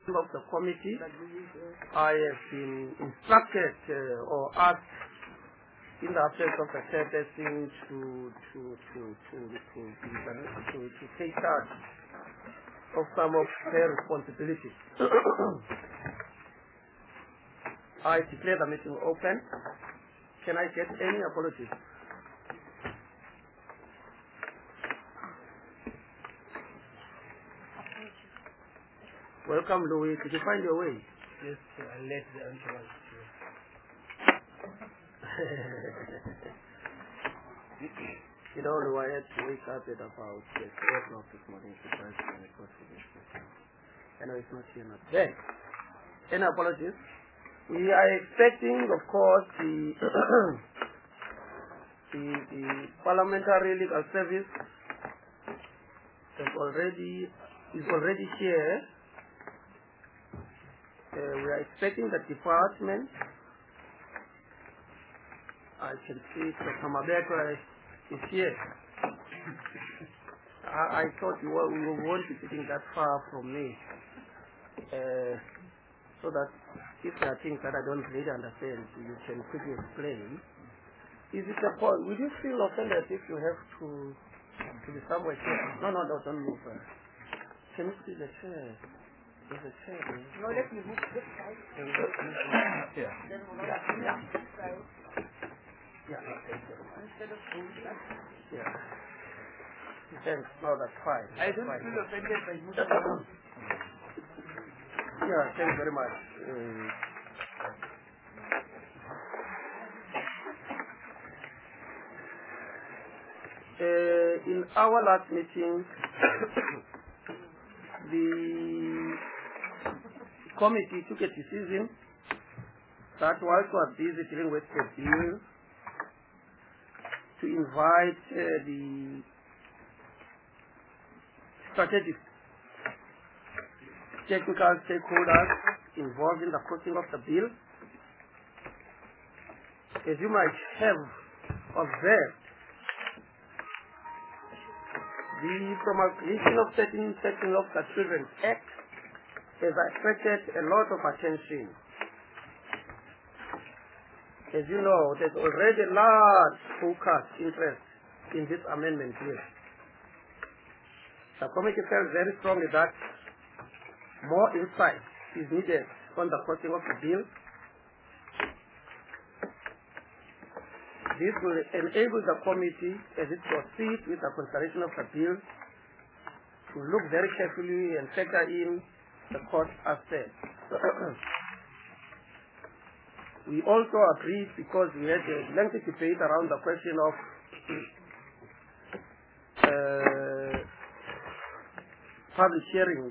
of the committee, I have been instructed or asked in the absence of the chairperson to take charge of some of her responsibilities. I declare the meeting open. Can I get any apologies? Welcome, Louis. Did you find your way? Yes, I left the entrance. You know, I had to wake up at about 3 o'clock this morning to try to record for this. I know it's not here now. Then, any apologies? We are expecting, of course, the Parliamentary Legal Service is already here. We are expecting the department. I can see Dr. Mabeka is here. I thought you won't be sitting that far from me, so that if there are things that I don't really understand, you can quickly explain. Is it a point? Will you feel offended if you have to be somewhere here? No, don't move. Can you see the chair? There's a chair. No, let me move this side. Yeah. Then we'll move this side. Yeah. Instead of moving that. Yeah. Thanks. No, that's fine. I don't feel offended by moving. Yeah, thanks very much. In our last meeting, the committee took a decision that whilst we are busy dealing with the bill, to invite the strategic technical stakeholders involved in the costing of the bill. As you might have observed, the promulgation of certain sections of the Children's Act has attracted a lot of attention. As you know, there's already a large focused interest in this amendment here. The committee felt very strongly that more insight is needed on the costing of the bill. This will enable the committee, as it proceeds with the consideration of the bill, to look very carefully and factor in the cost aspect. We also agreed, because we had a lengthy debate around the question of public hearings,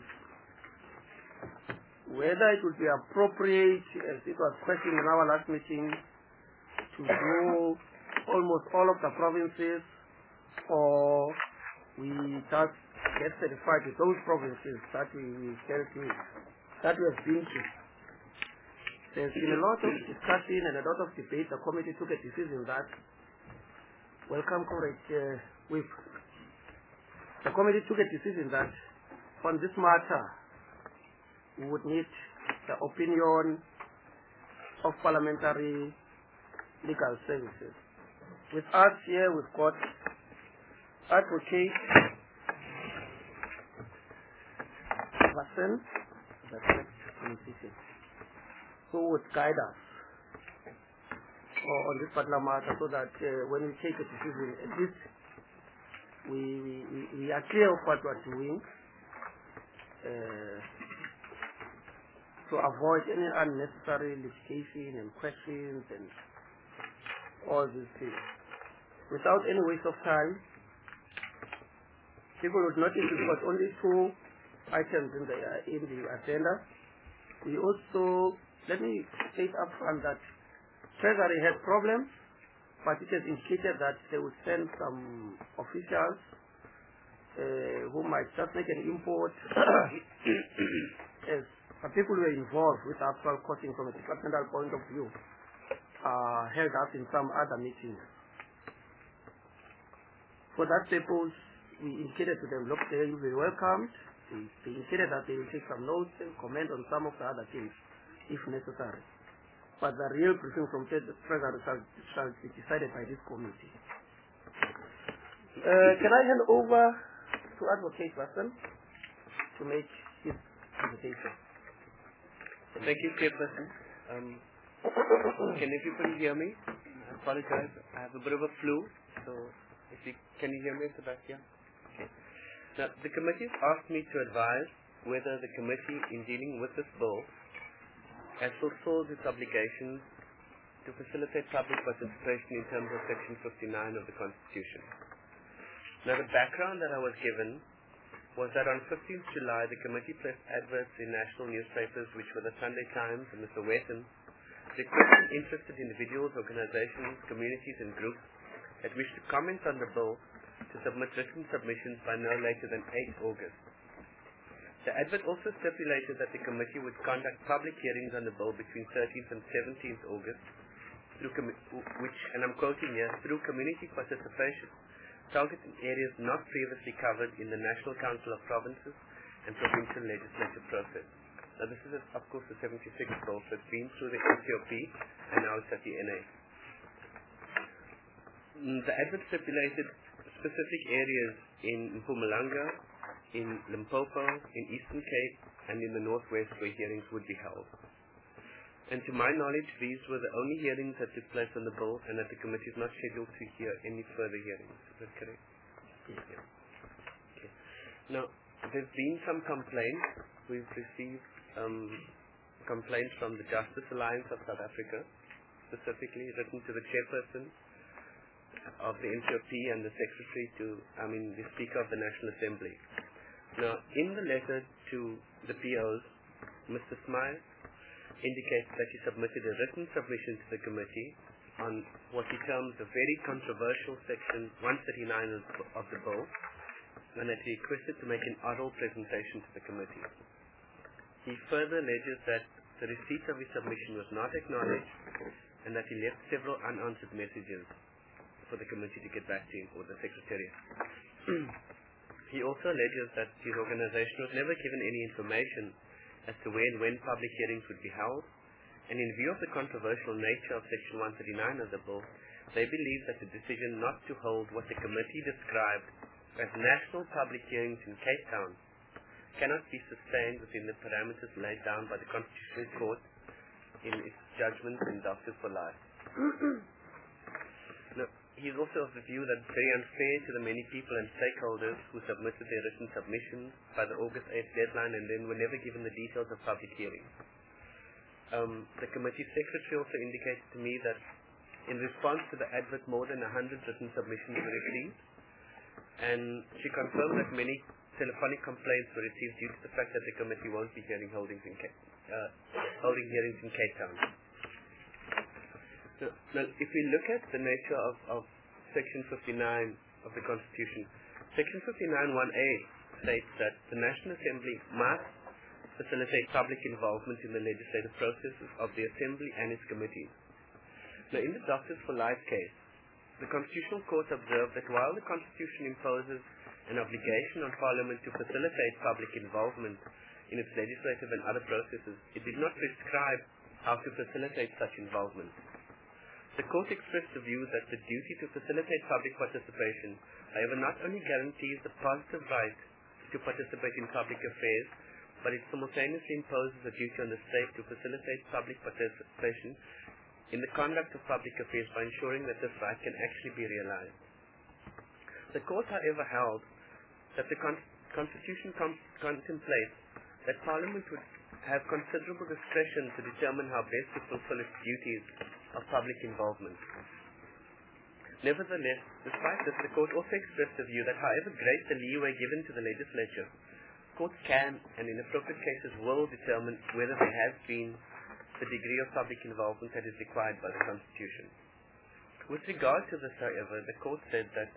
whether it would be appropriate, as it was questioned in our last meeting, to do almost all of the provinces, or we just get satisfied with those provinces that we dealt with, that we have been to. There's been a lot of discussion and a lot of debate. The committee took a decision that, welcome, Comrade Whip. The committee took a decision that on this matter, we would need the opinion of Parliamentary Legal Services. With us here, we've got Advocate Vasen, who would guide us on this particular matter, so that when we take a decision, at least we are clear of what we're doing, to avoid any unnecessary litigation and questions and all these things. Without any waste of time, people would notice we've got only 2 items in the agenda. We also, let me state up front that Treasury had problems, but it has indicated that they would send some officials who might just make an import as people were involved with actual costing from a departmental point of view, held up in some other meetings. For that purpose, we indicated to them, look, they will be welcomed They indicated that they will take some notes and comment on some of the other things, if necessary. But the real briefing from the President shall be decided by this committee. Can I hand over to Advocate Watson to make his presentation? Thank you, Chairperson. Can everybody hear me? I apologize. I have a bit of a flu, so can you hear me, Sebastian? Okay. Now, the committee has asked me to advise whether the committee, in dealing with this bill, has fulfilled its obligations to facilitate public participation in terms of Section 59 of the Constitution. Now, the background that I was given was that on 15th July, the committee placed adverts in national newspapers, which were the Sunday Times and the Sowetan, requesting interested individuals, organizations, communities, and groups that wish to comment on the bill to submit written submissions by no later than 8 August. The advert also stipulated that the committee would conduct public hearings on the bill between 13th and 17th August, which, and I'm quoting here, through community participation, targeting areas not previously covered in the National Council of Provinces and provincial legislative process. Now this is, of course, the 76th bill, so it's been through the NCOP and now it's at the NA. The advert stipulated specific areas in Mpumalanga, in Limpopo, in Eastern Cape, and in the Northwest where hearings would be held. And to my knowledge, these were the only hearings that took place on the bill, and that the committee is not scheduled to hear any further hearings. Is that correct? Yes. Yeah. Okay. Now, there's been some complaints. We've received complaints from the Justice Alliance of South Africa, specifically written to the chairperson of the NCOP and the the Speaker of the National Assembly. Now, in the letter to the POs, Mr. Smile indicates that he submitted a written submission to the committee on what he terms a very controversial section 139 of the bill, and that he requested to make an oral presentation to the committee. He further alleges that the receipt of his submission was not acknowledged, and that he left several unanswered messages for the committee to get back to him, or the Secretariat. He also alleges that his organization was never given any information as to where and when public hearings would be held, and in view of the controversial nature of Section 139 of the bill, they believe that the decision not to hold what the committee described as national public hearings in Cape Town cannot be sustained within the parameters laid down by the Constitutional Court in its judgments in Doctors for Life. Now, he is also of the view that it's very unfair to the many people and stakeholders who submitted their written submissions by the August 8th deadline and then were never given the details of public hearings. The committee secretary also indicated to me that in response to the advert, more than 100 written submissions were received, and she confirmed that many telephonic complaints were received due to the fact that the committee won't be holding hearings in Cape Town. Now, if we look at the nature of Section 59 of the Constitution, Section 59(1)(a) states that the National Assembly must facilitate public involvement in the legislative processes of the Assembly and its committees. Now, in the Doctors for Life case, the Constitutional Court observed that while the Constitution imposes an obligation on Parliament to facilitate public involvement in its legislative and other processes, it did not prescribe how to facilitate such involvement. The Court expressed the view that the duty to facilitate public participation, however, not only guarantees the positive right to participate in public affairs, but it simultaneously imposes a duty on the state to facilitate public participation in the conduct of public affairs by ensuring that this right can actually be realized. The Court, however, held that the Constitution contemplates that Parliament would have considerable discretion to determine how best to fulfill its duties of public involvement. Nevertheless, despite this, the Court also expressed the view that however great the leeway given to the legislature, courts can, and in appropriate cases will, determine whether there has been the degree of public involvement that is required by the Constitution. With regard to this, however, the Court said that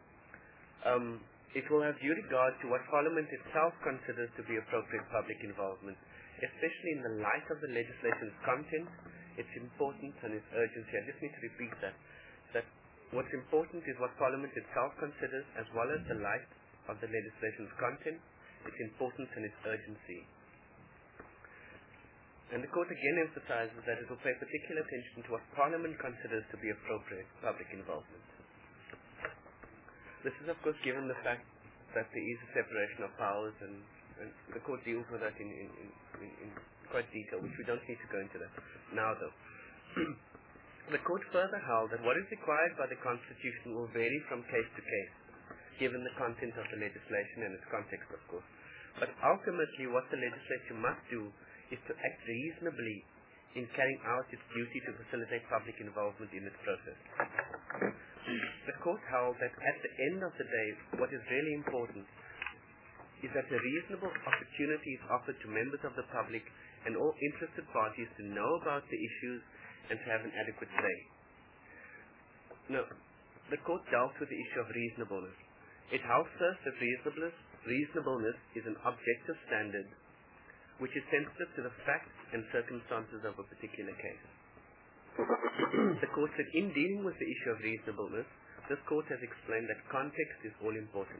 it will have due regard to what Parliament itself considers to be appropriate public involvement, especially in the light of the legislation's content, its importance and its urgency. I just need to repeat that what's important is what Parliament itself considers, as well as the light of the legislation's content, its importance and its urgency. And the court again emphasizes that it will pay particular attention to what Parliament considers to be appropriate public involvement. This is, of course, given the fact that there is a separation of powers, and the court deals with that in quite detail, which we don't need to go into that now, though. The court further held that what is required by the Constitution will vary from case to case, given the content of the legislation and its context, of course. But ultimately, what the legislature must do is to act reasonably in carrying out its duty to facilitate public involvement in its process. The court held that at the end of the day, what is really important is that a reasonable opportunity is offered to members of the public and all interested parties to know about the issues and to have an adequate say. Now, the court dealt with the issue of reasonableness. It held first that reasonableness is an objective standard which is sensitive to the facts and circumstances of a particular case. The court said in dealing with the issue of reasonableness, this court has explained that context is all important.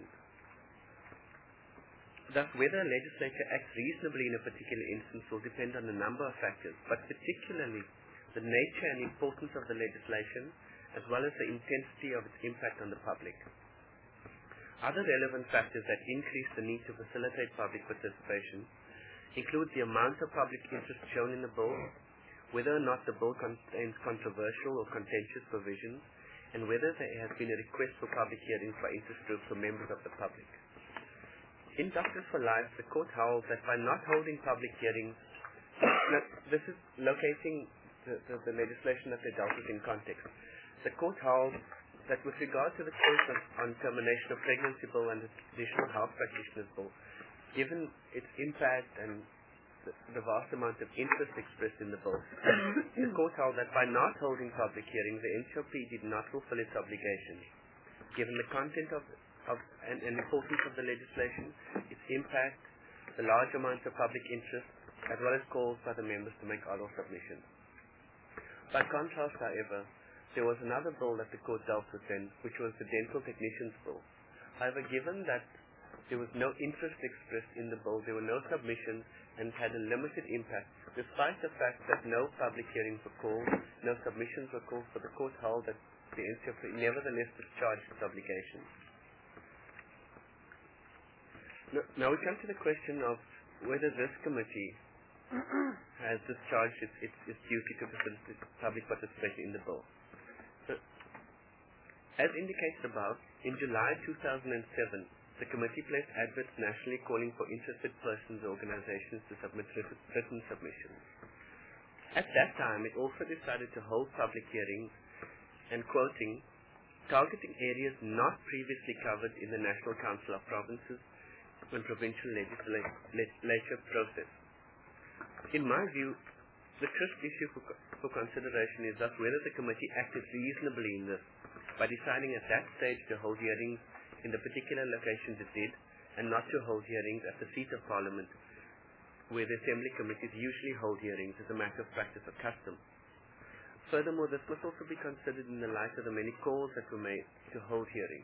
Thus, whether a legislature acts reasonably in a particular instance will depend on a number of factors, but particularly the nature and importance of the legislation, as well as the intensity of its impact on the public. Other relevant factors that increase the need to facilitate public participation include the amount of public interest shown in the bill, whether or not the bill contains controversial or contentious provisions, and whether there has been a request for public hearings by interest groups or members of the public. In Doctors for Life, the court held that by not holding public hearings, this is locating the legislation that they dealt with in context. The court held that with regard to the case on termination of pregnancy bill and the traditional health practitioners bill, given its impact and the vast amount of interest expressed in the bill, the court held that by not holding public hearings, the NCOP did not fulfill its obligations. Given the content and importance of the legislation, its impact, the large amount of public interest, as well as calls by the members to make oral submissions. By contrast, however, there was another bill that the court dealt with then, which was the Dental Technicians Bill. However, given that there was no interest expressed in the bill, there were no submissions, and it had a limited impact, despite the fact that no public hearings were called, no submissions were called, but the court held that the NCOP nevertheless discharged its obligations. Now we come to the question of whether this committee has discharged its duty to facilitate public participation in the bill. So, as indicated above, in July 2007, the committee placed adverts nationally calling for interested persons or organizations to submit written submissions. At that time, it also decided to hold public hearings and, quoting, targeting areas not previously covered in the National Council of Provinces and Provincial Legislature process. In my view, the crisp issue for consideration is thus whether the committee acted reasonably in this by deciding at that stage to hold hearings in the particular locations it did, and not to hold hearings at the seat of Parliament, where the Assembly committees usually hold hearings as a matter of practice or custom. Furthermore, this must also be considered in the light of the many calls that were made to hold hearings.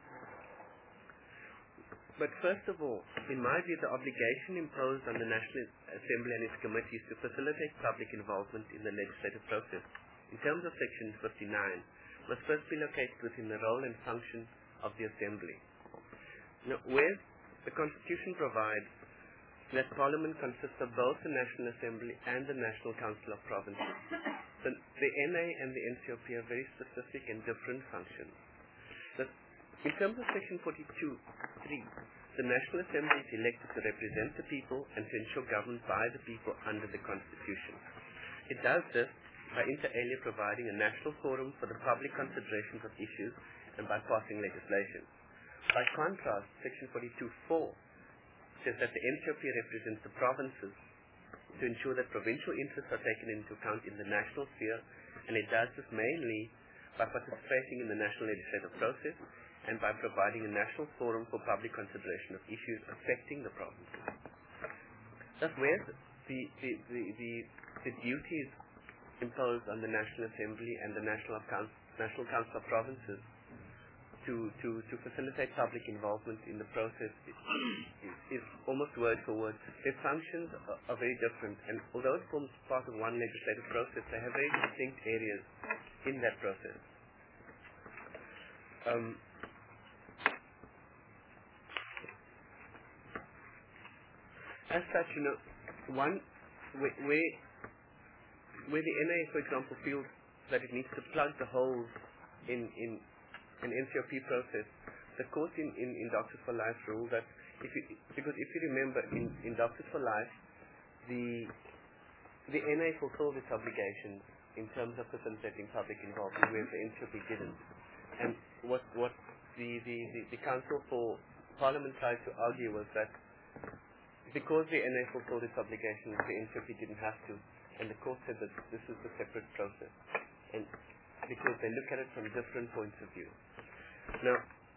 But first of all, in my view, the obligation imposed on the National Assembly and its committees to facilitate public involvement in the legislative process, in terms of Section 59, must first be located within the role and function of the Assembly. Now, where the Constitution provides that Parliament consists of both the National Assembly and the National Council of Provinces, the NA and the NCOP have very specific and different functions. In terms of Section 42.3, the National Assembly is elected to represent the people and to ensure government by the people under the Constitution. It does this by inter alia providing a national forum for the public considerations of issues and by passing legislation. By contrast, Section 42.4 says that the NCOP represents the provinces to ensure that provincial interests are taken into account in the national sphere, and it does this mainly by participating in the national legislative process and by providing a national forum for public consideration of issues affecting the provinces. Thus, where the duties imposed on the National Assembly and the National Council of Provinces to facilitate public involvement in the process is almost word for word. Their functions are very different, and although it forms part of one legislative process, they have very distinct areas in that process. As such, where the NA, for example, feels that it needs to plug the holes in an NCOP process, the court in Doctors for Life ruled that because if you remember in Doctors for Life, the NA fulfilled its obligations in terms of facilitating public involvement, whereas the NCOP didn't. And what the Council for Parliament tried to argue was that because the NA fulfilled its obligations, the NCOP didn't have to, and the court said that this is a separate process, and because they look at it from different points of view. Now,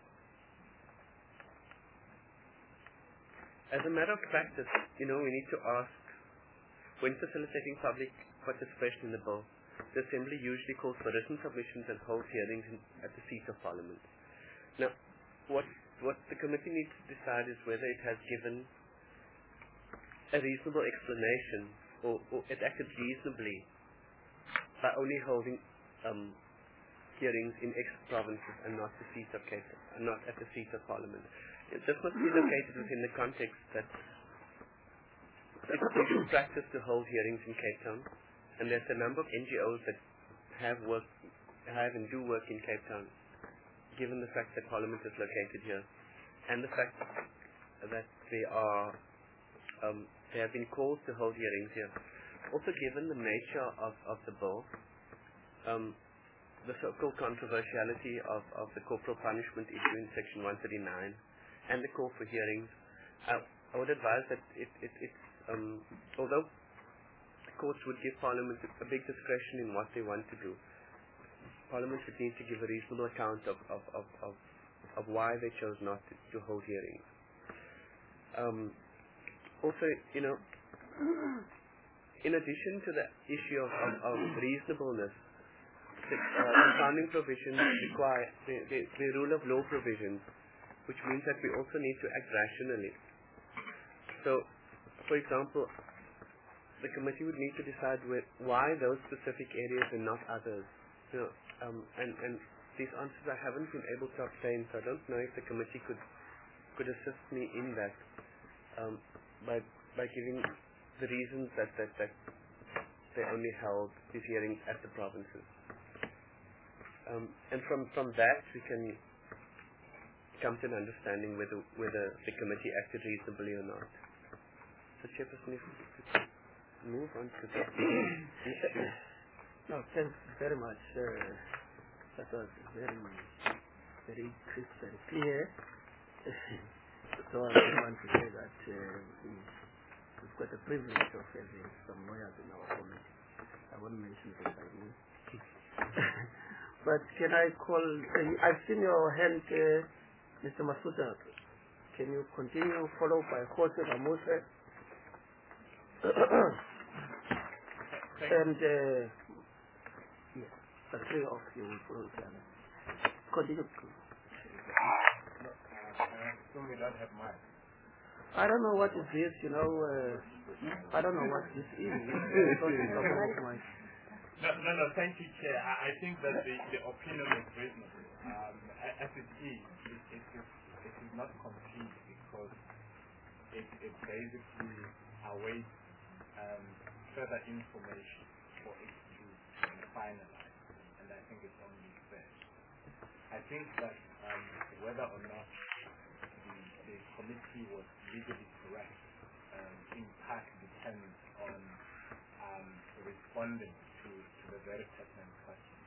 as a matter of practice, we need to ask, when facilitating public participation in the bill, the Assembly usually calls for written submissions and holds hearings at the seat of Parliament. Now, what the committee needs to decide is whether it has given a reasonable explanation, or it acted reasonably by only holding hearings in provinces and not the seat of not at the seat of Parliament. This must be located within the context that it's good practice to hold hearings in Cape Town, and there's a number of NGOs that have and do work in Cape Town, given the fact that Parliament is located here, and the fact that they have been called to hold hearings here. Also, given the nature of the bill, the so-called controversiality of the corporal punishment issue in Section 139 and the call for hearings, I would advise that although courts would give Parliament a big discretion in what they want to do, Parliament would need to give a reasonable account of why they chose not to hold hearings. Also, in addition to the issue of reasonableness, the founding provisions require the rule of law provisions, which means that we also need to act rationally. So, for example, the committee would need to decide why those specific areas and not others. And these answers I haven't been able to obtain, so I don't know if the committee could assist me in that by giving the reasons that they only held these hearings at the provinces. And from that we can come to an understanding whether the committee acted reasonably or not. So, Chairperson, if we could move on to the issue. No, thanks very much. That was very, very crisp and clear. So I want to say that we've got the privilege of having some lawyers in our committee. I won't mention them by name. But can I call, I've seen your hand, Mr. Masuda. Can you continue, followed by Jose Ramose? And, yes, the three of you will follow each other. Continue, please. So we don't have mine. I don't know what is this, I don't know what this is. No, thank you, Chair. I think that the opinion is reasonable. As it is not complete because it basically awaits further information for it to finalize, and I think it's only fair. I think that whether or not the committee was legally correct in part depends on responding to the very pertinent questions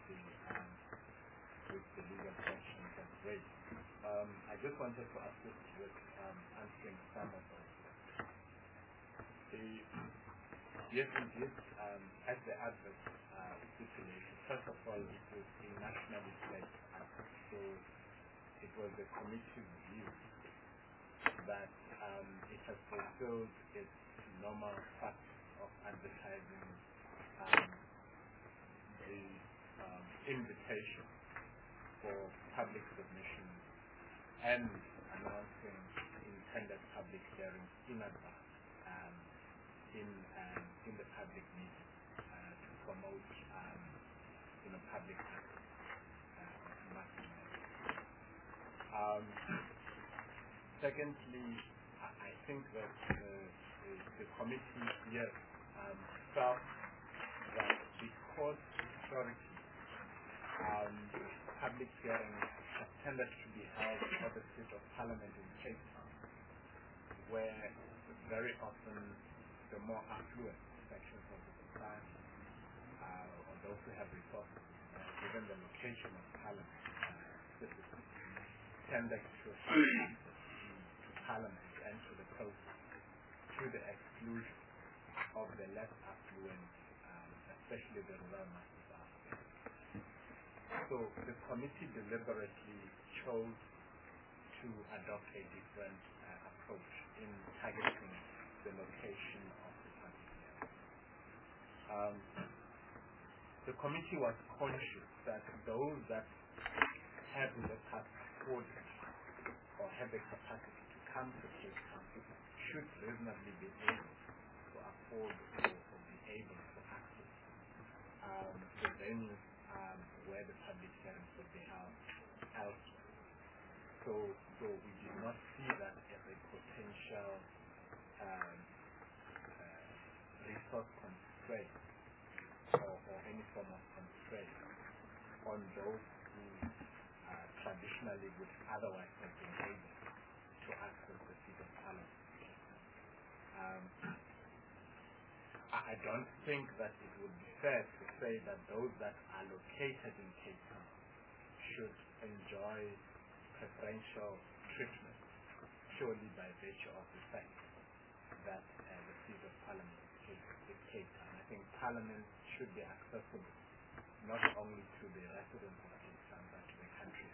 which the legal questions have raised. I just wanted to assist with answering some of those. Yes, indeed, as the advert stipulated, first of all, it was a nationally pledged act, so it was the committee's view that it has fulfilled its normal practice of advertising the invitation for public submission and announcing intended public hearings in advance in the public meeting to promote public access maximally. Secondly, I think that the committee here felt that because historically public hearings have tended to be held at the seat of Parliament in Cape Town, where very often the more affluent sections of the society or those who have resources, given the location of Parliament, tended to have to Parliament and to the process to the exclusion of the less affluent, especially the rural masses aspect. So the committee deliberately chose to adopt a different approach in targeting the location of the public hearing. The committee was conscious that those that have in the past afforded or have the capacity to come to Cape Town should reasonably be able to afford or be able to access the venues where the public hearings would be held elsewhere. So we did not see that as a potential resource constraint or any form of constraint on those who traditionally would otherwise have been able to access the seat of Parliament. I don't think that it would be fair to say that those that are located in Cape Town should enjoy preferential treatment purely by virtue of the fact that the seat of Parliament is Cape Town. I think Parliament should be accessible not only to the residents of Cape Town but to the country.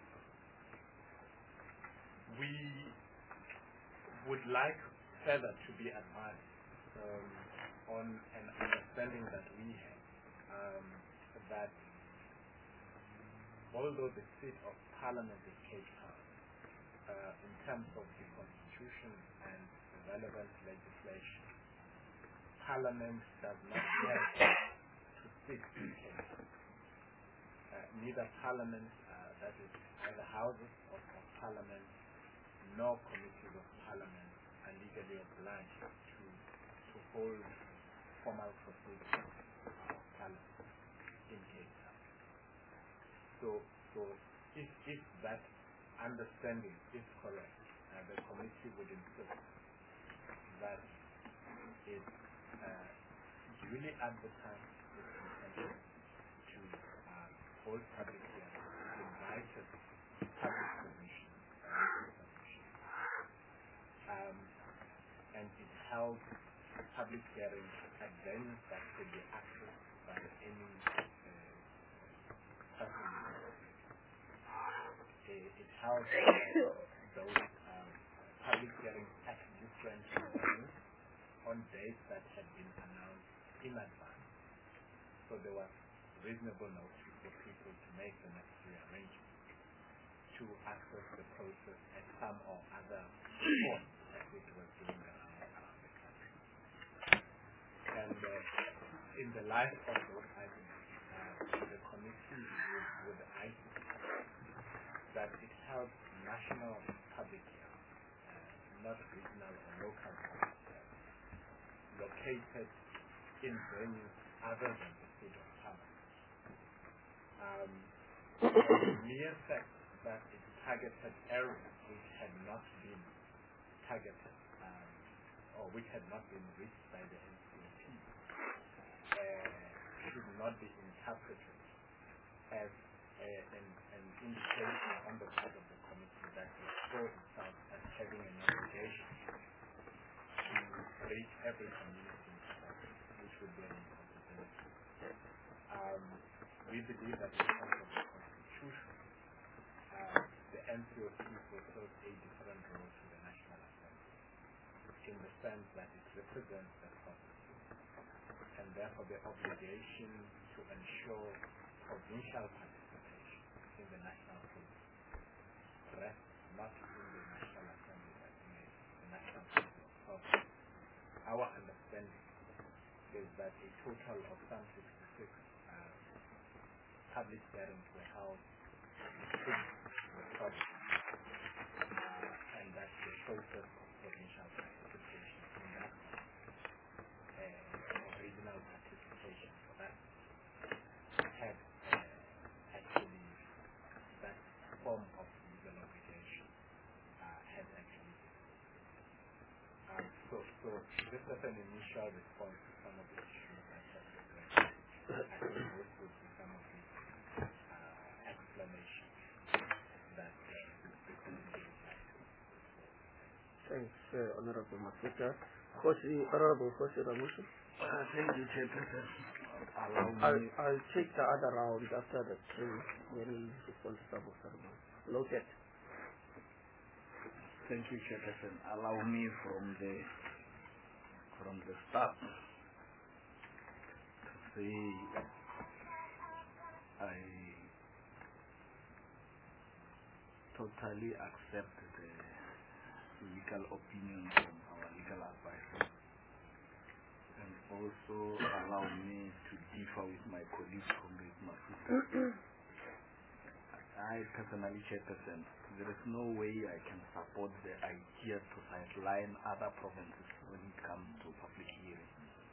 We would like further to be advised on an understanding that we have that although the seat of Parliament is Cape Town, in terms of the Constitution and the relevant legislation, Parliament does not have to sit in Cape Town. Neither Parliament, that is either houses of Parliament, nor committees of Parliament are legally obliged to hold formal proceedings of Parliament in Cape Town. So if that understanding is correct, the committee would insist that it duly advertise its intention to hold public hearings, invited public submission, and it held public hearings at venues that could be accessed by any person. It held those public hearings at different venues on dates that had been announced in advance. So there was reasonable notice for people to make the necessary arrangements to access the process at some or other form as it was doing around the country. And in the light of those arguments, the committee would argue that it held national public hearings, not regional or local public hearings, located in venues other than the seat of Parliament. The mere fact that it targeted areas which had not been targeted or which had not been reached by the NCOP should not be interpreted as an indication on the part of the committee that it saw itself as having an obligation to reach every community which would be an impossibility. We believe that in terms of the Constitution, the NCOP fulfills a different role to the National Assembly in the sense that it represents the processes and therefore the obligation to ensure provincial participation in the national process rest not in the National Assembly but in the National Council. So our understanding is that a total of some 66 public hearings were held in the project, and that the process of provincial participation in that original participation for that had actually that form of legal obligation had actually so this is an initial response to some of the issues that have been raised. I think those would be some of the explanations that the community would like to. Thanks, Honorable Masuta. Honorable Khosi Ramushu. Thank you, Chairperson. I'll take the other round after the three when we respond to Sabo Sarma. Noted. Thank you, Chairperson. Allow me from the start to say I totally accept the legal opinion from our legal advisor, and also allow me to differ with my colleague Comrade Masuta. I personally, Chairperson, there is no way I can support the idea to sideline other provinces when it comes to public hearing.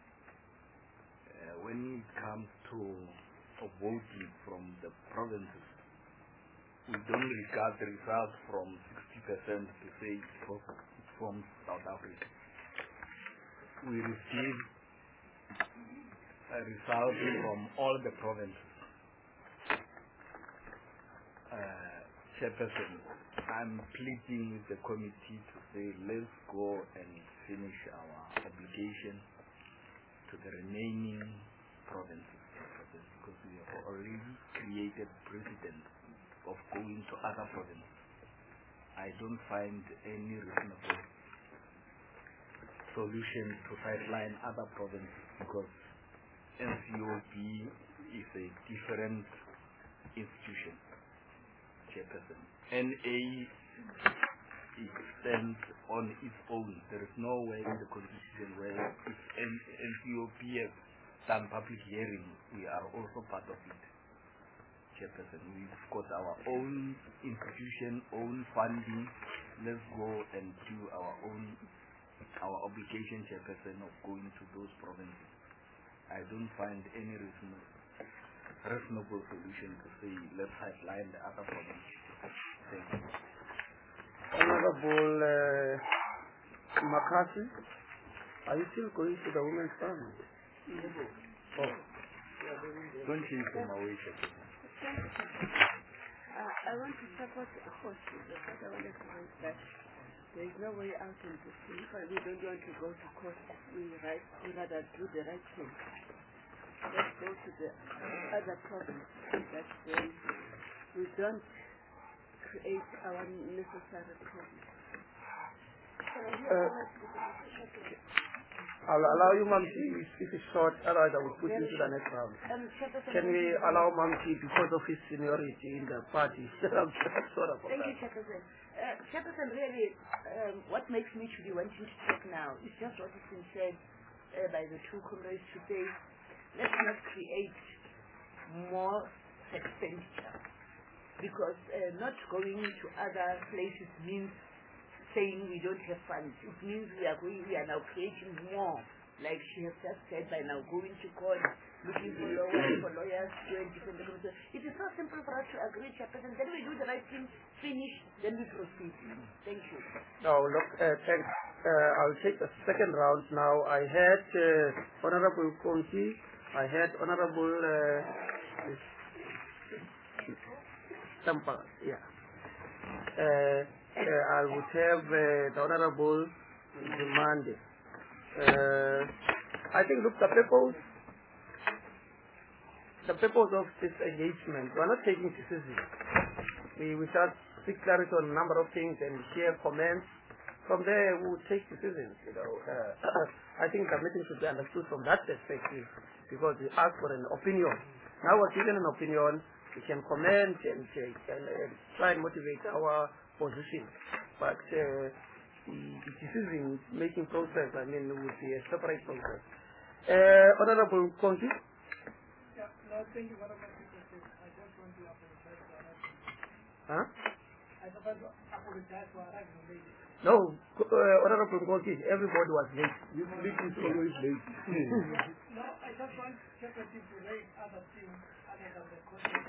When it comes to voting from the provinces, we don't regard the results from 60% to say it's from South Africa. We receive a result from all the provinces. Chairperson, I'm pleading with the committee to say let's go and finish our obligation to the remaining provinces, because we have already created precedent of going to other provinces. I don't find any reasonable solution to sideline other provinces, because NCOP is a different institution. Chairperson. NA is sent on its own. There is no way in the constitution where if NCOP has done public hearing, we are also part of it. Chairperson, we've got our own institution, own funding. Let's go and do our obligation, Chairperson, of going to those provinces. I don't find any reasonable solution to say let's sideline the other provinces. Thank you. Honorable McCarthy, are you still going to the Women's Parliament? Oh. Don't change from our way, I want to support the course because I want to say that there is no way out in this thing. We don't want to go to court. We rather do the right thing. Let's go to the other province that we don't create our necessary problems. I'll allow you, Mamti, if it's short, otherwise I will put you to the next round. Can we allow Mamti, because of his seniority in the party? I'm sorry about Thank that. you, Chairperson. Chairperson, really, what makes me to be wanting to talk now is just what has been said by the two comrades to say, let's not create more expenditure, because not going to other places means saying we don't have funds. It means we are now creating more, like she has just said, by now going to court, looking for lawyers, doing different things. It is so simple for us to agree, Chairperson, then we do the right thing, finish, then we proceed. Thank you. Now, look, thanks. I'll take the second round now. I had Honorable Konti, I had Honorable Tampa, yeah. I would have the Honorable Mande. I think, look, the purpose of this engagement, we are not taking decisions. We just seek clarity on a number of things and share comments. From there, we will take decisions. I think the meeting should be understood from that perspective, because we ask for an opinion. Now we're given an opinion, we can comment and try and motivate our position. But the decision-making process, I mean, would be a separate process. Honorable Konki? Yeah, no, thank you. What about the question? I just want to apologize for arriving late. Huh? I just want to apologize for arriving late. No, Honorable Konki, everybody was late. This week is always late. No, I just want Secretary to raise other things other than the content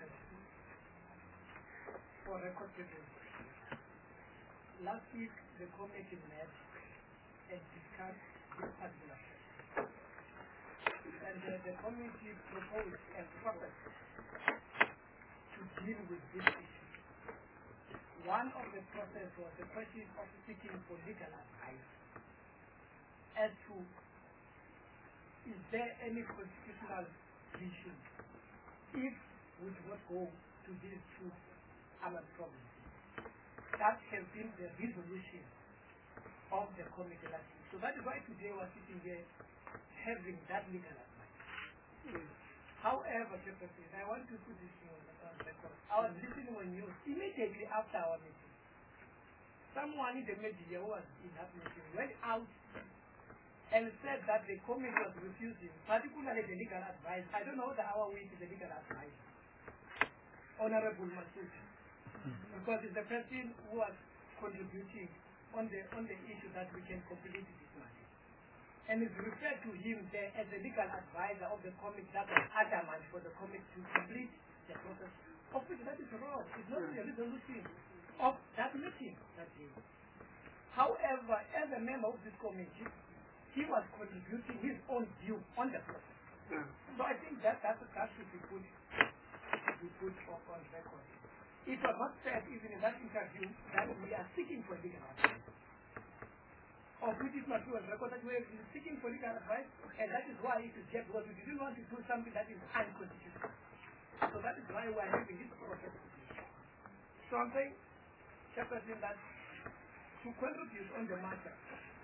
for record keeping. Last week, the committee met and discussed this particular case. And the committee proposed a process to deal with this issue. One of the process was the question of seeking for legal advice as to is there any constitutional issue if we do not go to these two other provinces. That has been the resolution of the committee last week. So that is why today we're sitting here having that legal advice. However, Secretary, I want to put this thing on the record. I was listening on news immediately after our meeting. Someone in the media who was in that meeting went out and said that the committee was refusing, particularly the legal advice. I don't know our way to the legal advice. Honorable Masud. Because it's the person who was contributing on the issue that we can complete this matter. And it's referred to him there as the legal advisor of the committee that was adamant for the committee to complete the process, of which that is wrong. It's not the resolution of that meeting that day. However, as a member of this committee, he was contributing his own view on the process. So I think that should be put on record. It was not said even in that interview that we are seeking for legal advice. Of which it must be on record that we are seeking for legal advice, and that is why it is here, because we didn't want to do something that is unconstitutional. So that is why we are having this process. So I'm saying, Chairperson, that to contribute on the matter,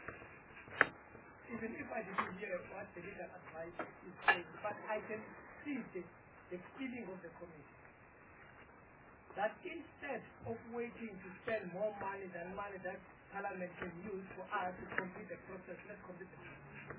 even if I didn't hear what the legal advice is saying, but I can see the feeling of the committee. That instead of waiting to spend more money than money that Parliament can use for us to complete the process, let's complete the process.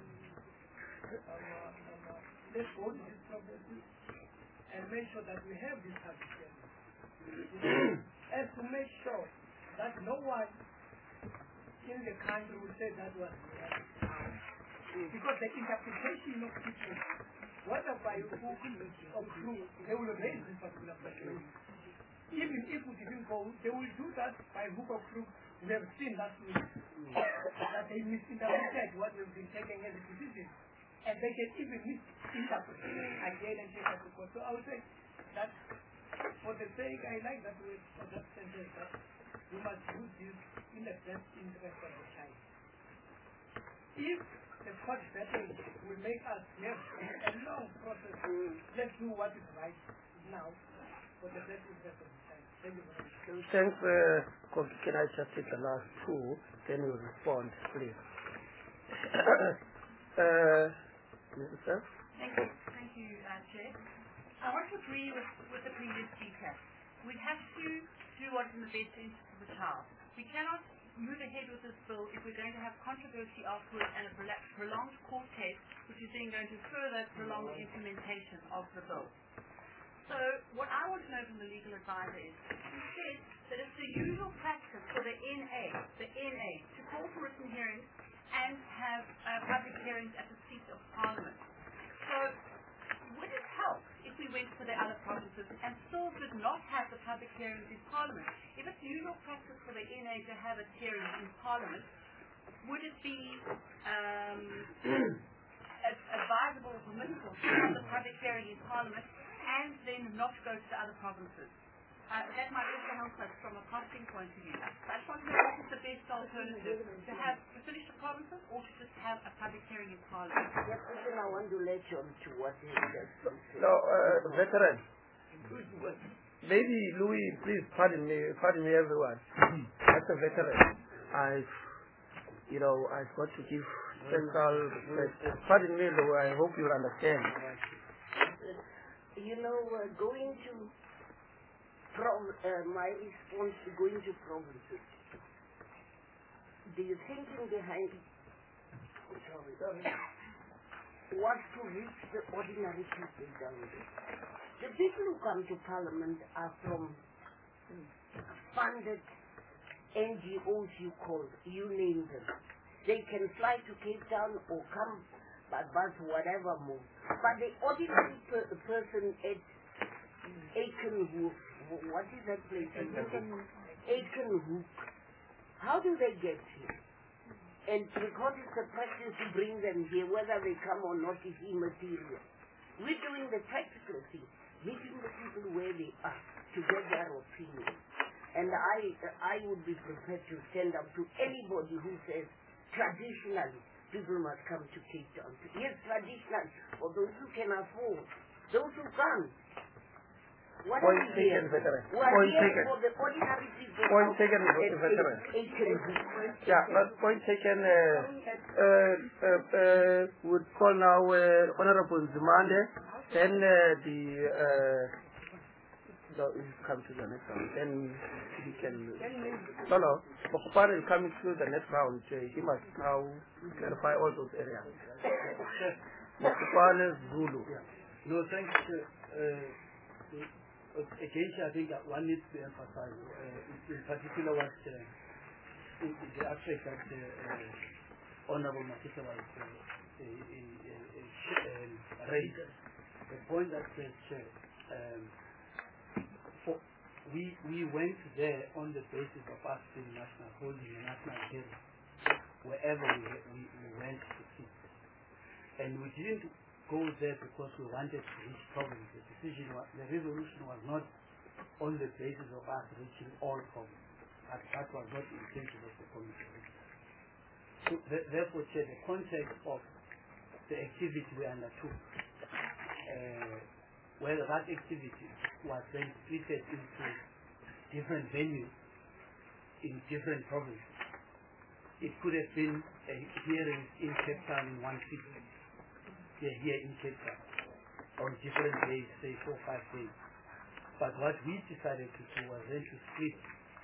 Let's go to this process and make sure that we have this understanding. And to make sure that no one in the country will say that was because the interpretation of people, whether by hook or crook, they will raise this particular question. Even if we didn't go, they will do that by hook or crook. We have seen last week that they misinterpreted what we've been taking as a decision. And they can even misinterpret again and take as a court. So I would say that for the sake, I like that word for that sentence, that we must use this in the best interest of the child. If the court battle will make us have a long process, let's do what is right now for the best interest of the child. Thank you very much. Thanks, can I just take the last two, then you respond, please. Minister? Thank you, Chair. I want to agree with the previous speaker. We have to do what is in the best interest of the child. We cannot move ahead with this bill if we're going to have controversy afterwards and a prolonged court case, which is then going to further prolong the implementation of the bill. So what I want to know from the legal advisor is, he said that it's the usual practice for the NA to call for written hearings and have public hearings at the seat of Parliament. So would it help if we went to the other provinces and still did not have the public hearings in Parliament? If it's usual practice for the NA to have its hearings in Parliament, would it be advisable or permissible to have the public hearing in Parliament and then not go to the other provinces? That might also help us from a costing point of view. I just want to know what is the best alternative, to finish the provinces or to just have a public hearing in Parliament? Yes, I want to let you on to what he said. No, veteran. Maybe Louis, please pardon me everyone. As a veteran, I've got to give central respect. Pardon me, Louis, I hope you'll understand. Going to my response to going to provinces. The thinking behind was to reach the ordinary people down there. The people who come to Parliament are from funded NGOs, you name them. They can fly to Cape Town or come by bus, whatever move. But the ordinary person at Aikenhook, what is that place? Aikenhook. How do they get here? And because it's a practice to bring them here, whether they come or not is immaterial. We're doing the practical thing, meeting the people where they are to get their opinion. And I would be prepared to stand up to anybody who says traditionally people must come to Cape Town. Yes, traditionally, for those who can afford, those who can't. What Point is here? taken, veteran. We're Point here taken. for the ordinary people. Point taken, veteran. Yeah, but point taken. Would call now Honorable Zimande. Then come to the next round. Then he can. No. Bokopane is coming to the next round. He must now clarify all those areas. Bokopane Zulu. No, thanks. Again, I think one needs to emphasize, in particular, what the aspect that Honorable Makisa was raised. The point that we went there on the basis of us being holding a national hearing wherever we went to sit. And we didn't go there because we wanted to reach problems. The resolution was not on the basis of us reaching all problems. That was not the intention of the committee. So therefore, Chair, the context of the activity we undertook, whether that activity was then split into different venues in different provinces. It could have been a hearing in Cape Town in one city. Here in Cape Town on different days, say 4 or 5 days. But what we decided to do was then to split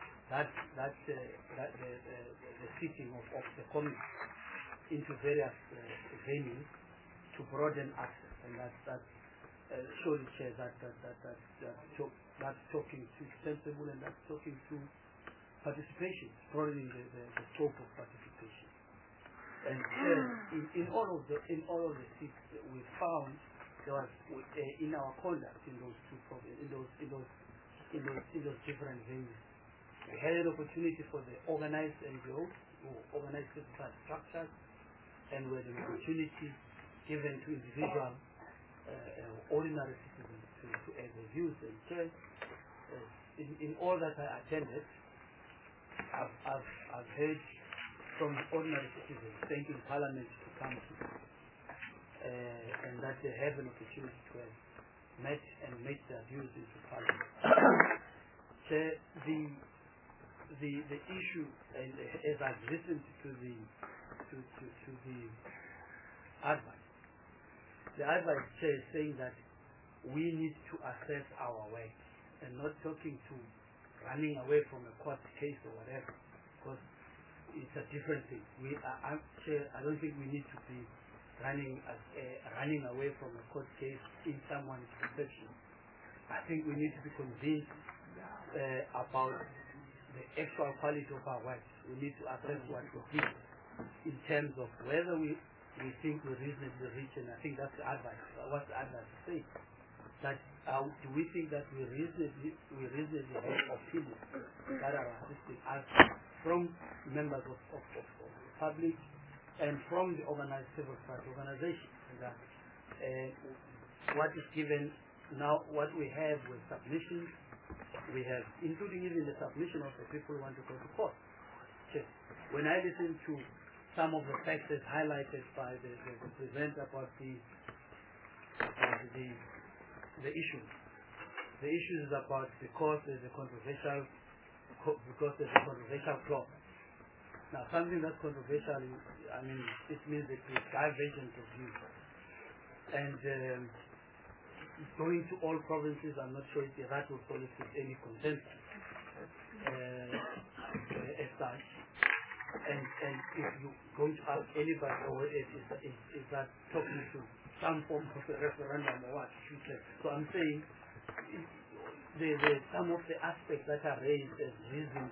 the sitting of the committee into various venues to broaden access, and that surely shares that's talking to sensible, and that's talking to participation, broadening the scope of participation. And in all of the seats we found, there was in our conduct in those different venues, we had an opportunity for the organized NGOs or organized civil structures, and we had an opportunity given to individual ordinary citizens to add their views and share. In all that I attended, I've heard from ordinary citizens thanking Parliament to come to, and that they have an opportunity to have met and make their views into Parliament. The issue, and as I've listened to the advice, the advice is saying that we need to assess our way, and not talking to running away from a court case or whatever, because it's a different thing. I don't think we need to be running away from a court case in someone's perception. I think we need to be convinced about the actual quality of our work. We need to assess what we did in terms of whether we think we're reasonably rich, and I think that's the advice. What the advice says, that do we think that we reasonably have opinions that are assisting us from members of the public and from the organized civil society organizations. And that what is given now, what we have with submissions, we have, including even the submission of the people who want to go to court. When I listen to some of the factors highlighted by the presenter about the issues. The issues is about because there's a controversial clause. Now, something that's controversial, I mean, it means that there's divergence of views. And going to all provinces, I'm not sure if that will solicit any consensus as such. And if you're going to ask anybody, or is that talking to some form of a referendum or what? So I'm saying some of the aspects that are raised as reasons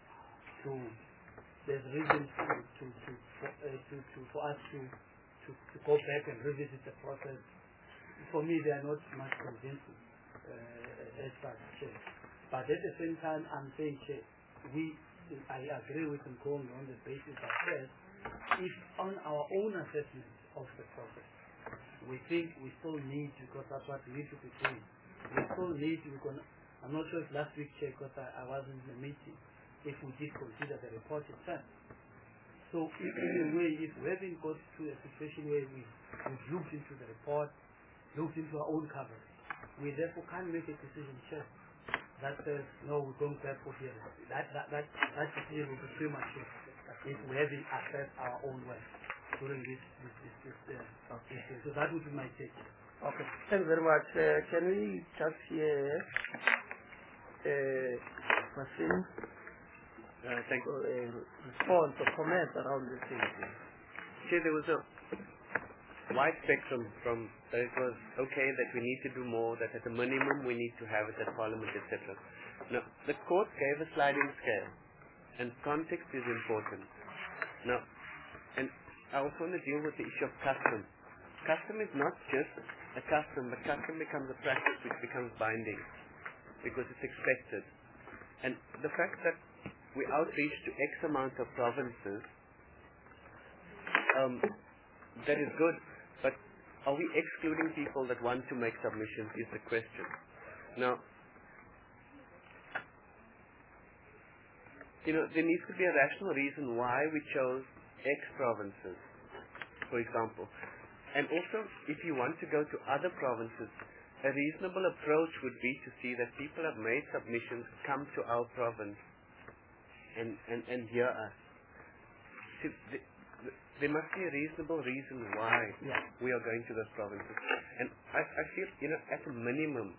for us to go back and revisit the process. For me, they are not much convincing as such. But at the same time, I'm saying I agree with Nkongi on the basis that says, if on our own assessment of the process, we think we still need, because that's what we need to be doing, we still need, I'm not sure if last week, because I wasn't in the meeting, if we did consider the report itself. So in a way, if we haven't got to a situation where we've looked into the report, looked into our own coverage, we therefore can't make a decision that says, no, we're going back for hearing. That decision will be premature if we haven't assessed our own work during this so that would be my take. Okay, thank you very much. Can we just hear Wasim thank you. Response or comment around this thing? Chair, there was a wide spectrum from that it was okay that we need to do more, that at a minimum we need to have it at Parliament, etc. Now, the court gave a sliding scale, and context is important. Now, and I also want to deal with the issue of custom. Custom is not just a custom, but custom becomes a practice which becomes binding because it's expected. And the fact that we outreach to X amount of provinces, that is good. But are we excluding people that want to make submissions is the question. Now, there needs to be a rational reason why we chose X provinces, for example. And also, if you want to go to other provinces, a reasonable approach would be to see that people have made submissions, come to our province and hear us. See, there must be a reasonable reason why we are going to those provinces. And I feel, at a minimum,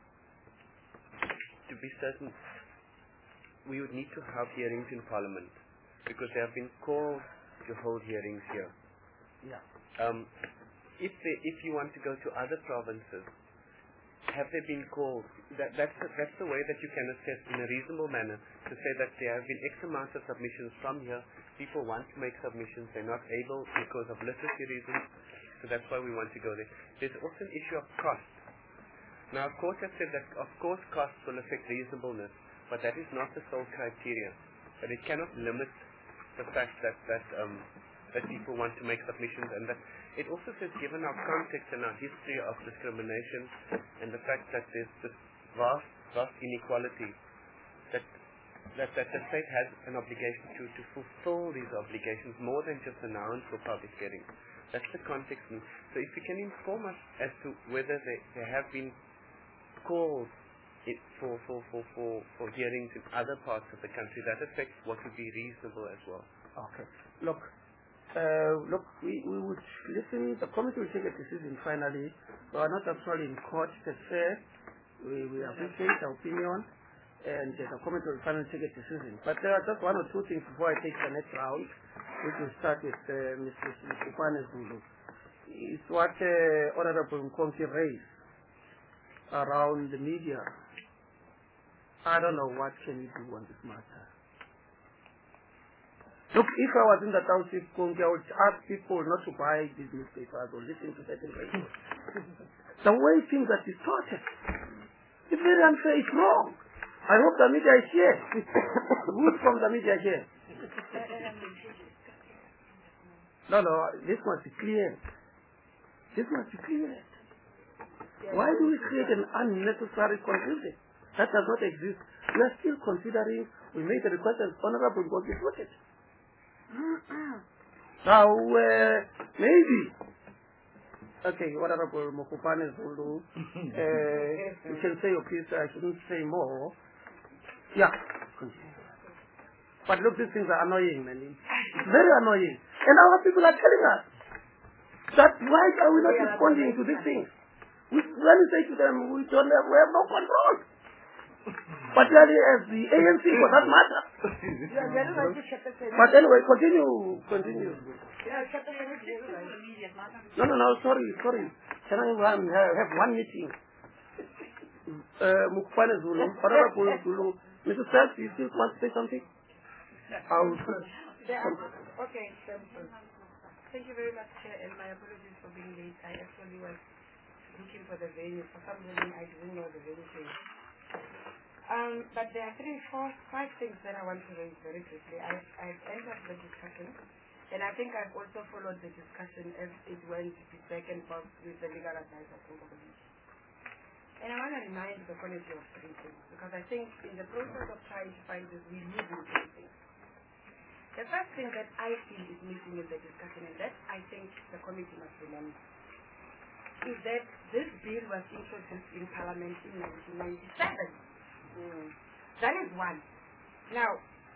to be certain, we would need to have hearings in Parliament, because they have been called to hold hearings here. Yeah. If you want to go to other provinces, have they been called? That's the way that you can assess in a reasonable manner, to say that there have been X amount of submissions from here. People want to make submissions, they're not able because of literacy reasons, so that's why we want to go there. There's also an issue of cost. Now, court has said that, of course, costs will affect reasonableness, but that is not the sole criteria. But it cannot limit the fact that people want to make submissions, and that it also says, given our context and our history of discrimination, and the fact that there's this vast inequality, that the state has an obligation to fulfill these obligations more than just announce for public hearings. That's the context. So if you can inform us as to whether they have been called for hearings in other parts of the country, that affects what would be reasonable as well. Okay. Look, we would listen. The committee will take a decision finally. We are not actually in court per se. We appreciate the opinion, and the committee will finally take a decision. But there are just one or two things before I take the next round, which will start with Mr. Mokopane Zulu. It's what Honorable Nkongi raised around the media. I don't know what can you do on this matter. Look, if I was in the township, I would ask people not to buy these newspapers or listen to certain radio. The way things are distorted, it's very unfair, it's wrong. I hope the media is here. Who's from the media here? No, this must be clear. This must be clear. Why do we create an unnecessary confusion? That does not exist. We are still considering, we made the request as Honorable God is voted. Now, maybe, okay, Honorable Mokopane Zulu, you can say your piece, I shouldn't say more. Yeah, continue. But look, these things are annoying, man. It's very annoying. And our people are telling us that why are we not responding to these things? We then we say to them, we have no control. Particularly as the ANC for that matter. But anyway, continue. No, sorry. Can I have one meeting? Mukwane Zulu, Honorable Zulu. Mr. Self, you still want to say something? Okay. Thank you very much, Chair, and my apologies for being late. I actually was looking for the venue. For some reason, I didn't know the venue. But there are 5 things that I want to raise very quickly. I've entered the discussion, and I think I've also followed the discussion as it went back and forth with the legal advisor from the committee. And I want to remind the committee of 3 things, because I think in the process of trying to find this, we need 3 things. The first thing that I feel is missing in the discussion, and that I think the committee must remember, is that this bill was introduced in Parliament in 1997. That is one. Now,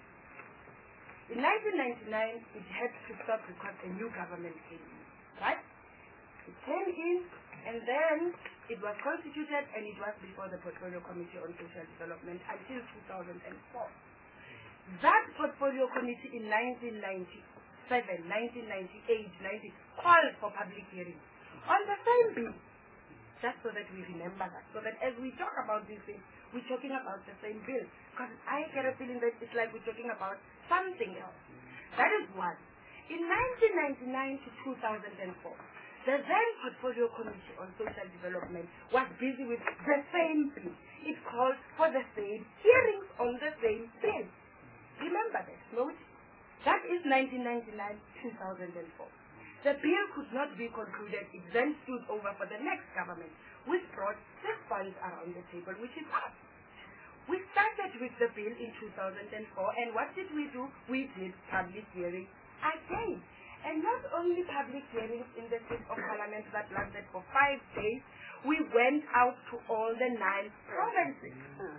in 1999, it had to stop because a new government came in, right? It came in, and then it was constituted, and it was before the Portfolio Committee on Social Development until 2004. That Portfolio Committee in 1997, 1998, 90 called for public hearings on the same bill, just so that we remember that. So that as we talk about these things, we're talking about the same bill. Because I get a feeling that it's like we're talking about something else. That is one. In 1999 to 2004, the then Portfolio Committee on Social Development was busy with the same bill. It called for the same hearings on the same bill. Remember that, note? That is 1999, 2004. The bill could not be concluded. It then stood over for the next government, which brought 6 funds around the table, which is us. We started with the bill in 2004, and what did we do? We did public hearings again. And not only public hearings in the seat of Parliament that lasted for 5 days, we went out to all the 9 provinces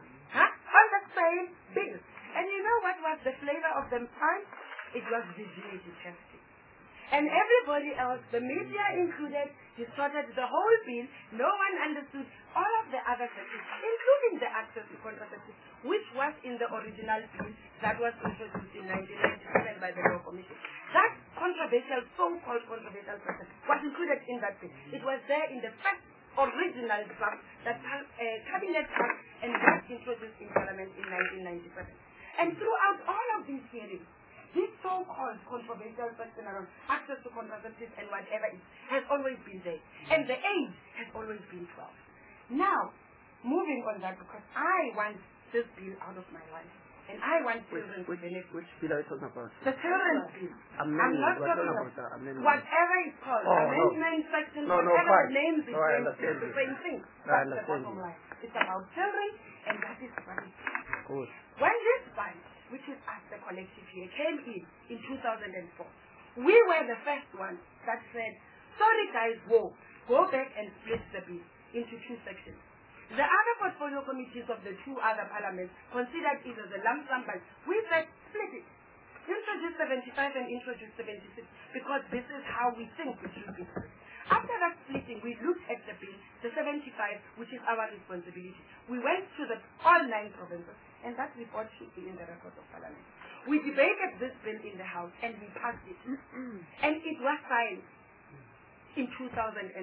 on the same bill. And you know what was the flavor of the punch? It was virginity testing. And everybody else, the media included, distorted the whole bill. No one understood all of the other sections, including the access to contraceptives, which was in the original bill that was introduced in 1997 by the Law Commission. That controversial, so-called controversial section was included in that bill. It was there in the first original draft that Cabinet passed and was introduced in Parliament in 1997. And throughout all of these hearings, this so-called controversial section around access to contraceptives and whatever has always been there. And the age has always been 12. Now, moving on that, because I want this bill out of my life. And I want children to benefit. Which bill are you talking about? The children's bill. I'm not talking about whatever it's called. Amendment section, whatever the name is, it's the same thing. That's the bottom line. It's about children, and that is what it is. Good. When this fund, which is us, the collective here, came in 2004, we were the first ones that said, sorry guys, go back and split the bill into 2 sections. The other portfolio committees of the 2 other parliaments considered either the lump sum budget. We said, split it. Introduce 75 and introduce 76, because this is how we think it should be. After that splitting, we looked at the bill, the 75, which is our responsibility. We went to all 9 provinces, and that report should be in the records of Parliament. We debated this bill in the House, and we passed it. And it was signed in 2005.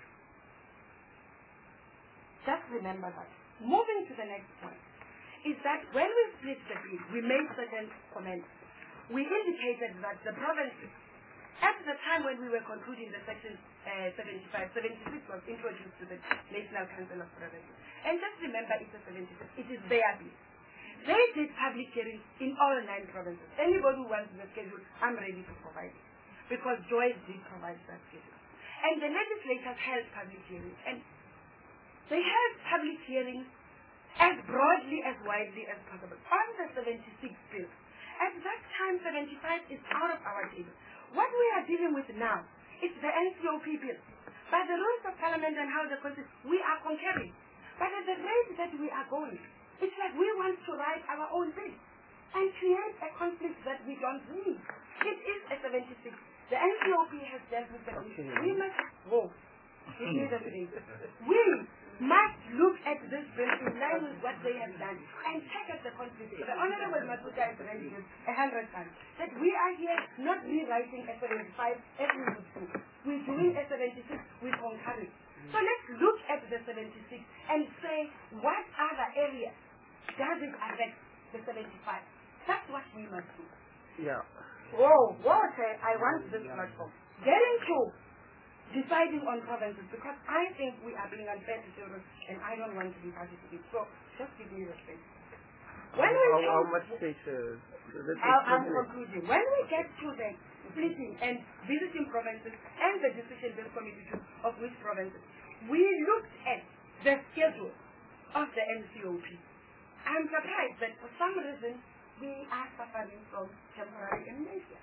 Just remember that. Moving to the next point, is that when we split the bill, we made certain comments. We indicated that the provinces, at the time when we were concluding the section 75, 76 was introduced to the National Council of Provinces. And just remember, it's a 76. It is their bill. They did public hearings in all 9 provinces. Anybody who wants the schedule, I'm ready to provide it. Because Joyce did provide that schedule. And the legislators held public hearings. And they held public hearings as broadly, as widely as possible on the 76 bill. At that time, 75 is out of our table. What we are dealing with now is the NCOP bill. By the rules of Parliament and how the Constitution, we are concurring. But at the rate that we are going, it's like we want to write our own bill and create a conflict that we don't need. It is a 76. The NCOP has dealt with the bill. We must go. We must look at this bill in line with what they have done and check at the constitution. The Honorable Matuka has already given 100 times that we are here not rewriting S75 as we would do. We're doing S76, we concur it. So let's look at the 76 and say what other areas does it affect the 75? That's what we must do. Yeah. Whoa, I want this platform. Getting to deciding on provinces, because I think we are being unfair to children and I don't want to be part of it. So just give me the space. How much space? I'm concluding. When we get to the splitting and visiting provinces and the decision-based committee of which provinces, we looked at the schedule of the NCOP. I'm surprised that for some reason we are suffering from temporary amnesia.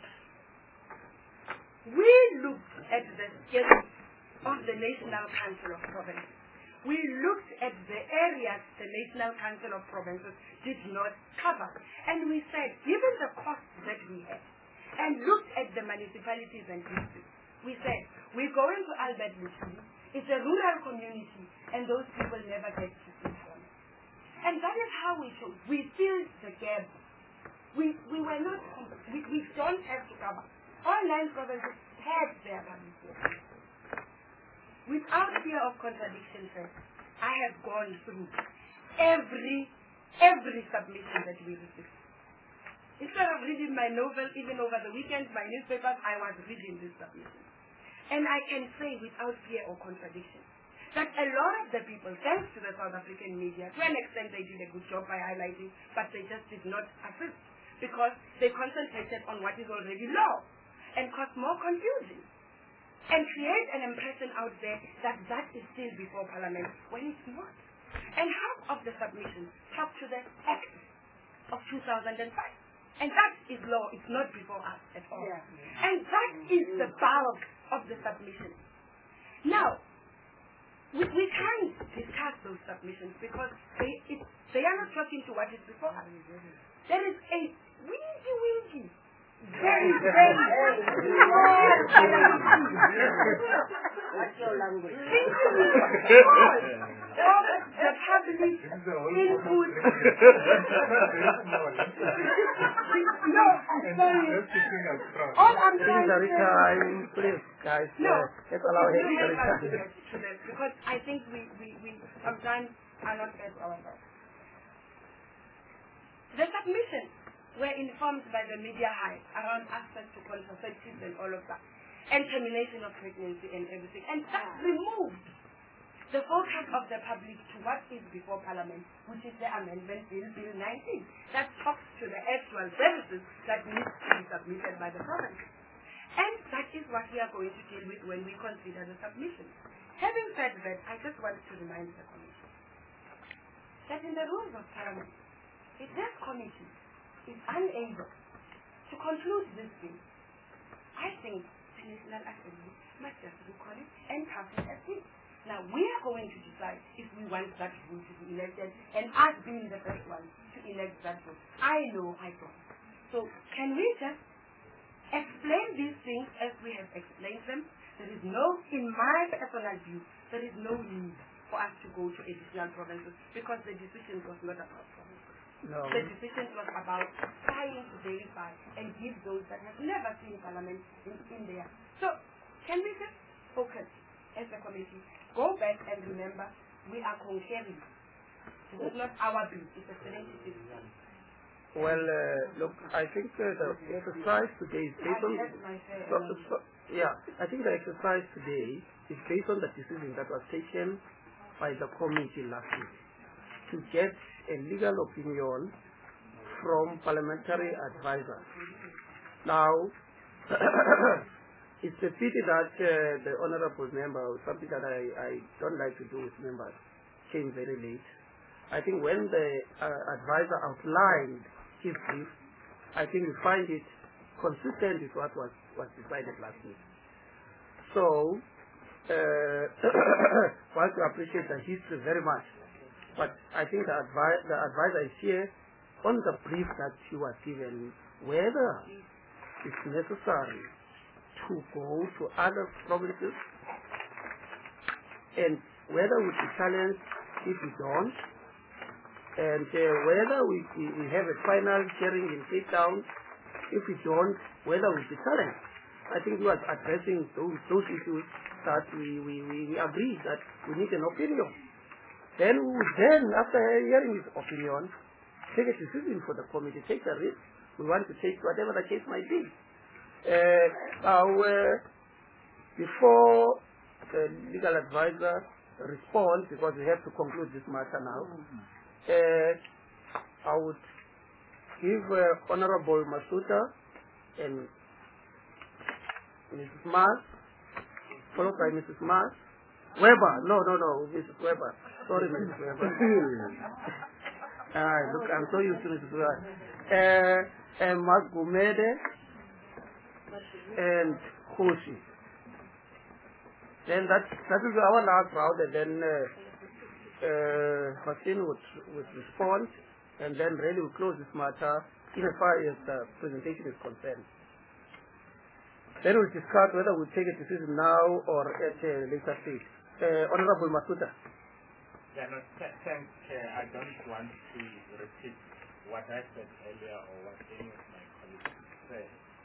We looked at the schedule of the National Council of Provinces. We looked at the areas the National Council of Provinces did not cover. And we said, given the costs that we had, and looked at the municipalities and districts, we said, we're going to Albert Lutuli. It's a rural community, and those people never get to see from it. And that is how we chose. We filled the gap. We don't have to cover. All 9 provinces had their public works. Without fear of contradiction, sir, I have gone through every submission that we received. Instead of reading my novel, even over the weekend, my newspapers, I was reading this submission. And I can say without fear or contradiction that a lot of the people, thanks to the South African media, to an extent they did a good job by highlighting, but they just did not assist because they concentrated on what is already law and cause more confusion and create an impression out there that that is still before Parliament when it's not. And half of the submissions talk to the Act of 2005. And that is law, it's not before us at all. Yeah. And that is the bulk of the submission. Now, we can't discuss those submissions because they are not talking to what is before us. There is a winky very what's your language? Of the public input. No, I'm sorry. All I'm trying to say, please, guys, no, let's allow him to them because I think we sometimes are not fair to ourselves. The submission were informed by the media hype around access to contraceptives and all of that, and termination of pregnancy and everything. And that removed the focus of the public to what is before Parliament, which is the Amendment Bill 19, that talks to the actual services that need to be submitted by the province. And that is what we are going to deal with when we consider the submission. Having said that, I just want to remind the Commission that in the rules of Parliament, if this committee is unable to conclude this thing, I think the National Assembly must just recall it and pass it as is. Now we are going to decide if we want that rule to be elected, and us being the first one to elect that rule. I know I don't. So can we just explain these things as we have explained them? There is no, in my personal view, there is no need for us to go to additional provinces because the decision was not about provinces. No. The decision was about trying to verify and give those that have never seen Parliament in there. So, can we just focus as a committee, go back and remember we are concurring. This is not our bill, it's a 76 one. Well, look, I think the exercise today is based on... I think the exercise today is based on the decision that was taken by the committee last week to get a legal opinion from parliamentary advisors. Now, it's a pity that the honorable member, something that I don't like to do with members, came very late. I think when the advisor outlined his brief, I think we find it consistent with what was decided last week. So, want to appreciate the history very much, but I think the advisor is here on the brief that he was given, whether it's necessary to go to other provinces and whether we be challenged if we don't, and whether we have a final hearing in Cape Town if we don't, whether we be challenged. I think we are addressing those issues that we agree that we need an opinion. Then after hearing his opinion, take a decision for the committee, take a risk. We want to take whatever the case might be. Before the legal advisor responds, because we have to conclude this matter now, I would give Honorable Masuta and Mrs. Mars, followed by Mrs. Mars. Weber, no, Mrs. Weber. Sorry, Mrs. Weber. Look, I'm so used to Mrs. Weber. And Mark Gumede and Koshi. Then that will be our last round, and then Hassan would respond, and then really we'll close this matter in as far as the presentation is concerned. Then we'll discuss whether we'll take a decision now or at a later stage. Honorable Masuta. Yeah, no, thanks, Chair. I don't want to repeat what I said earlier or what any of my colleagues said.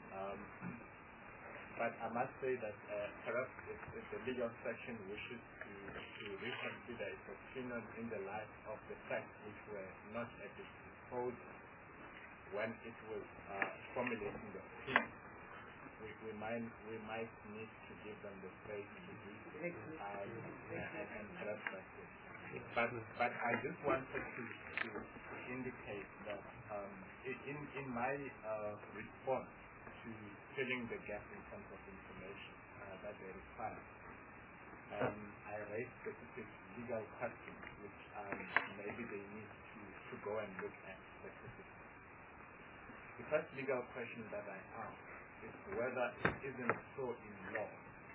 But I must say that perhaps if the legal section wishes to reconsider its opinion in the light of the facts which were not at its disposal when it was formulating the opinion, we might need to give them the space to do so. And perhaps that's it. But I just wanted to indicate that in my response to filling the gap in terms of information that they require, I raised specific legal questions which maybe they need to go and look at specifically. The first legal question that I asked is whether it isn't so in law,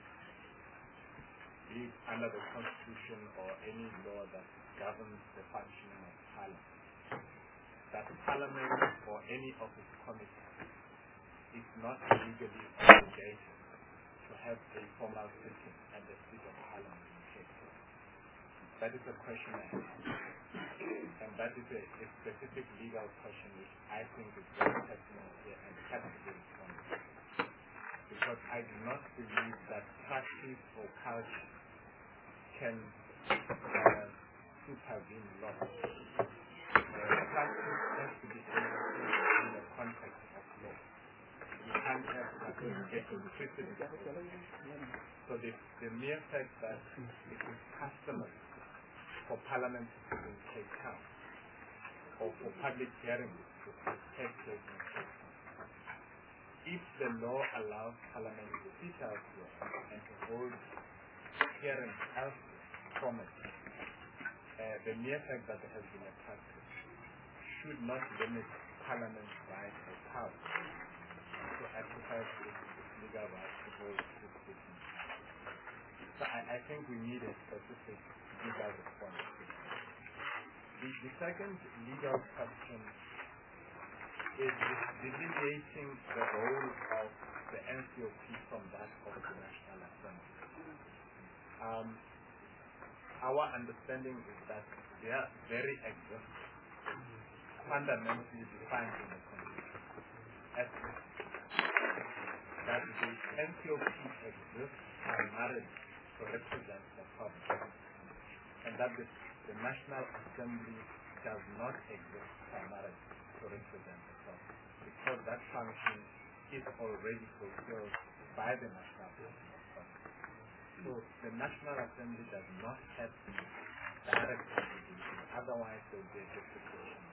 be it under the Constitution or any law that governs the functioning of Parliament, that Parliament or any of its committees is not legally obligated to have a formal sitting at the seat of Parliament in Cape Town. That is a question I have. And that is a specific legal question which I think is very pertinent here and has to be responded to. Because I do not believe that practice or culture can supervene law. Practice has to be executed in the context of law. You can't have practice getting precedent. So the mere fact that it is customary for Parliament to sit in Cape Town or for public hearings to take place in Cape Town, if the law allows Parliament to sit elsewhere and to hold hearings elsewhere from it, the mere fact that there has been a practice should not limit Parliament's right or power to exercise its legal right to hold its sitting. So I think we need a specific legal response to that. The second legal question is delineating the role of the NCOP from that of the National Assembly. Our understanding is that their very existence fundamentally defined in the Constitution as that the NCOP exists primarily to represent the public, and that the National Assembly does not exist primarily to represent the public, because that function is already fulfilled by the National Assembly. So the National Assembly does not have direct obligation, otherwise there will be a justification.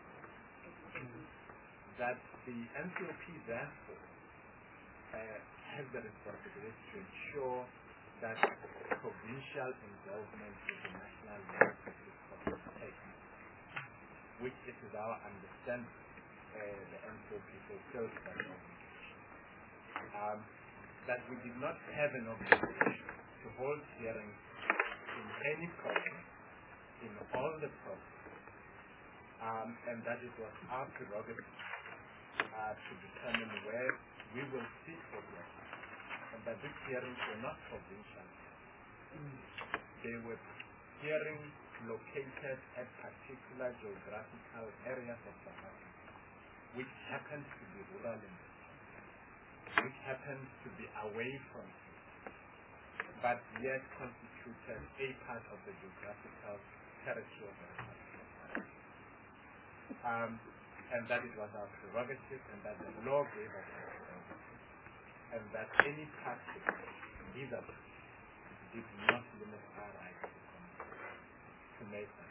That the NCOP therefore has the responsibility to ensure that provincial involvement with the national legislative process takes place, which it is our understanding the NCOP fulfills that obligation. That we did not have an obligation to hold hearings in any process, in all the processes, and that it was our prerogative to determine where we will seek for hearings, and that these hearings were not provincial. They were hearings located at particular geographical areas of South Africa, which happens to be rural in nature, which happens to be away from cities, but yet constituted a part of the geographical territory of the Republic of South Africa. And that it was our prerogative, and that the law gave us the prerogative, and that any practice either did not limit our rights to make them.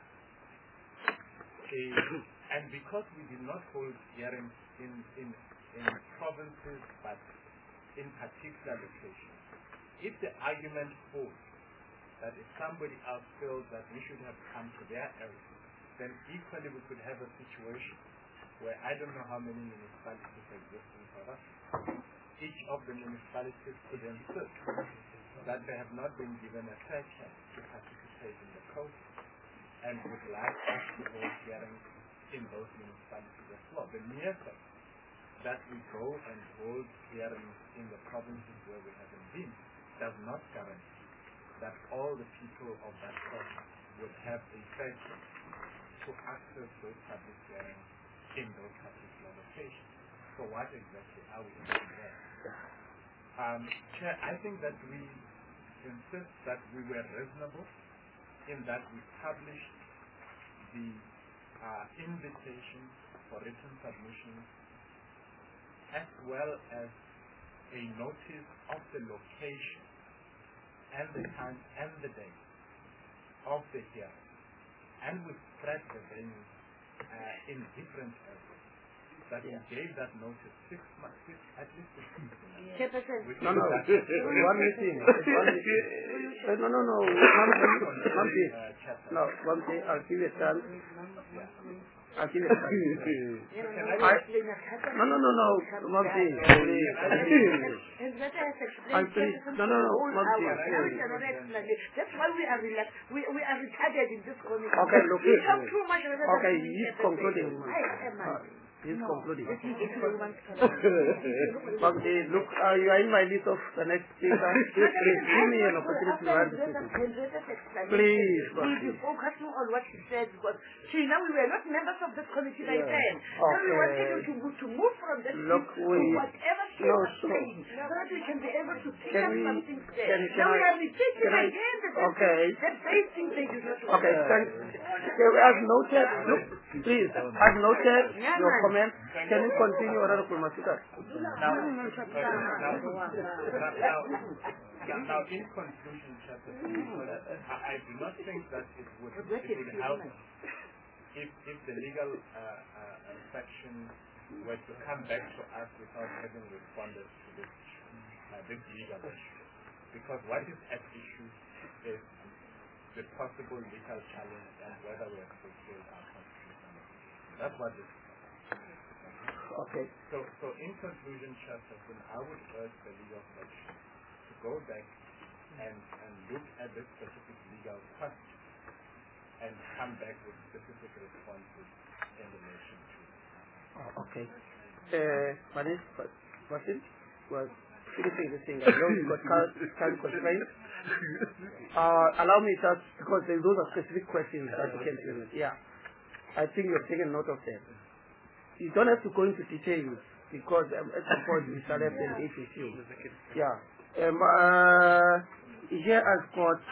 And because we did not hold hearings in provinces but in particular locations, if the argument holds that if somebody else feels that we should have come to their area, then equally we could have a situation where I don't know how many municipalities exist in South Africa. Each of the municipalities could insist that they have not been given a fair chance to participate in the process and would like us to hold hearings in those municipalities as well. The mere fact that we go and hold hearings in the provinces where we haven't been does not guarantee that all the people of that province would have a fair chance to access those public hearings in those particular locations. So what exactly are we doing there? Chair, I think that we insist that we were reasonable in that we published the invitation for written submissions as well as a notice of the location and the time and the date of the hearing. And we spread the venue in different areas. That we gave that notice 6 months, at least 6 months. No, one meeting. No, one thing, I'll give it time. I'll give it time. No, one thing. That's why we are relaxed. We are retarded in this community. Okay, look. We talk too much. Okay, he's concluding. He's concluding. Okay, look, you are in my list of the next speaker. Please give me an opportunity to answer. Please. We'll be focusing on what he said because, see, now we were not members of this committee by then. Now we wanted you to move from that to whatever she was saying so that we can be able to pick up something there. Now we are repeating again that base thing they do not want. Okay, thanks. I've noted, look, please, I've noted your comment. Can you continue, Honorable Kumasuka? Now, in conclusion, I do not think that it would help if the legal section were to come back to us without having responded to this legal issue. Because what is at issue is the possible legal challenge and whether we have fulfilled our constitutional obligation. That's what this is. Okay. So in conclusion, Chairperson, I would urge the legal section to go back and look at this specific legal question and come back with specific responses in relation to it. Okay. Manish, Wasim was finishing this thing. I know you got time constraints. Allow me just, because those are specific questions that you can do. Yeah. I think you've taken note of them. You don't have to go into details because at some point we shall have an issue. Yeah. Here I've got...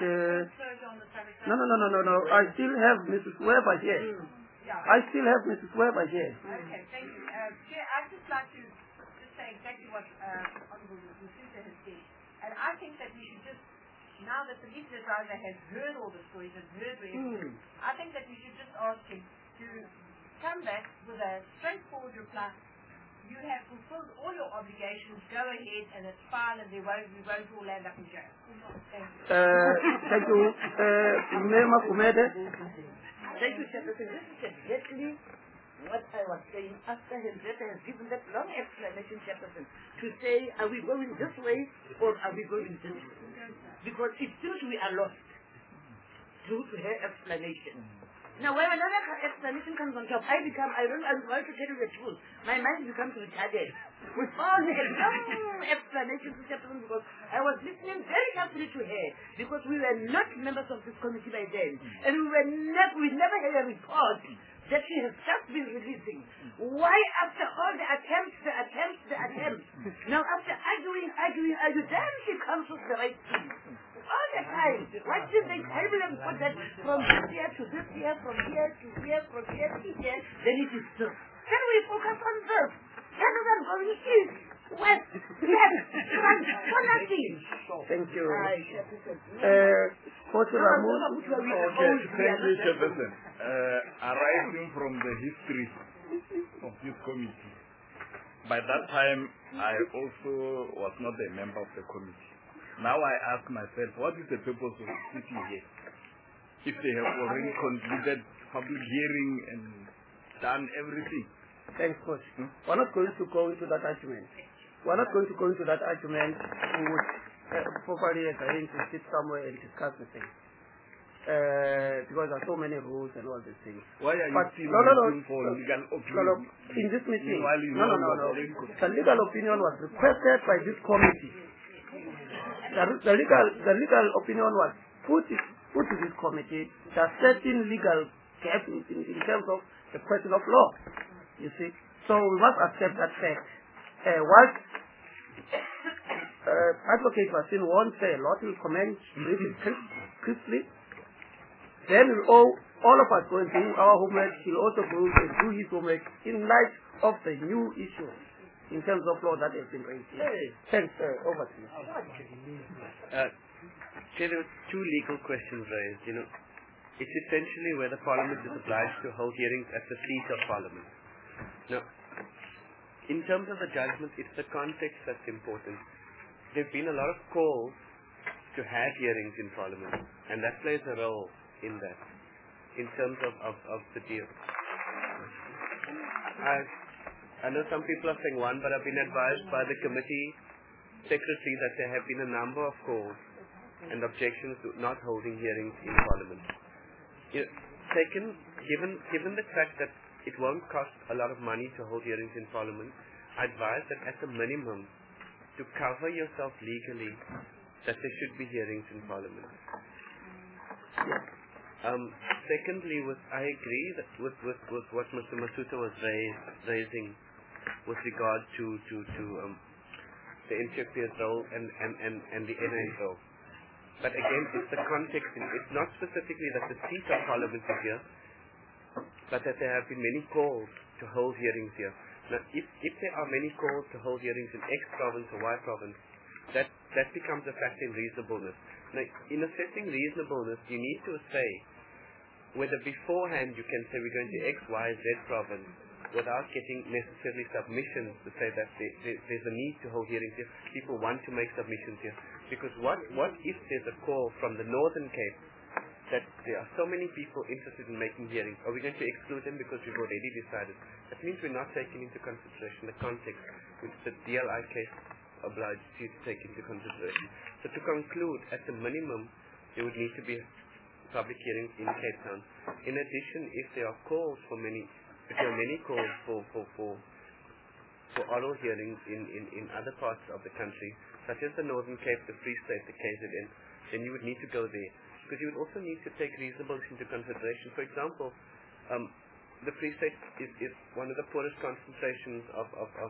No. I still have Mrs. Weber here. I still have Mrs. Weber here. Okay, thank you. Chair, I'd just like to just say exactly what Honourable Musuta has said. And I think that we should just, now that the lead advisor has heard all the stories and heard everything, I think that we should just ask him to come back with a straightforward reply. You have fulfilled all your obligations, go ahead and it's fine and we won't all land up in jail. Thank you. Thank you. Mema Kumede. Thank you, Chairperson. This is exactly what I was saying after Hendretta has given that long explanation, Chairperson, to say, are we going this way or are we going this way? Because it seems we are lost due to her explanation. Now, when another explanation comes on top, I don't want to tell you the truth. My mind becomes retarded with all the long explanations because I was listening very carefully to her because we were not members of this committee by then. And we never had a report that she has just been releasing. Why after all the attempts, now after arguing, then she comes with the right thing. All the time. What do you think? I will have put that from this year to this year, from here to here, from here to here, then it is this. Can we focus on this? Rather than going east, west, left, front, for nothing. Thank you. Okay, thank you, Chairperson. Arising from the history of this committee, by that time I also was not a member of the committee. Now I ask myself, what is the purpose of sitting here? If they have already concluded public hearing and done everything. Thanks, Coach. We're not going to go into that argument. We would probably agree to sit somewhere and discuss the thing. Because there are so many rules and all these things. Why are you still looking for legal opinion? In this meeting, No. The legal opinion was requested by this committee. The legal opinion was put to this committee. There are certain legal gaps in terms of the question of law. You see, so we must accept that fact. What Advocate Vasin won't say a lot. Will comment crisply. Then all of us going to do our homework. He'll also go and do his homework in light of the new issue in terms of law that has been raised. Thanks. Over to you. There were two legal questions raised. It's essentially whether Parliament is obliged to hold hearings at the seat of Parliament. Now, in terms of the judgment, it's the context that's important. There have been a lot of calls to have hearings in Parliament, and that plays a role in that, in terms of the deal. I know some people are saying one, but I've been advised by the committee secretary that there have been a number of calls and objections to not holding hearings in Parliament. Second, given the fact that it won't cost a lot of money to hold hearings in Parliament, I advise that at the minimum, to cover yourself legally, that there should be hearings in Parliament. Secondly, I agree that with what Mr. Masuta was raising with regard to the NCP's role and the NA's role. But again, it's the context. It's not specifically that the seat of Parliament is here, but that there have been many calls to hold hearings here. Now, if there are many calls to hold hearings in X province or Y province, that becomes a factor in reasonableness. Now, in assessing reasonableness, you need to say whether beforehand you can say we're going to X, Y, Z province without getting necessarily submissions to say that there's a need to hold hearings here. People want to make submissions here. Because what if there's a call from the Northern Cape that there are so many people interested in making hearings? Are we going to exclude them because we've already decided? That means we're not taking into consideration the context which the DLI case obliged you to take into consideration. So to conclude, at the minimum, there would need to be public hearings in Cape Town. In addition, if there are many calls for oral hearings in other parts of the country, such as the Northern Cape, the Free State, the KZN, then you would need to go there. Because you would also need to take reasonableness into consideration. For example, the Free State is one of the poorest concentrations of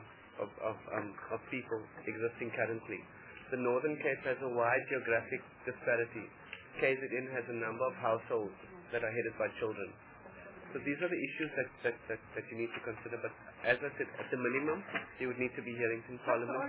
people existing currently. The Northern Cape has a wide geographic disparity. KZN has a number of households that are headed by children. So these are the issues that you need to consider. But as I said, at the minimum, there would need to be hearings in Parliament.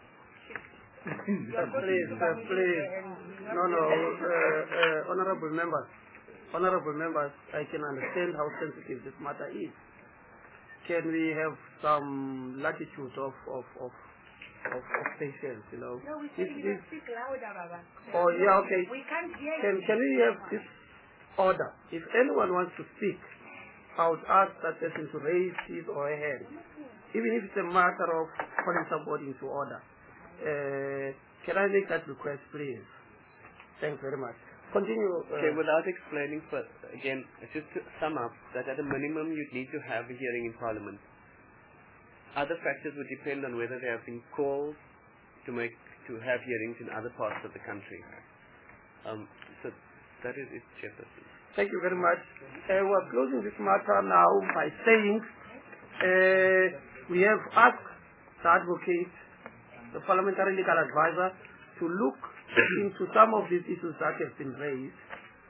Please. No. Honorable members, I can understand how sensitive this matter is. Can we have some latitude of patience, No, we can speak louder, Baba. Oh, yeah, okay. We can't hear you. Can we have this order? If anyone wants to speak, I would ask that person to raise his or her hand, even if it's a matter of calling somebody into order. Can I make that request, please? Thanks very much. Continue. Okay, without explaining, again, just to sum up, that at a minimum you need to have a hearing in Parliament. Other factors would depend on whether they have been called to have hearings in other parts of the country. So that is it, Chairperson. Thank you very much. We're closing this matter now by saying we have asked the advocate, the parliamentary legal advisor, to look into some of these issues that have been raised.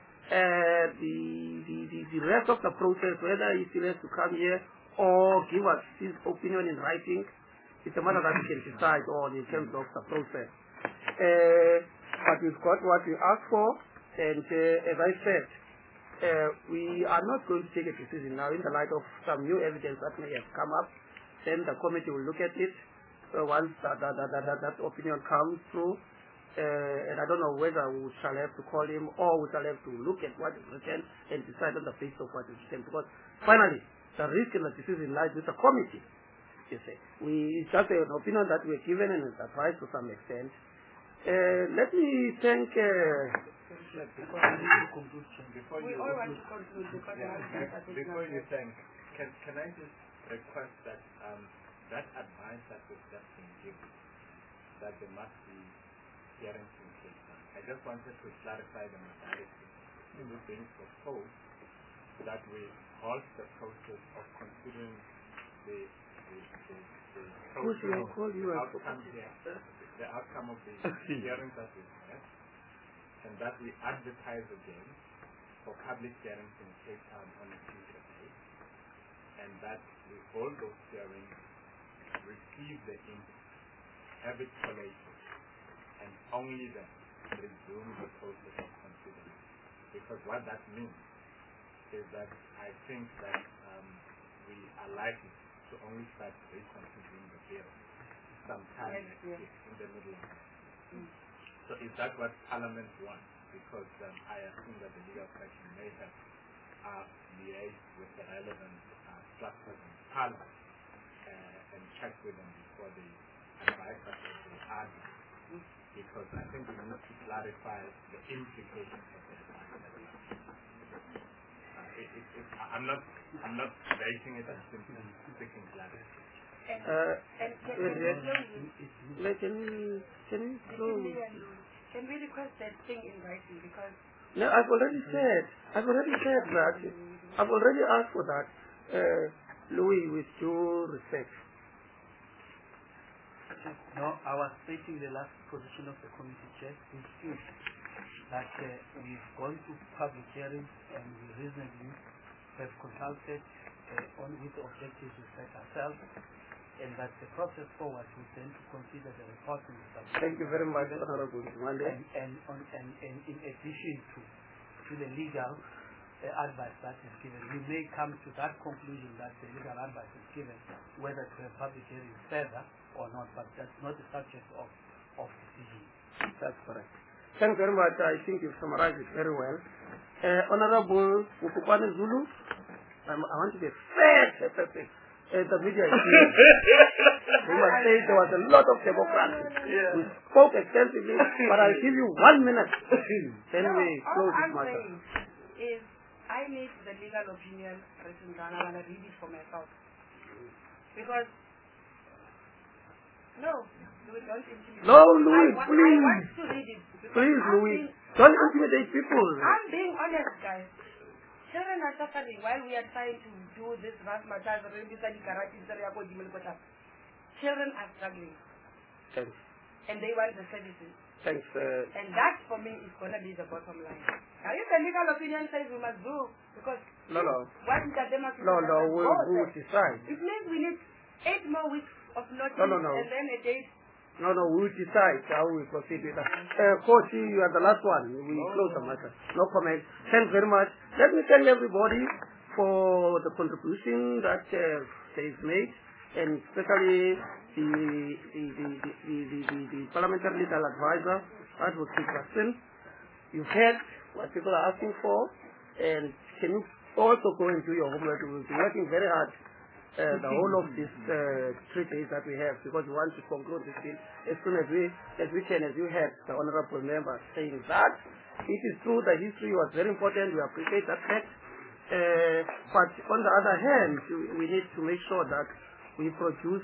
The rest of the process, whether he still has to come here or give us his opinion in writing, it's a matter that we can decide on in terms of the process. But we've got what we asked for, and as I said, we are not going to take a decision now in the light of some new evidence that may have come up. Then the committee will look at it once that opinion comes through. And I don't know whether we shall have to call him or we shall have to look at what is written and decide on the basis of what is written. Because finally, the risk and the decision lies with the committee. You see, it's just an opinion that we're given and it's advised to some extent. Let me thank. Before you thank, can I just request that that advice that was just been given, that there must be hearings in Cape Town. I just wanted to clarify the modality. It was being proposed that we halt the process of considering the outcome of the hearings that we had, and that we advertise again for public hearings in Cape Town on a future date, and that we hold those hearings, receive the input, have it collated, and only then resume the process of considering. Because what that means is that I think that we are likely to only start reconsidering the bill sometime next year in the middle of it. So is that what Parliament wants? Because I assume that the legal section may have liaised with the relevant structures in Parliament and checked with them before they advise us what they argue. Because I think we need to clarify the implications of the advice. I'm not raising it as simply seeking clarity. Can we request that thing in writing? Because no, I've already said that. I've already asked for that. Louis, with due respect. No, I was stating the last position of the committee chair is still that we've gone to public hearings and we reasonably have consulted with the objectives we set ourselves, and that the process forward would then to consider the report in the subject. Thank you very much, Honorable Mwande. And in addition to the legal advice that is given, we may come to that conclusion that the legal advice is given, whether to have public hearings further or not, but that's not the subject of decision. That's correct. Thank you very much. I think you've summarized it very well. Honorable Mukupane Zulu, I want to be fair. The media is here. We must say there was a lot of democracy. Yeah. We spoke extensively, but I'll give you 1 minute. Then we close this matter. Is I need the legal opinion written down. I want to read it for myself. Because no, Louis, don't intimidate. No, Louis, please. I want to read it. Please, Louis. Don't intimidate people. I'm being honest, guys. Children are suffering while we are trying to do this vast matters. Children are struggling. Thanks. And they want the services. Thanks. And that for me is going to be the bottom line. Now, if the legal opinion says we must do, because no, what academic we'll decide. It means we need 8 more weeks of notice no. and then a date. No, we'll decide how we proceed with that. Kochi, you are the last one. We close the matter. No comment. Thanks very much. Let me thank everybody for the contribution that they've made, and especially the parliamentary legal advisor, Advocate Jackson. You've heard what people are asking for, and can you also go and do your homework? We'll be working very hard the whole of these 3 days that we have, because we want to conclude this deal as soon as we can. As you heard the honorable member saying that, It is true the history was very important. We appreciate that fact. But on the other hand, we need to make sure that we produce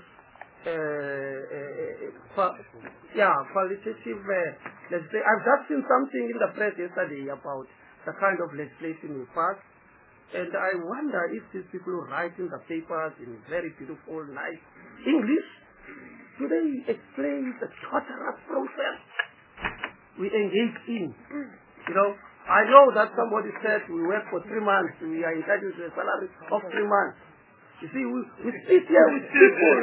qualitative, let's say, I've just seen something in the press yesterday about the kind of legislation we passed, and I wonder if these people who write in the papers in very beautiful, nice English, do they explain the torturous process we engage in? You know, I know that somebody said we work for 3 months, we are entitled to a salary of 3 months. You see, we sit here with people,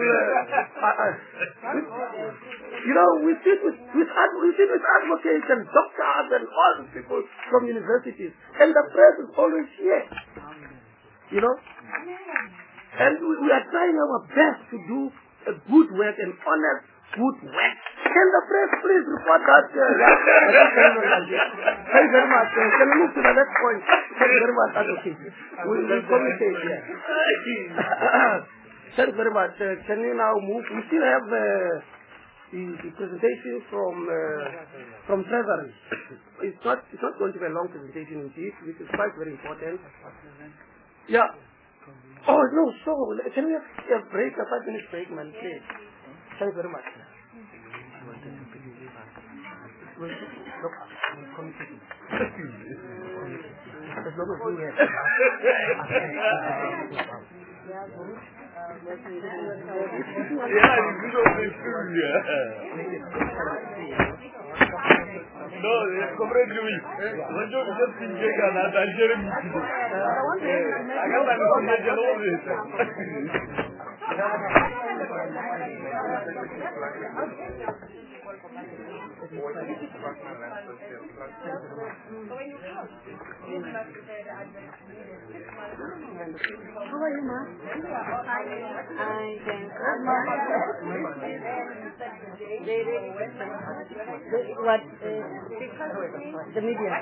we sit with advocates and doctors and all these people from universities, and the press is always here, you know. And we are trying our best to do a good work, an honest good work. Can the press please report that? Thank you very much. Can we move to the next point? Thank you very much, advocate. We will communicate here. Thank you very much. Can we now move? We still have the presentation from Treasury. It's not going to be a long presentation indeed, which is quite very important. Yeah. Oh no, so can we have a break, a 5-minute break, man, please? Thank you very much. No, comrade Louis. When you just think you can answer me. I got that information always. How are you, Ma? I can. What? The media.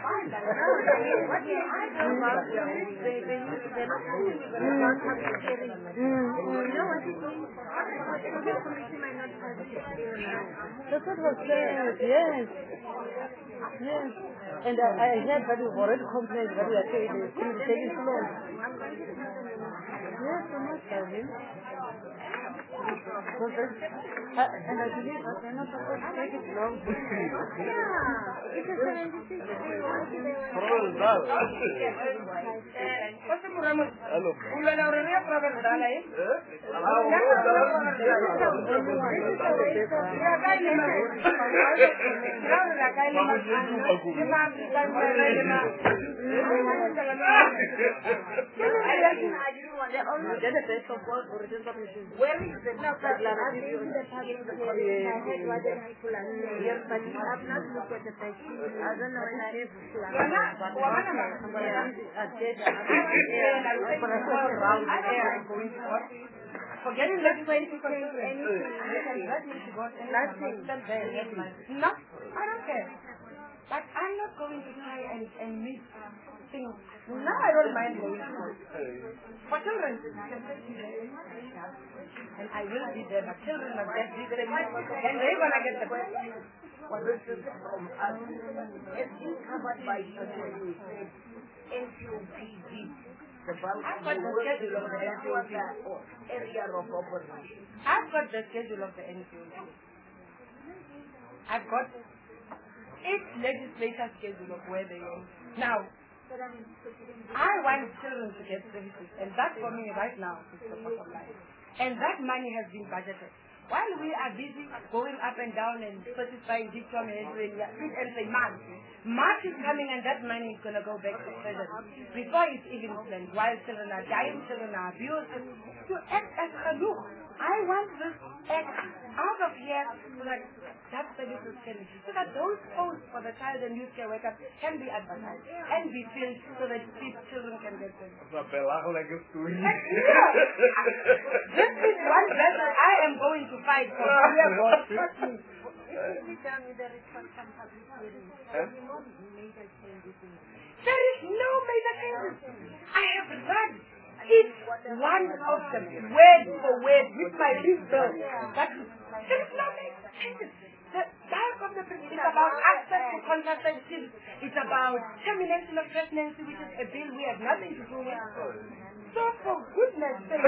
That's what was said, yes. Yes. And I heard that you've already complained that we are taking too long. Yes, so much, darling. And I believe that they're not supposed to take it long. Yeah. It's a 76. Hello. Where is the no problem? I've been to the public hearing. I heard what the people are saying. Yes, but I've not looked at the text. I don't know when I have forgetting that way to change anything. Nothing. No, I don't care. But I'm not going to try and miss things. No, I don't mind going through. For children, and I will be there. But children are just different, and they're gonna get the question. What this is from us. It's been covered by NCOPD. I've got the schedule of the NCOPD area of operation. I've got the schedule of the NCOPD. I've got each legislature schedule of where they are. Now, I want children to get services, and that for me right now is the bottom line. And that money has been budgeted. While we are busy going up and down and satisfying dictum and saying March is coming and that money is going to go back to treasury before it's even spent. While children are dying, children are abused. To act as a look. I want this act out of here so that that services can, so that those posts for the child and youth care workers can be advertised and be filled so that children can get them. This is one battle I am going to fight for. There is no major changes. I have read each one of them, word for word, with my list bill. But there is no major changes. The dialogue of the president It's about access to contraceptives. It's about termination of pregnancy, which is a bill we have nothing to do with. So for goodness sake.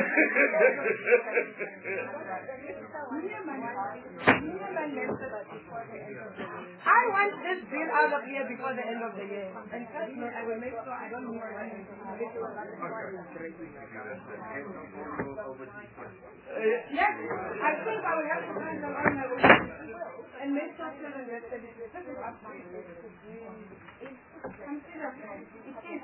I want this bill out of here before the end of the year. And trust me, I will make sure I don't miss one. Yes, I think I will have to find the one I will and make sure children get the this is absolutely. I'm serious. It is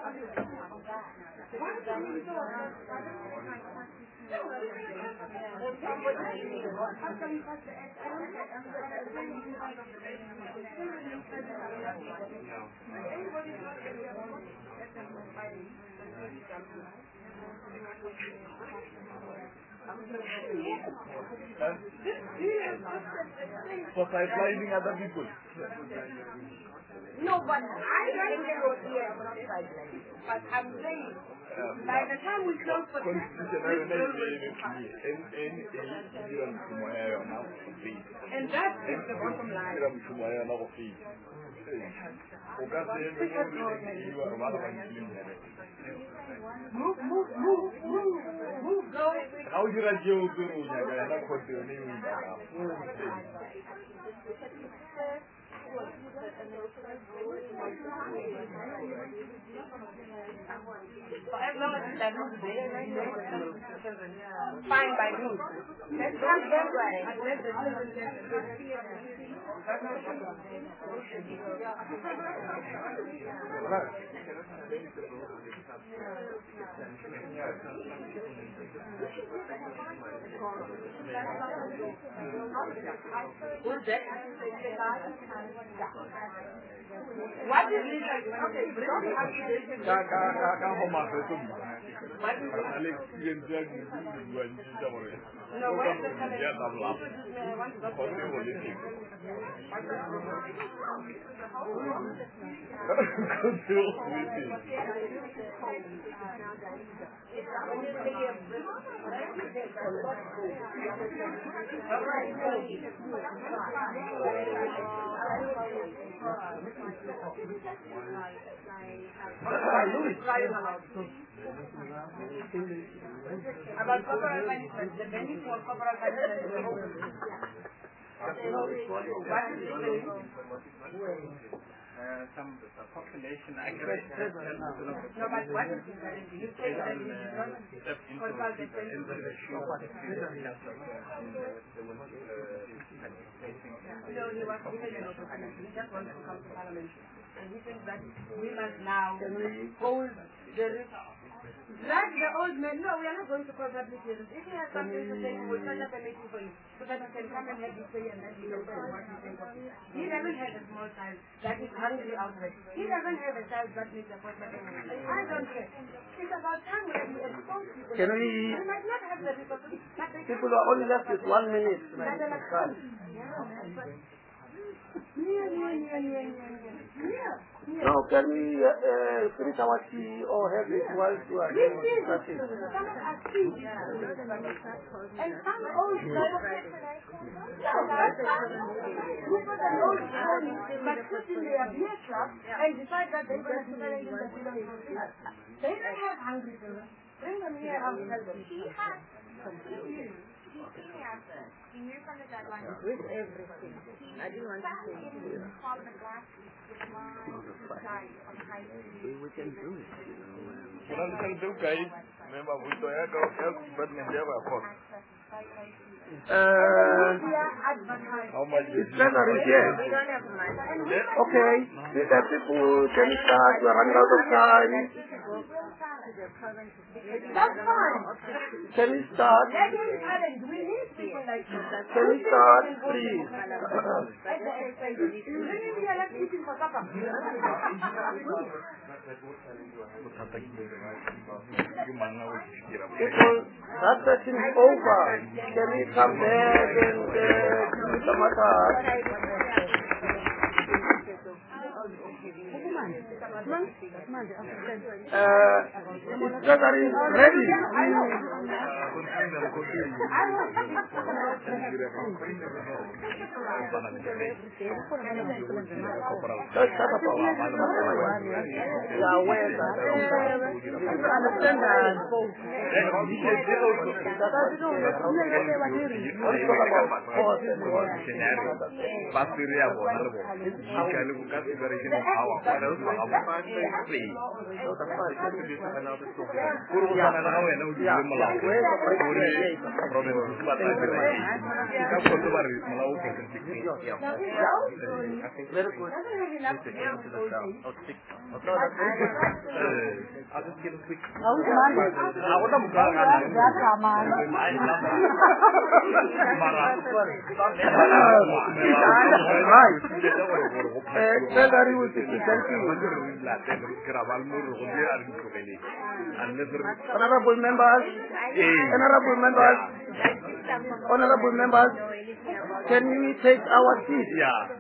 For sidelining other people. No, but I don't know here, not sideline. But I'm saying, by the time we close for and that is the bottom line. Move, go. How do you do As long as it doesn't fine by me. Let's come that way. Who's that? What is this? Okay, no, where's the about corporal punishment, the benefit for corporal punishment. Some population access. No, but what is it? You say that you consult the So he was given an opportunity. He just wants to come to Parliament. And he thinks that we must now hold the Like the old man, no, we are not going to call public hearings. If he has something to say, we will set up a meeting for you, so that he can come and have his say and then he can say what he thinks of it. He doesn't have a small child that is hungry outside. He doesn't have a child that needs appointment. I don't care. It's about time when we expose people. Can we... We might not have the resources, but they People are only left with 1 minute. Now, can we finish our tea or have it while you are discussing? And some old but put in their beer club and decide that they're going to challenge the They don't have hungry children. Bring them here and tell them. He knew from the deadline. With everything. I didn't want to say it. We can do it, Remember, we don't have how much is Treasury here? We don't have money. Okay, the people can start, we are running out of time. That's fine. Can we start? Let him challenge. We need people like that. Can we start, please? Bring him here, let's eat him for supper. People, that session is over. Can we come back and do the matter? Treasury ready. Very good. I'll just give a quick. Treasury will be presenting. Honorable members, can we take our seat?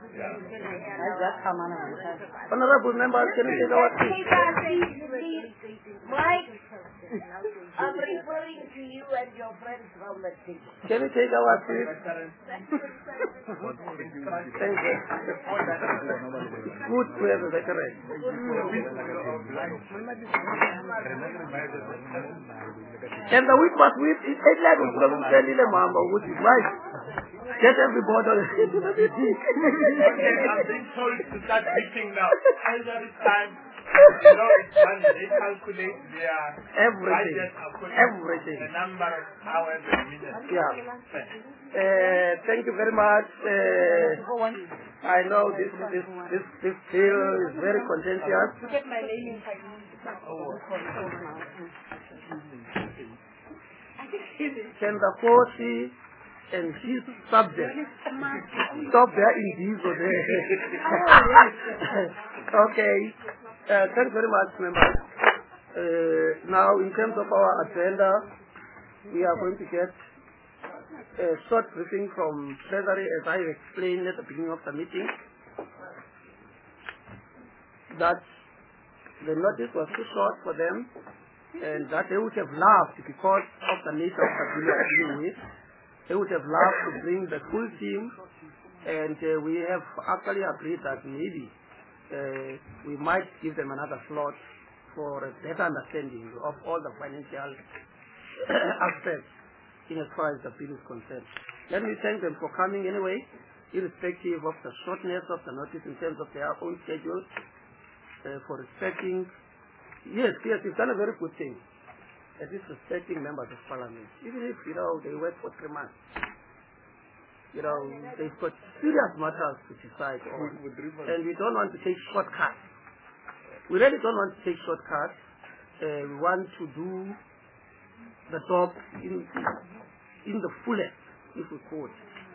Honorable members, can we take our seat? Mike, I'm referring to you and your friends from the city. Can we take our seat? Thank you. Good to have the correct. And the week was with is like Mambo, which is right. Get everybody on I'm being told to start meeting now. Every time, you know, it's funny. They calculate their everything. Everything. The number of hours a minute. Yeah. Thank you very much. I know this bill is very contentious. Get my name in. Can the 40 and his subject stop there in these or there? Okay. Thanks very much, members. Now, in terms of our agenda, we are going to get a short briefing from Treasury, as I explained at the beginning of the meeting, that the notice was too short for them, and that they would have loved, because of the nature of the bill we are dealing with, they would have loved to bring the full team, and we have actually agreed that maybe we might give them another slot for a better understanding of all the financial aspects in as far as the bill is concerned. Let me thank them for coming anyway, irrespective of the shortness of the notice in terms of their own schedule, for respecting. Yes, you've done a very good thing. At least respecting members of parliament. Even if, they work for 3 months. They've got serious matters to decide on. And we don't want to take shortcuts. We really don't want to take shortcuts. We want to do the job in the fullest, if we could.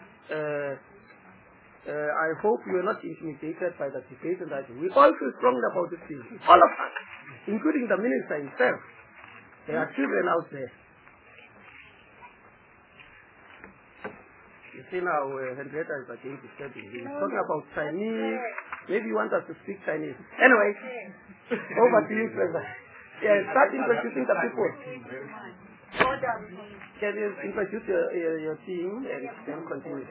I hope you are not intimidated by the debate, and that we all feel strongly about this thing. All of us, including the minister himself. There are children out there. You see now, Henrietta is again disturbing. He's talking about Chinese. Maybe you want us to speak Chinese. Anyway, over to you, President. Yeah, start introducing the people. Can you introduce your team and then continue?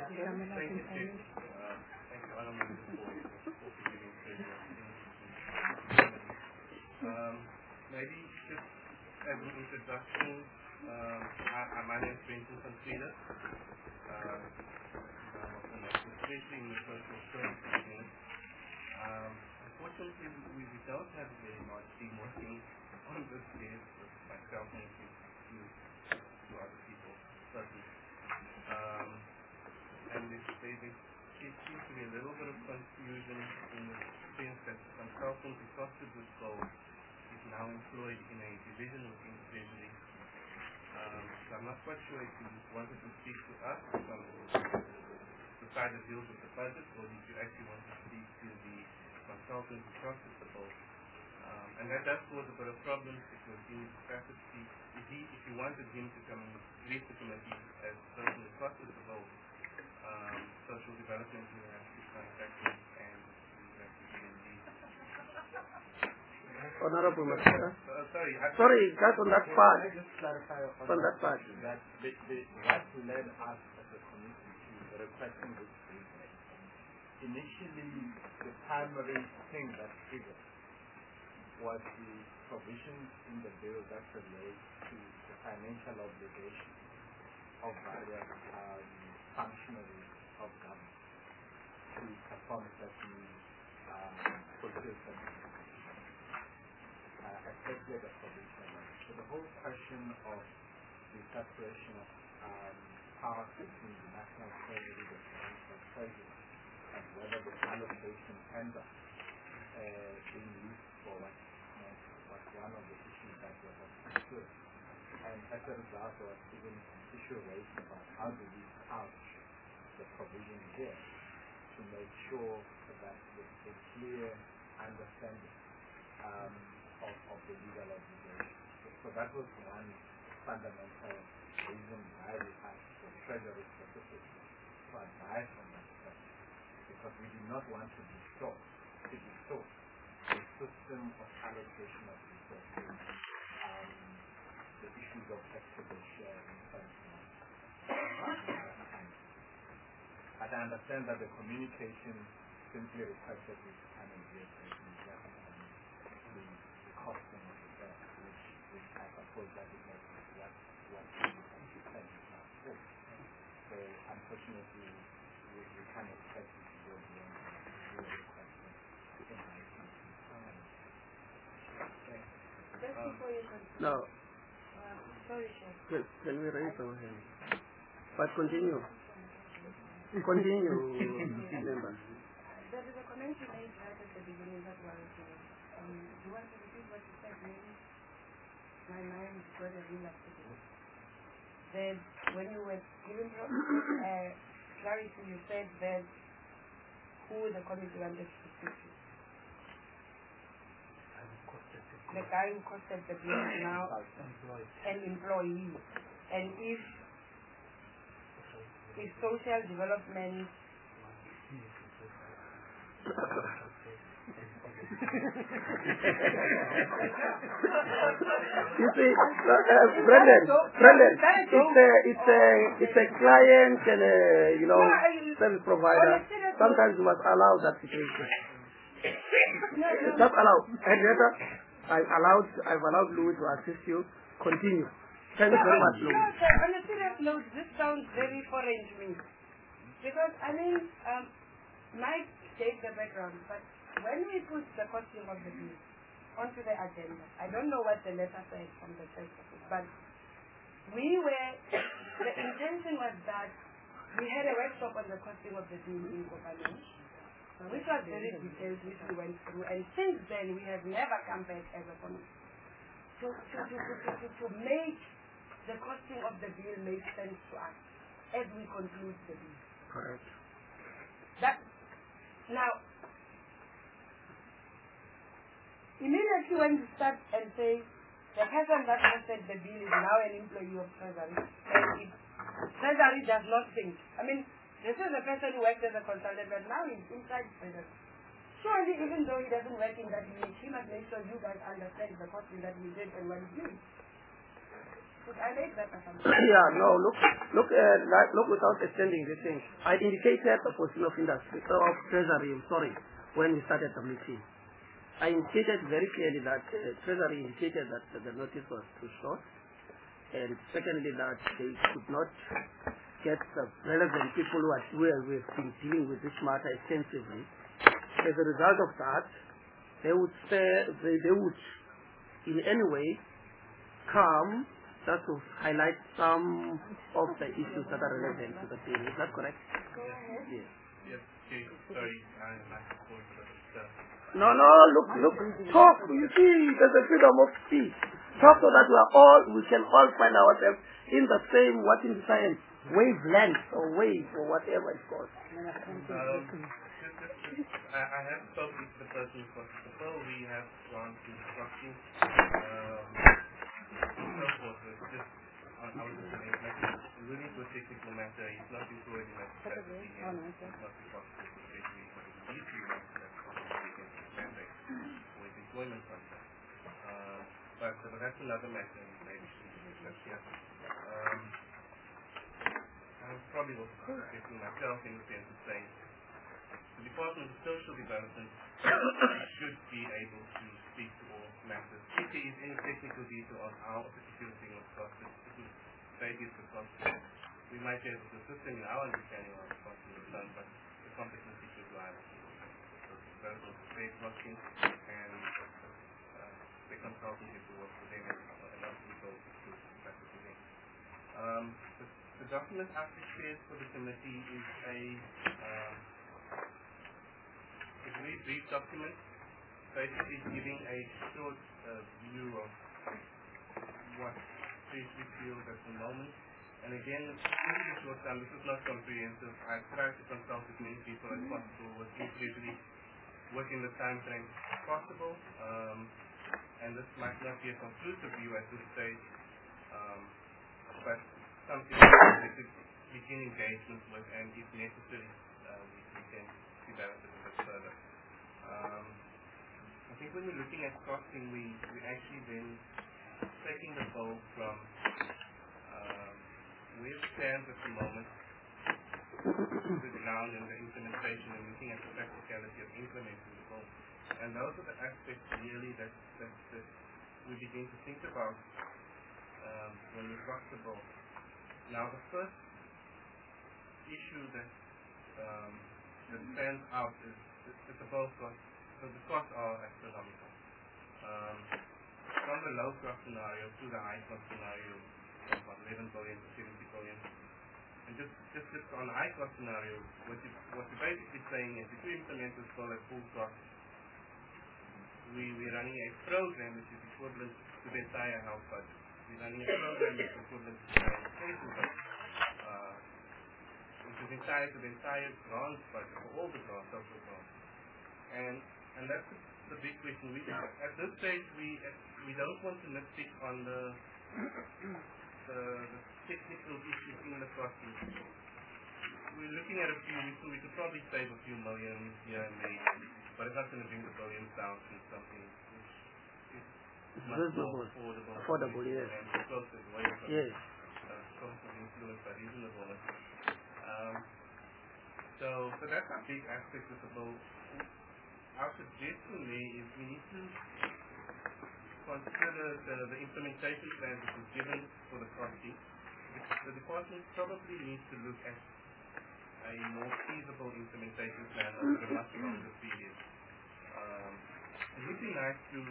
Maybe just as an introduction, my name is Vincent Contrina. I'm especially in the social service business. Unfortunately, we don't have a very large team working on this case with myself and two other people, certainly. And there seems to be a little bit of confusion in the sense that the consultant who cost of this goal is now employed in a division within Treasury. So I'm not quite sure if you wanted to speak to us from the side that deals with the budget, or if you actually want to speak to the consultant who crosses the boat. And that does cause a bit of problems because in his capacity, if you wanted him to come and lead the committee as the person who crosses the boat, social development, manufacturing, and Honorable Masika. Sorry. Sorry, just on that part. Can I just clarify On that part. that what led us as a committee to requesting this briefing? Initially, the primary thing that triggered was the provisions in the bill that relate to the financial obligation of various functionaries of government to perform certain fulfill certain especially the provision. So the whole question of the separation of powers between the National Treasury, the Provincial Treasury, and whether the allocation ends up being used for what was one of the issues that was understood. And as a result, there was even an issue raised about how do we couch the provision there to make sure that there's a clear understanding of the legal obligation. So that was one fundamental reason why we asked the Treasury specifically to advise on that question, because we did not want to distort the system of allocation of resources, the issues of equitable sharing, and so on. But I understand that the communication simply requested this kind of verification the costing of the debt, which I suppose that is not what we intend now for. So unfortunately, we can't expect it to go beyond the requesting in writing. Just before you continue. No. Sorry, Chair. Can we raise our hands? But continue. Continue, members. There is a comment you made right at the beginning that was, do you want to repeat what you said? Maybe my mind got a real upset. Then when you were giving clarity, you said that who the committee wanted to speak to. The guy who costed the bill is now an employee. And if social development You see, Brendan, it's a client and service provider. Sometimes you must allow that situation. Just allow. Henrietta, I've allowed Louis to assist you. Continue. Thank you very much, Louis. No, sir, on a serious note, this sounds very foreign to me. Because, Mike gave the background, but when we put the costing of the bill onto the agenda, I don't know what the letter said from the church office, but the intention was that we had a workshop on the costing of the bill in government, which was very detailed, which we went through, and since then we have never come back as a committee to make the costing of the bill make sense to us as we conclude the bill. Correct. Now, immediately when you start and say the person that hosted the bill is now an employee of Treasury, and Treasury does not think. This is a person who works as a consultant, but now he's inside Treasury. Surely, even though he doesn't work in that unit, he must make sure you guys understand the costing that we did and what he did. I make that assumption. Yeah, no, look without extending the thing. I indicated the position of industry, of Treasury, when we started the meeting. I indicated very clearly that Treasury indicated that the notice was too short, and secondly that they could not get the relevant people who have been dealing with this matter extensively. As a result of that, they would in any way come just to highlight some of the issues that are relevant to the bill. Is that correct? Yes. Yes, okay. Sorry, I'm not going to No, look, talk. You see, there's a freedom of speech. Talk so that we can all find ourselves in the same, science, wavelength or wave or whatever it's called. I have talked with the person for the bill. We have gone through structural I was just saying, really to a technical matter, it's not employed in a strategy, it's not responsible for treasury, but it's deeply mandate with employment contract. But that's another matter, maybe should discuss here. I'm probably also contradicting myself in the sense of saying the Department of Social Development should be able to speak to all matters. If there is any technical detail on how a particular thing was costed, it would say it's the cost. We might be able to assist them in our understanding of the cost of the done, but the competency should lie with the development of trade costing and the consultant is to work for them and other people to practice with them. The document I've prepared for the committee is a very brief document, basically giving a short view of what Treasury feels at the moment. And again, in the short time, this is not comprehensive. I've tried to consult as many people as possible, working Treasury within the time frame possible. And this might not be a conclusive view at this stage, but something that we could begin engagement with, and if necessary, we can develop it a bit further. I think when we're looking at costing, we're actually then taking the goal from where it stands at the moment, the ground and the implementation, and looking at the practicality of implementing the goal. And those are the aspects really that we begin to think about when we cross the goal. Now, the first issue that stands out is the goal cost. So the costs are astronomical. From the low cost scenario to the high cost scenario, from about 11 billion to 70 billion. And just on the high cost scenario, what you're basically saying is if you implement this goal at full cost, we're running a program which is equivalent to the entire health budget. We're running a program which is equivalent to the education budget, which is to the entire grants budget for all the grants, social grants. And that's the big question. At this stage, we don't want to nitpick on the technical issues in the costing. We're looking at a few, we could probably save a few million here and there, but it's not going to bring the billions down to something which is much more affordable, yes. And closer away from source of influence by reasonableness. So that's a big aspect of the bill. Our suggestion there is we need to consider the implementation plan that was given for the costing. The department probably needs to look at a more feasible implementation plan over a much longer period. It would be nice to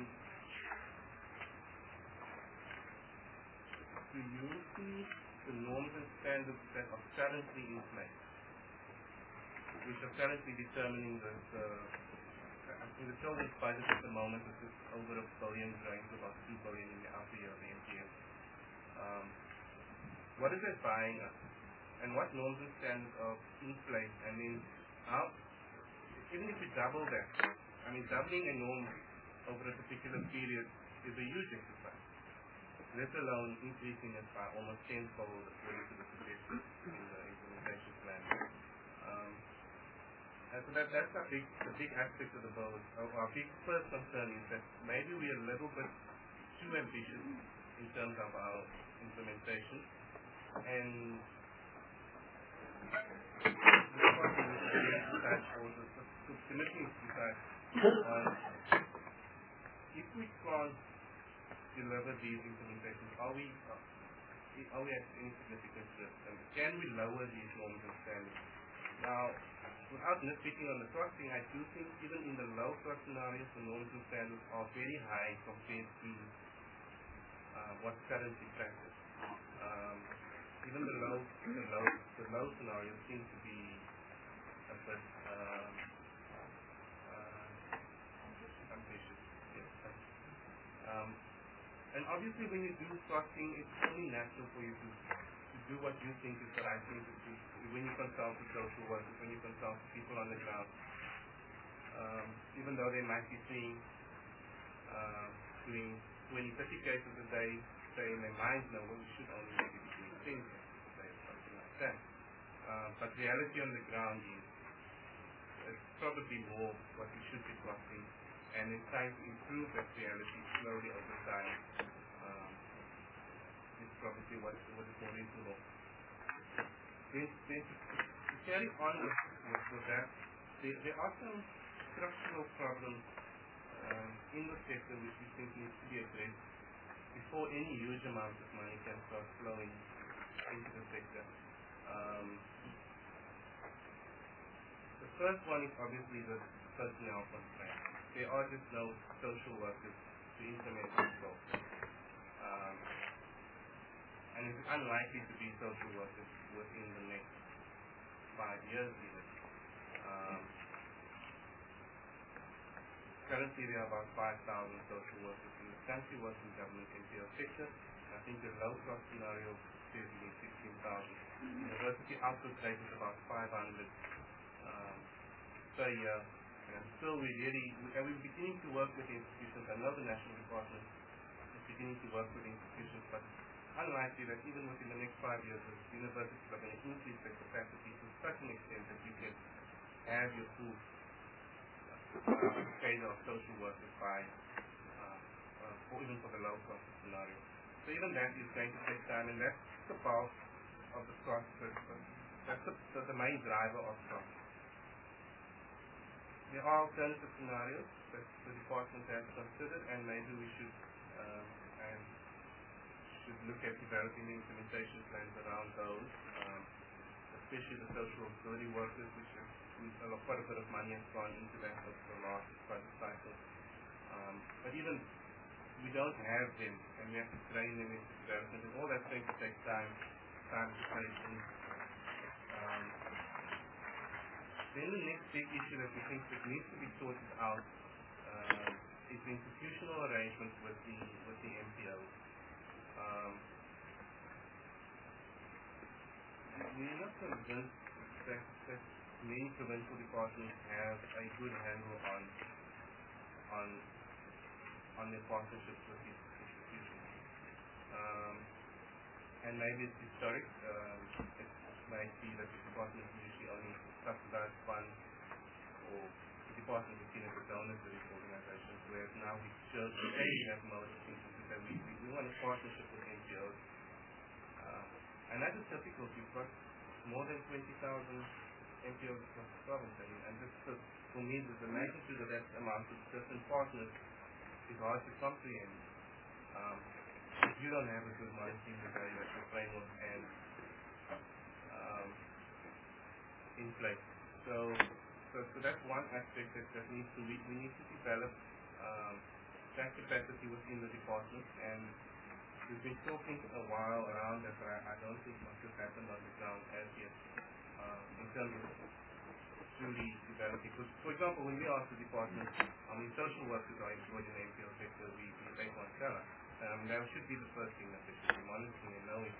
use the norms and standards that are currently in place, which are currently determining the children's budget at the moment is just over $1 billion, growing to about $2 billion in the outer year of the NPM. What is it buying us? And what norms and standards are in place? And then even if we double that, doubling a norm over a particular period is a huge exercise, let alone increasing it by almost tenfold according to the suggestions in the implementation plan. And so that's the big aspect of the bill. Our big first concern is that maybe we are a little bit too ambitious in terms of our implementation, and the committee decides if we can't deliver these implementations, are we at any significant risk? And can we lower these norms and standards? Now, without nitpicking on the costing, I do think even in the low cost scenarios, the norms and standards are very high compared to what's currently practiced. Even the low scenarios seem to be a bit ambitious. Yes. And obviously, when you do costing, it's only natural for you to do what you think is the right thing to do. When you consult with social workers, when you consult with people on the ground, even though they might be doing 20, 30 cases a day, say in their minds, no, well, we should only maybe be doing 10 cases a day or something like that. But reality on the ground is it's probably more what we should be costing and then trying to improve that reality slowly over time is probably what is more reasonable. Then to carry on with that, there are some structural problems in the sector which we think needs to be addressed before any huge amount of money can start flowing into the sector. The first one is obviously the personnel constraint. There are just no social workers to implement this role. And it's unlikely to be social workers within the next 5 years even. Currently there are about 5,000 social workers in the country working in government NPO sector. I think the low-cost scenario says we need 16,000. University output rate is about 500 per year. And still we're beginning to work with institutions. I know the National Department is beginning to work with institutions, but unlikely that even within the next 5 years the universities are going to increase their capacity to such an extent that you can have your full cadre of social workers by or even for the low cost scenario. So even that is going to take time, and that's the bulk of the cost. That's the main driver of cost. There are alternative scenarios that the department has considered, and maybe we should look at developing the implementation plans around those, especially the social auxiliary workers, which quite a bit of money has gone into that over the last budget cycle. But even we don't have them, and we have to train them into development, and all that's going to take time to place in. Then the next big issue that we think that needs to be sorted out is the institutional arrangements with the MPOs. We're not convinced that many provincial departments have a good handle on their partnerships with these institutions. And maybe it's historic. It might be that the department usually only subsidize funds, or the department is seen as a donor to these organizations, whereas now we should take that mode of thinking to say we want a partnership with NGOs. And that is difficult. We've got more than 20,000 NGOs across the province, and just for me, the magnitude of that amount of different partners is hard to comprehend. If you don't have a good monitoring evaluation framework and in place. So that's one aspect that needs to we need to develop that capacity within the department, and we've been talking a while around that, but I don't think much has happened on the ground as yet in terms of truly developing. For example, when we ask the department how many social workers are employed in the NPO sector, we base on Stella. That should be the first thing that they should be monitoring and knowing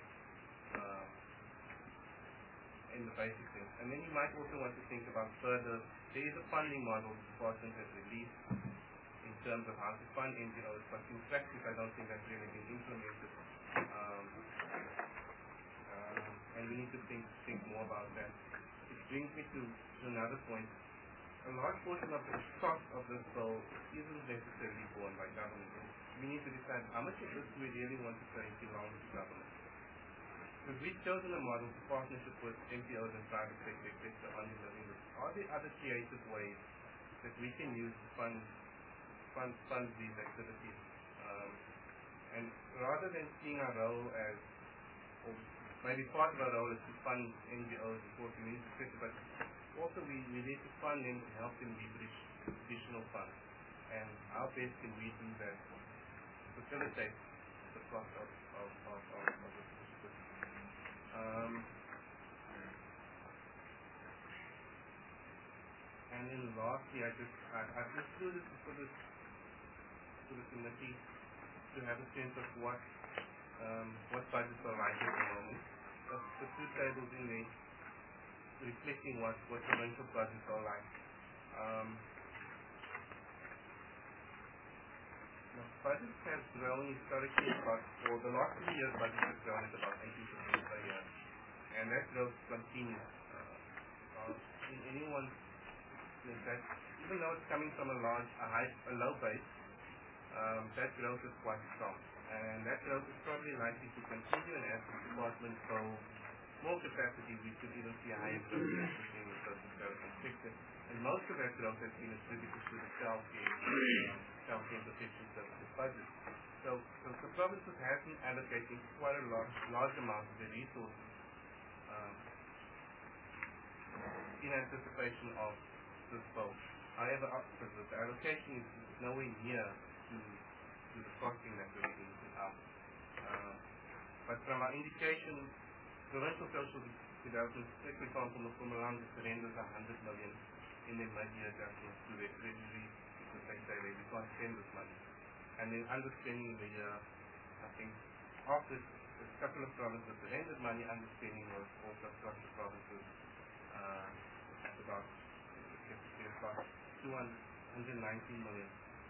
in the basic things. And then you might also want to think about further, there is a funding model the department has released in terms of how to fund NGOs, but in practice I don't think that's really been implemented. And we need to think more about that. It brings me to another point. A large portion of the cost of this bill isn't necessarily borne by government. We need to decide how much of this we really want to say belongs to government. Because we've chosen a model for partnership with NPOs and private sector, etc. on the living list. Are there other creative ways that we can use to fund these activities? And rather than seeing our role as, or maybe part of our role is to fund NGOs and support communities, etc. But also we need to fund them to help them leverage additional funds. And how best can we do that? Facilitate the cost of this. And then lastly, I've included for the committee to have a sense of what budgets are like at the moment. The two tables in there reflecting what provincial budgets are like. The budget has grown historically for the last 3 years, budget has grown at about 18% per year. And that growth continues. In anyone's is that even though it's coming from a low base, that growth is quite strong. And that growth is probably likely to continue, and as the department grows more capacity, we could even see a higher growth in the social development sector. And most of that growth has been attributed to the self-care protection services budget. So the provinces have been allocating quite a large amount of their resources in anticipation of this bill. However, the allocation is nowhere near to the costing that we're getting out. But from our indication, provincial social development, for example, from around the surrenders 100 million in their mid-year adjustments to their treasury, because they say they can't spend this money. And then underspending the year, I think, after a couple of provinces surrendered money, underspending was also across the provinces at about 219 million.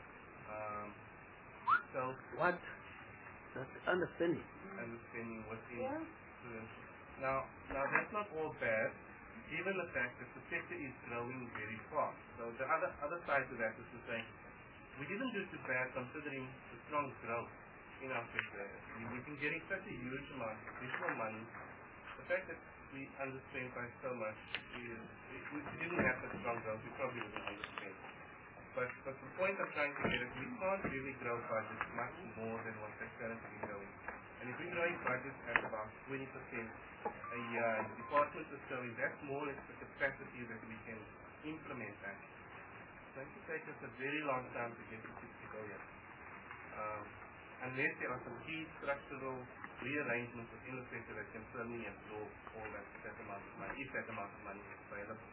So what? That's understanding. Understanding within provincial. Now that's not all bad, given the fact that the sector is growing very fast. So the other side to that is to say, we didn't do too bad considering the strong growth in our sector. We've been getting such a huge amount of additional money. The fact that we underspent by so much, if we didn't have such strong growth, we probably wouldn't underspend. But the point I'm trying to get is we can't really grow budgets much more than what they're currently growing. And if we're growing budgets at about 20% a year, and the department is showing that's more or less the capacity that we can implement that. It's going to take us a very long time to get to 60 billion. Unless there are some key structural rearrangements within the sector that can certainly absorb all that amount of money, if that amount of money is available.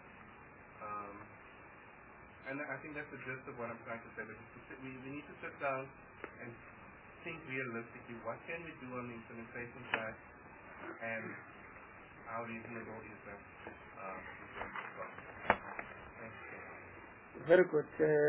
And I think that's the gist of what I'm trying to say. That we need to sit down and think realistically, what can we do on the implementation side, and how reasonable is that? Very good.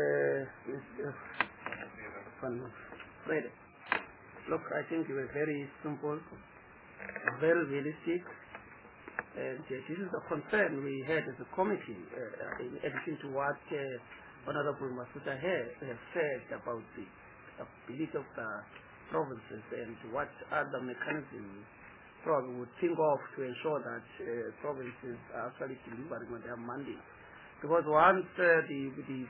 Fred, look, I think you were very simple, very realistic, and this is a concern we had as a committee, in addition to what Honorable Masuta has said about the ability of the provinces and what other mechanisms probably would think of to ensure that provinces are actually delivering on their mandate. Because once they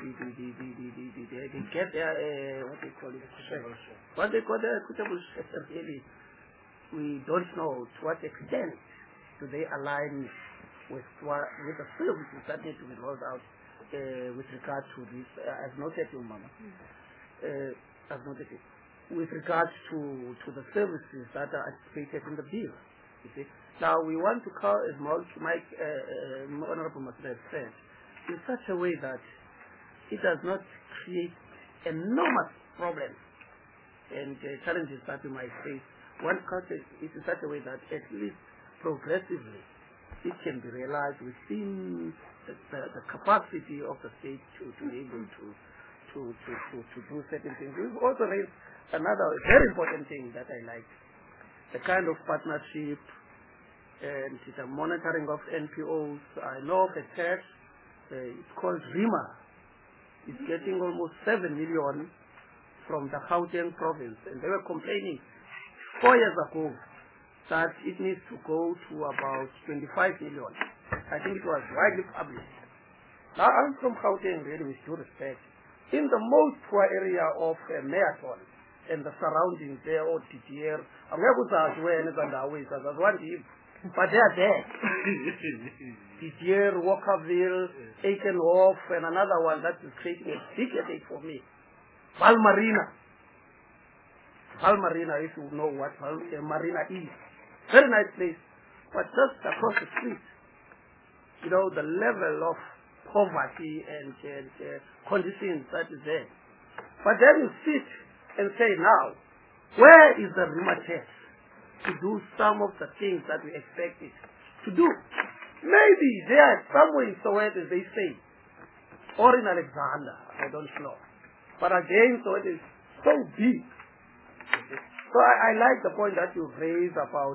get their what they call it, what they call their equitable share, really, we don't know to what extent do they align with the services that need to be rolled out with regard to this. I've noted you, Mama. I've noted it. With regards to the services that are anticipated in the bill. You see? Now we want to call, as Mike Honorable Masuda said, in such a way that it does not create enormous problems and challenges that we might face. One culture is in such a way that at least progressively it can be realized within the capacity of the state to be able to do certain things. We've also raised another very important thing that I like, the kind of partnership and the monitoring of NPOs. I know of a church, it's called RIMA. It's getting almost 7 million from the Gauteng province, and they were complaining 4 years ago that it needs to go to about 25 million. I think it was widely published. Now I'm from Gauteng, really, with due respect. In the most poor area of Meaton and the surroundings there, or TTR, but they are there. TTR, Walkerville, Aikenhof, and another one that is creating a big headache for me. Valmarina. Valmarina, if you know what Marina is. Very nice place. But just across the street, you know, the level of poverty and conditions that is there. But then you sit and say, now, where is the Rima Church to do some of the things that we expect it to do? Maybe they are somewhere in Soweto, as they say, or in Alexander, I don't know. But again, Soweto is so big. So I like the point that you raised about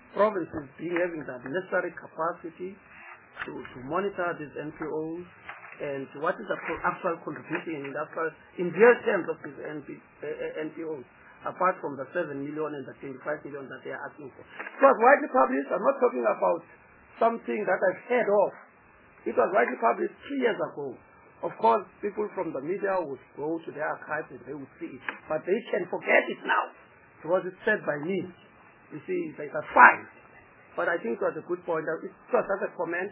provinces having the necessary capacity to monitor these NPOs and what is the actual contribution in real terms of these NPOs, apart from the 7 million and the 25 million that they are asking for. It was widely published. I'm not talking about something that I've heard of. It was widely published 3 years ago. Of course, people from the media would go to their archives and they would see it, but they can forget it now because it's said by me. You see, that's fine. But I think it was a good point. It was just a comment.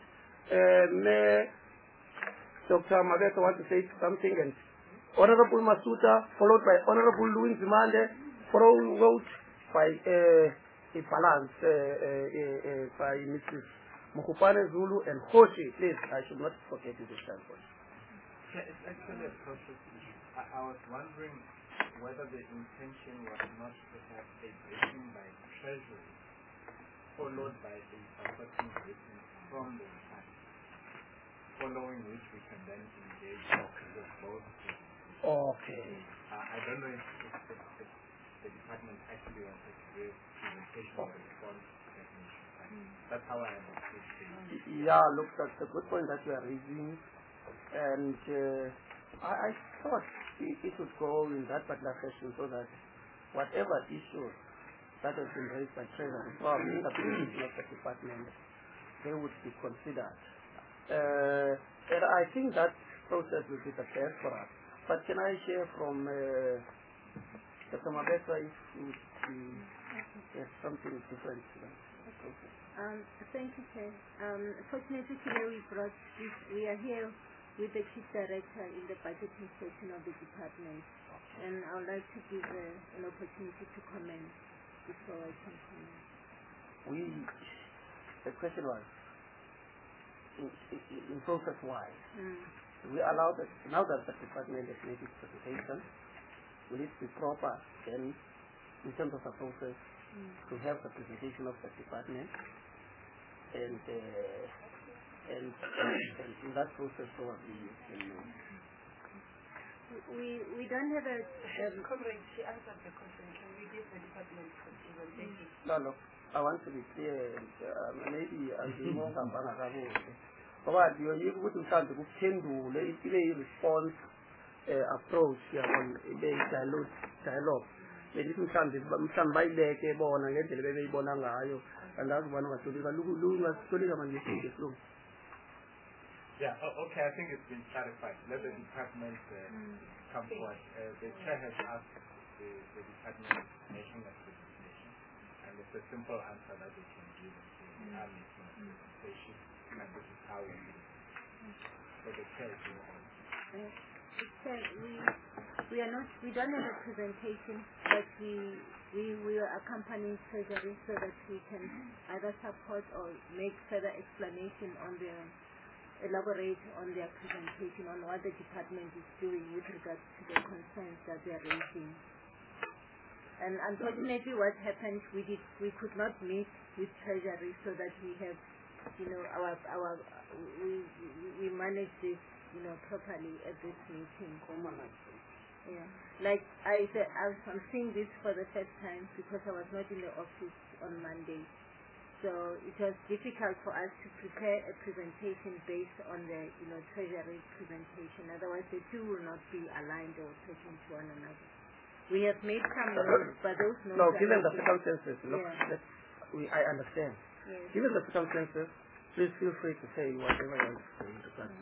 Dr. Mabeso wants to say something, and Honorable Masuta, followed by Honorable Louis Zimande, followed by a balance by Mrs. Mukupane Zulu and Hoshi. Please, I should not forget you this time. Yeah, it's actually a process issue. I was wondering whether the intention was not to have a briefing by Treasury followed by a supporting briefing from the department, following which we can then engage with both. Okay. I don't know if the department actually wanted to give presentation or response definition. That's how I understood things. Yeah, look, that's a good point that you are raising. And I thought it would go in that particular fashion so that whatever issues that has been raised by Treasury from in the position of the department, they would be considered. And I think that process will be the best for us. But can I hear from Dr. Mabesa if there's something different to that process? Thank you, Chair. Fortunately today we are here with the Chief Director in the budgeting section of the department, and I would like to give an opportunity to comment before I can comment. The question was, in process-wise, we allow that, now that the department has made its presentation, will it be proper then, in terms of the process, to have the presentation of the department, and in that process, probably you can... We don't have a... Comrade, she answered the question. Can we give the department presentation? No, I want to be clear, and maybe I'll be more but you're able to start to pendule a response approach on the dialogue. Maybe some by the cable and get the baby bonangayo, and that's one was to live a little. Yeah, okay, I think it's been clarified. Let the department come forward. The chair has asked the department making a presentation, and it's a simple answer that they can give. We are making a presentation, and this is how we do it. So the chair is doing all. We don't have a presentation, but we will accompany Treasury so that we can either support or make further explanation on elaborate on their presentation on what the department is doing with regards to the concerns that they are raising. And unfortunately what happened, we could not meet with Treasury so that we have, we manage this, properly at this meeting. Yeah. Like I said, I'm seeing this for the first time because I was not in the office on Monday. So it was difficult for us to prepare a presentation based on the, Treasury presentation. Otherwise, the two will not be aligned or talking to one another. We have made some notes, but those notes... No, given the circumstances, I understand. Yes. Given the circumstances, please feel free to say whatever you want to say.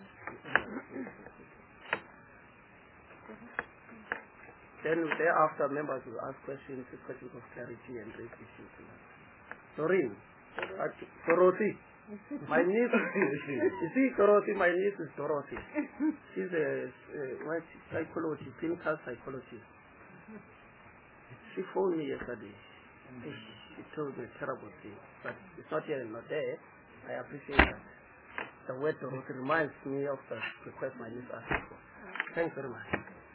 Then thereafter, members will ask questions of clarity and raise issues. Doreen. Dorothy. My niece, you see, Dorothy, my niece is Dorothy. She's a psychologist, clinical psychologist. She phoned me yesterday. She told me a terrible thing, but it's not here and not there. I appreciate that. The word Dorothy reminds me of the request my niece asked for. Thanks very much.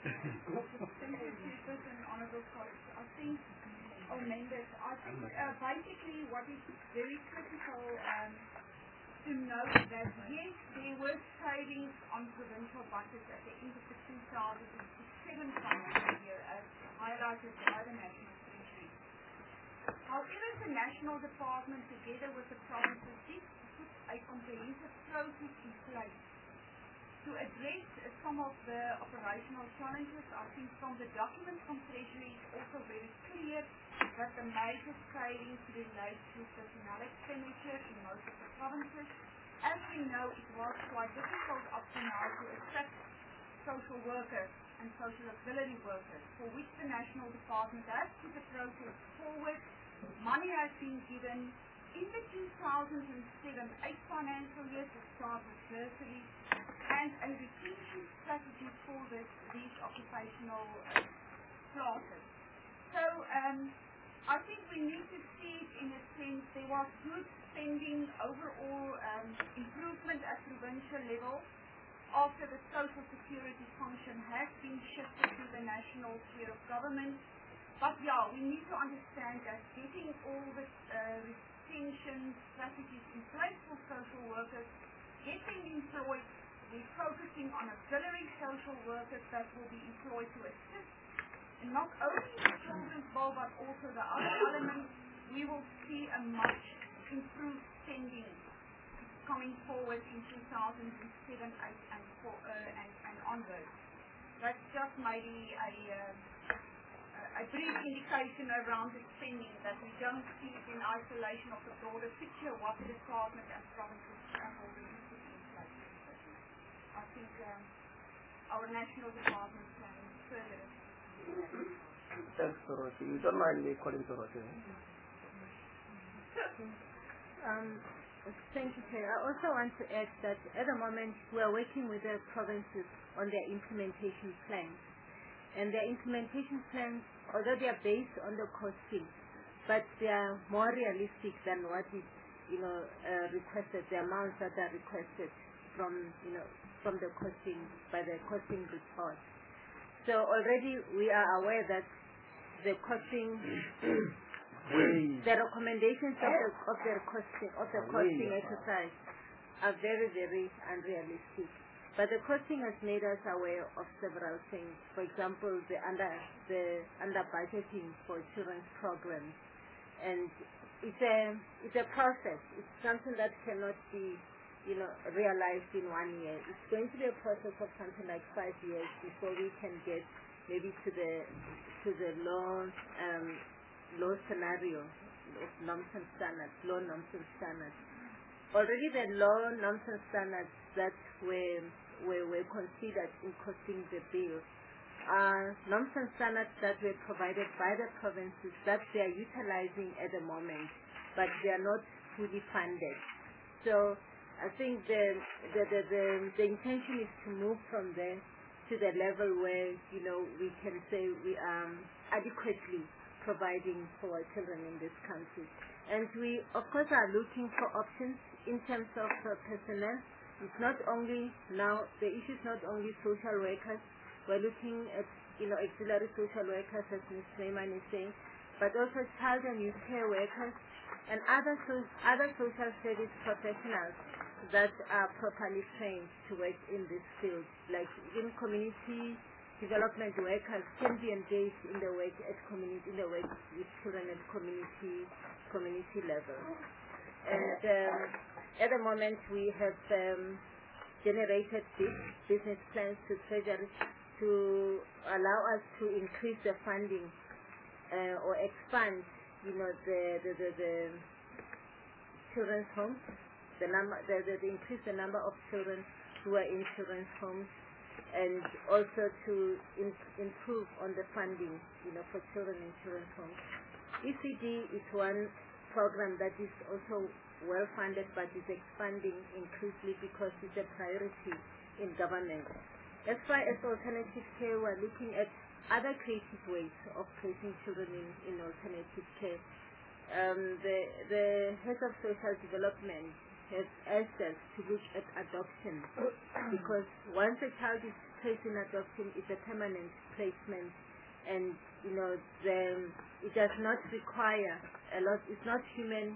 Members, I think basically what is very critical to note that yes, there were savings on provincial budgets at the end of the 2007 financial year as highlighted by the National Treasury. However, the National Department together with the provinces did put a comprehensive process in place to address some of the operational challenges, I think from the document from Treasury it's also very clear that the major savings relate to personnel expenditure in most of the provinces. As we know, it was quite difficult up to now to attract social workers and social auxiliary workers, for which the National Department has put the process forward. Money has been given. In the 2007-8 financial year to start with bursaries and a retention strategy for these occupational classes. So I think we need to see it in a sense. There was good spending overall, improvement at provincial level after the social security function has been shifted to the national sphere of government. But yeah, we need to understand that getting all the retention strategies in place for social workers, getting employed, we're focusing on auxiliary social workers that will be employed to assist in not only the children's bill but also the other elements. We will see a much improved spending coming forward in 2007, 8 and onwards. That's just maybe a brief indication around the spending, that we don't see it in isolation of the broader picture, what the department and provinces have already put in place. I think our national department can further. Thanks, Dorothy. You don't mind me calling Dorothy? Thank you, Chair. I also want to add that at the moment we are working with the provinces on their implementation plans. And their implementation plans, although they are based on the costing, but they are more realistic than what is, requested, the amounts that are requested from the costing, by the costing report. So already we are aware that the costing, the recommendations of the costing exercise are very, very unrealistic. But the costing has made us aware of several things. For example, the under budgeting for children's programs, and it's a process. It's something that cannot be, realized in 1 year. It's going to be a process of something like 5 years before we can get maybe to the low scenario of norms and standards, low norms and standards. Already the low norms and standards that were considered in costing the bill are norms and standards that were provided by the provinces that they are utilizing at the moment, but they are not fully funded. So I think the intention is to move from there to the level where we can say we are adequately providing for our children in this country. And we of course are looking for options in terms of personnel. It's not only now, the issue is not only social workers. We're looking at auxiliary social workers, as Ms. Sleiman is saying, but also child and youth care workers and other social service professionals that are properly trained to work in this field, like even community development workers can be engaged in the work with children at community level. And at the moment we have generated business plans to Treasury to allow us to increase the funding or expand, the children's homes, increase the number of children who are in children's homes, and also to improve on the funding, for children in children's homes. ECD is one program that is also well funded but is expanding increasingly because it's a priority in government. As far as alternative care, we're looking at other creative ways of placing children in alternative care. The head of social development has asked us to look at adoption, because once a child is placed in adoption, it's a permanent placement, and it does not require a lot. It's not human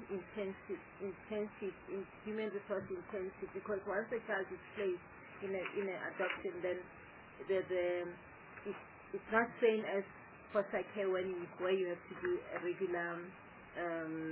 human resource intensive, because once a child is placed in an adoption, then it's not same as foster care where you have to do a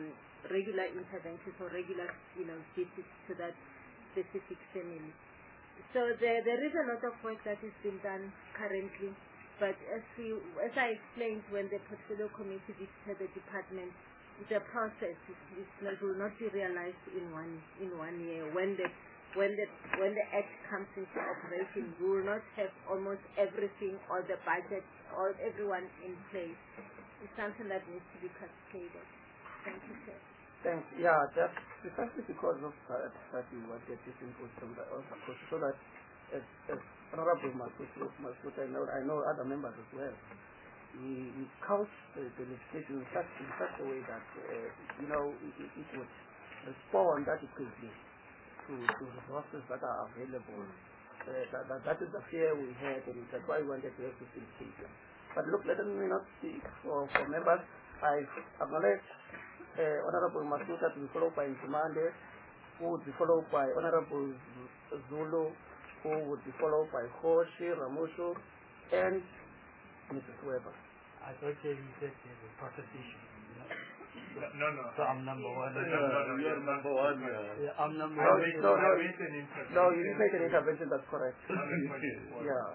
regular interventions or regular visits to that specific family. So there is a lot of work that is being done currently, but as I explained when the portfolio committee visited the department, the process will not be realized in one year. When the act comes into operation, we will not have almost everything or the budget or everyone in place. It's something that needs to be cascaded. Thank you, sir. Thanks. Yeah, that's precisely because of that we wanted this input from the other course, so that as Honorable Masuta, I know other members as well, we couch the legislation in such a way that it would respond adequately to resources that are available. That is the fear we had, and that's why we wanted to have this indication. But look, let me not speak for members. I acknowledge Honorable Masuta to be followed by Ntumande, who would be followed by Honorable Zulu, who would be followed by Hoshi, Ramushu, and Mrs. Weber. I thought you said there's a process issue. No. So I'm number one. No, you're number one. Yeah, I'm number No, one. no, you didn't make an intervention, that's correct. Yeah.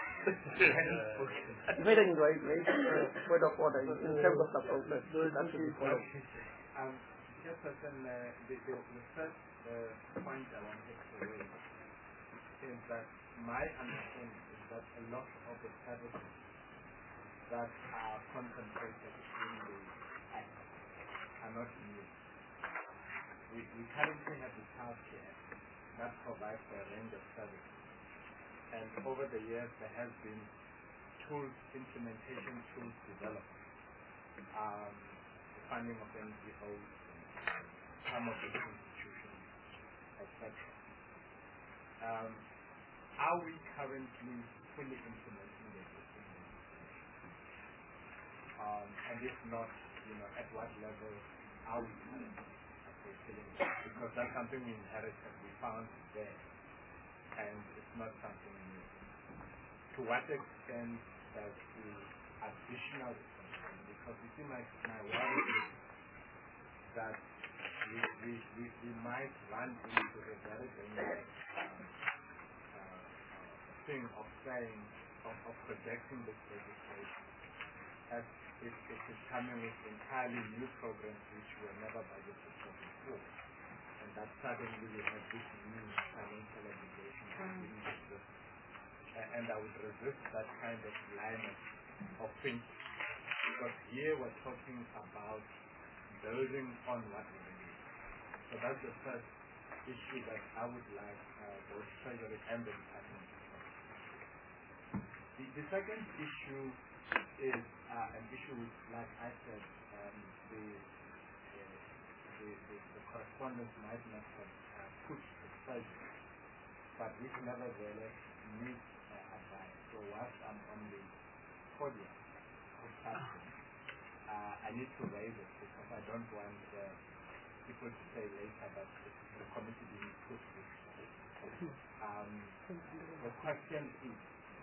You made an word of order in terms of the process. That should be followed. Chairperson, the first point I wanted to raise is that my understanding is that a lot of the services that are concentrated in the Act are not new. We currently have the Child Care that provides for a range of services. And over the years, there has been implementation tools developed, the funding of NGOs, and some of the institutions, etc. Are we currently fully implementing the existing legislation? And if not, at what level are we currently fulfilling it? Because that's something we inherited, we found there, and it's not something new. To what extent does the additional responsibility, because you see my worry is that we might run into a very dangerous thing of saying, of projecting this legislation as if it is coming with entirely new programs which were never budgeted for before, and that suddenly we have this new financial obligation that didn't exist. And I would resist that kind of line of thinking, because here we're talking about building on what we need. So that's the first issue that I would like both Treasury and the Department to talk about. The second issue is an issue which, like I said, the correspondence might not have put the Treasury, but which nevertheless needs advice. So whilst I'm on the podium discussing, I need to raise it because I don't want people to say later that the committee didn't put this. The question is,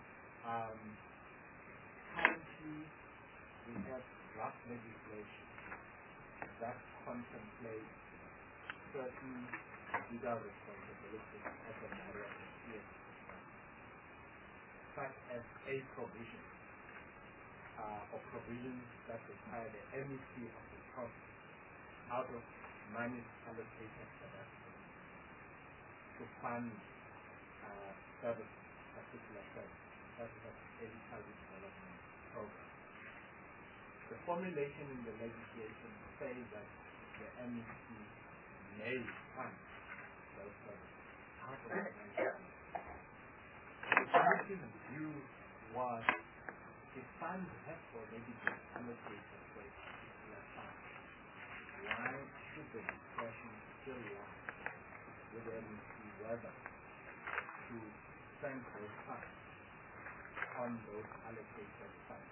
currently we have draft legislation that contemplates certain legal responsibilities as a matter of the such as a provision or provisions that require the MEC of the province out of money allocated for that to fund services, particular services, such as agricultural development program. The formulation in the legislation says that the MEC may fund those services out of money. The commission's view was the funds have already been allocated for a particular fund. Why should the discretion still lie with the MEC whether to spend those funds on those allocated funds?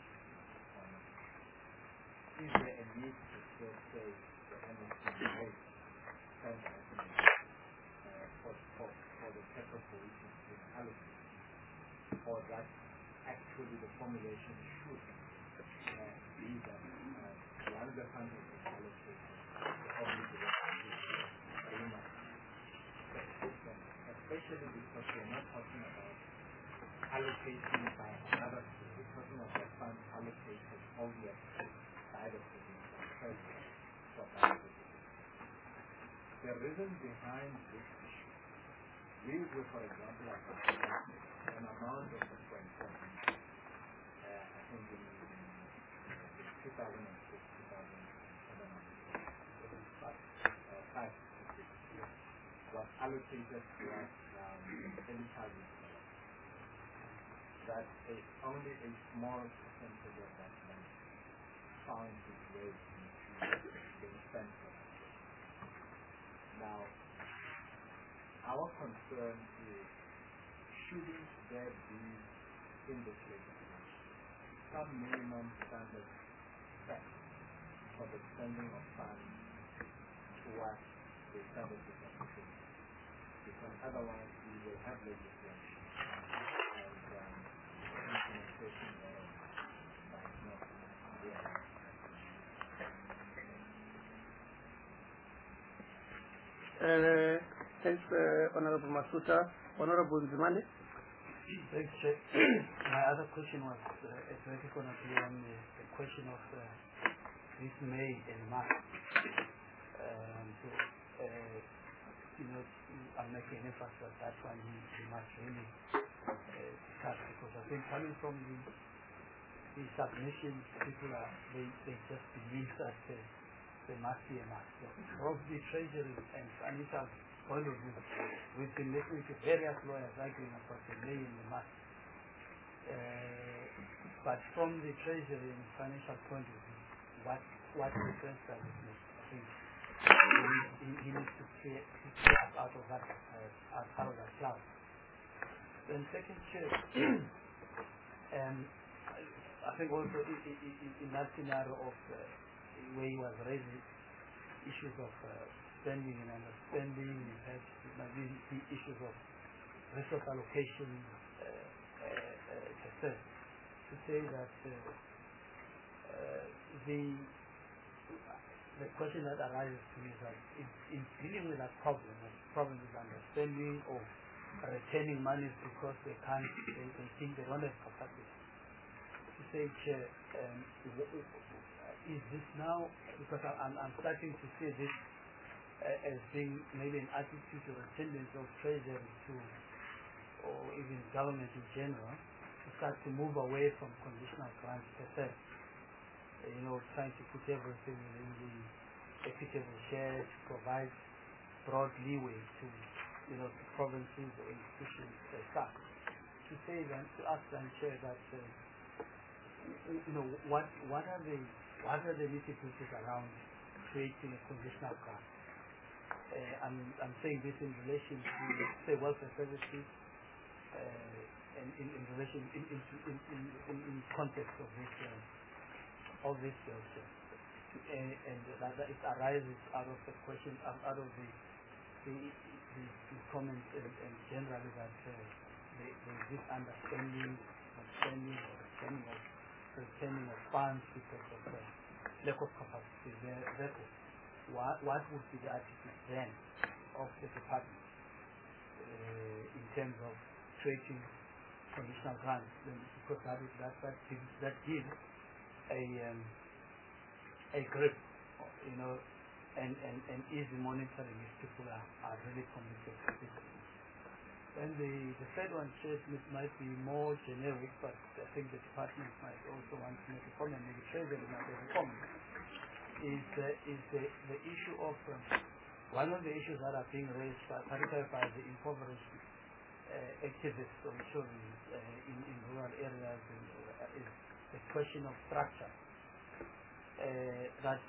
Is there a need to still say the MEC may spend that money for the purpose for which it's been allocated? Or that actually the formulation should be that one of the funds is allocated, the obligation especially especially because we're not talking about allocation by another school. We're talking about funds allocated obviously by the provincial treasury for that specific. The reason behind this issue, we were, for example, an amount of 2.7, I think in 2006, 2007, was allocated to us early childhood. That only a small percentage of that money found its way into being spent for that. Now, our concern is, shouldn't there be in this legislation some minimum standard set for the spending of funds towards the services of the city? Because otherwise we will have legislation and implementation thereof might not be Thanks, Honorable Masuta. Honorable Nzimande. Thanks, Chair. My other question was exactly going to be on the question of this May and March. I'm making an emphasis that that one we must really discuss, because I think coming from the submissions, people they just believe that there must be a must. From the Treasury and financial point of view, we've been listening to various lawyers arguing about the May and the must. But from the Treasury and financial point of view, what difference does it make? I think he needs to clear us out of that cloud. Then second, Chair, I think also in that scenario of where he was raising issues of spending and understanding, maybe the issues of resource allocation, to say that the question that arises to me is that in dealing with that problem is understanding or retaining money because they think they don't have capacity. To say, Chair, is this now, because I'm starting to see this as being maybe an attitude or a tendency of Treasury to, or even government in general, to start to move away from conditional grants per se. Trying to put everything in the equitable share to provide broad leeway to provinces or institutions as such. To say then, to ask and share that what are the difficulties around creating a conditional grant? I'm saying this in relation to say welfare services and in relation in context of this question, and that it arises out of the question, out of the comments and generally that there's this understanding of retaining of funds because of the lack of capacity. Therefore, what would be the attitude then of the department in terms of creating conditional grants? Because that gives a grip, and easy monitoring if people are really committed to this. And the third one, Chair, might be more generic, but I think the department might also want to make a comment, maybe Treasury might have a comment, is the issue of one of the issues that are being raised, particularly by the impoverished activists on children in rural areas, is the question of structure. That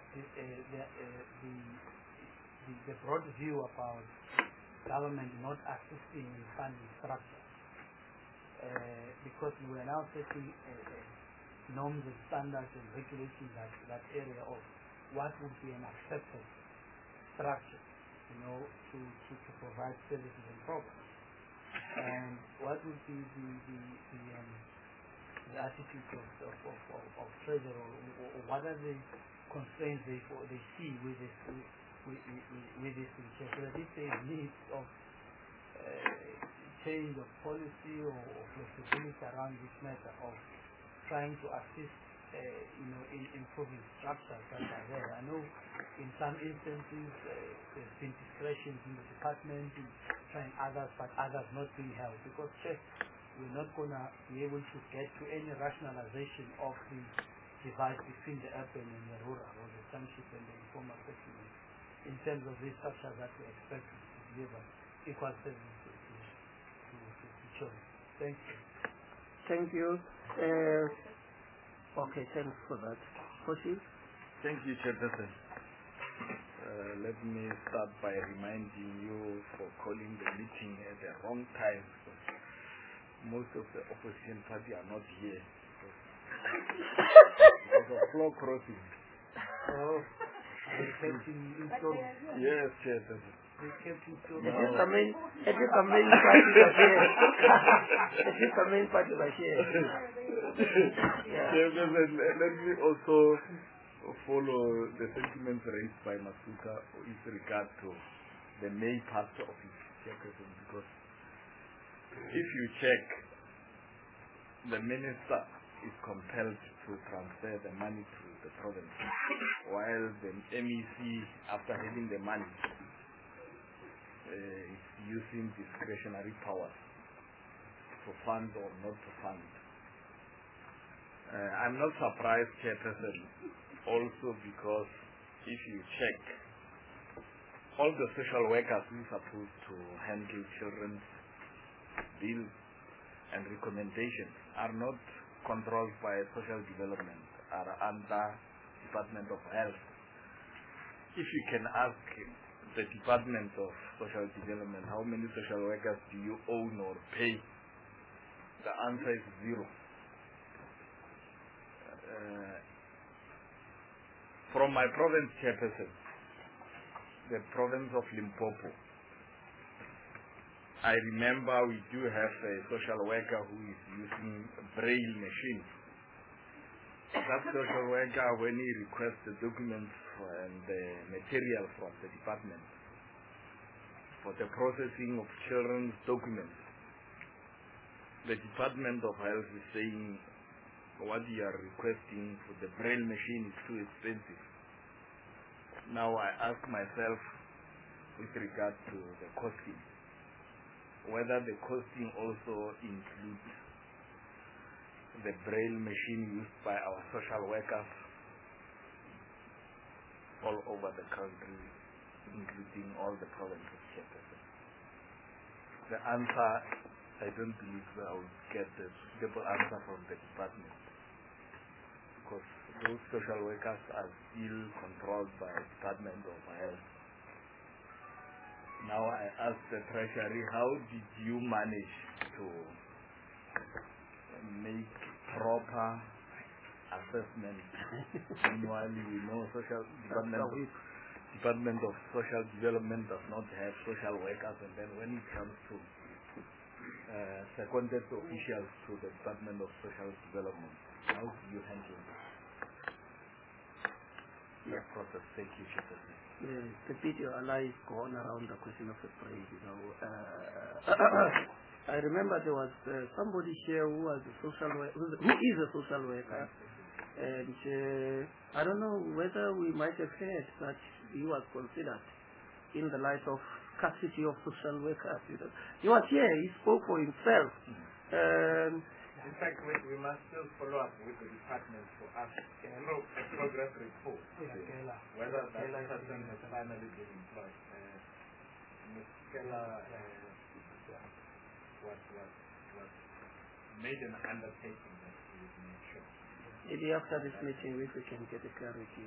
the broad view about government not assisting in funding structure, because we are now setting norms and standards and regulating that area of what would be an accepted structure, to provide services and programs, and what would be the attitude of Treasury, or what are the constraints they see with this issue. So that if there is need of change of policy or flexibility around this matter of trying to assist, in improving structures that are there. I know in some instances there's been discretions in the department in trying others, but others not being held because we're not going to be able to get to any rationalization of the divide between the urban and the rural, or the township and the informal settlement, in terms of these structures that we expect to deliver equal services to children. Thank you. Thank you. Okay, thanks for that. Kosi? Thank you, Chairperson. Let me start by reminding you for calling the meeting at the wrong time. Most of the opposition party are not here. Because of floor crossing. Oh, they kept in store. Yes, Chairperson. They kept in store. It is the main party that's here. It is the main party that's here. Chairperson, let me also follow the sentiments raised by Masuka with regard to the main part of his Chairperson, because if you check, the minister is compelled to transfer the money to the province, while the MEC, after having the money, is using discretionary powers to fund or not to fund. I'm not surprised, Chairperson, also because if you check, all the social workers who are supposed to handle children's bills and recommendations are not controlled by social development, are under Department of Health. If you can ask the Department of Social Development, how many social workers do you own or pay? The answer is 0. From my province, Chairperson, the province of Limpopo, I remember we do have a social worker who is using braille machine. That social worker, when he requests the documents and the material from the department for the processing of children's documents, the Department of Health is saying what you are requesting for the braille machine is too expensive. Now I ask myself with regard to the costing, whether the costing also includes the braille machine used by our social workers all over the country, including all the provinces. The answer, I don't believe I will get the suitable answer from the department, because those social workers are still controlled by the Department of Health. Now I ask the Treasury, how did you manage to make proper assessment? Meanwhile, we know Department of Social Development does not have social workers, and then when it comes to seconded officials to the Department of Social Development, how do you handle that process? Thank you, Chairperson. The video lies gone around the question of the praise. I remember there was somebody here who was a social who is a social worker, and I don't know whether we might have heard that he was considered in the light of scarcity of social workers. He was here, he spoke for himself. In fact, we must still follow up with the department for us a progress report, whether that person has finally been employed. Ms. Keller was made an undertaking that we would make sure. Maybe after this meeting, if we can get a clarity.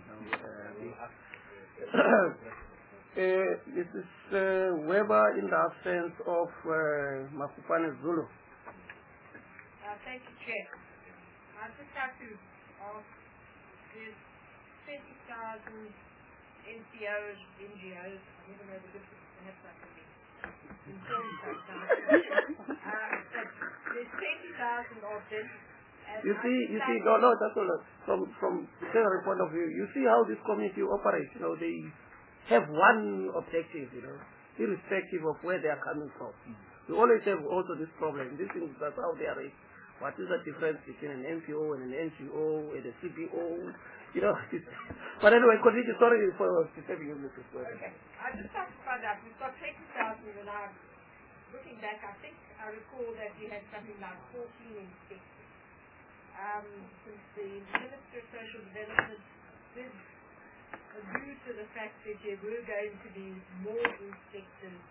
This is Weber in the absence of Mafupane Zulu. Thank you, Chair. I'd just like to ask, there's 20,000 NCOs, NGOs, I never know the difference, perhaps I can be informed sometimes. There's 20,000 of them. You see, no, that's all. From the theory point of view, you see how this community operates. They have one objective, irrespective of where they are coming from. We always have also this problem. These things, that's how they are raised. What is the difference between an NPO and an NGO and a CPO? You know, but anyway, continue. Sorry for disturbing you, Mrs. Okay. I just like to find out, we've got 20,000 and I'm looking back, I think I recall that you had something like 14 inspectors. Since the Minister of Social Development did allude to the fact that there were going to be more inspectors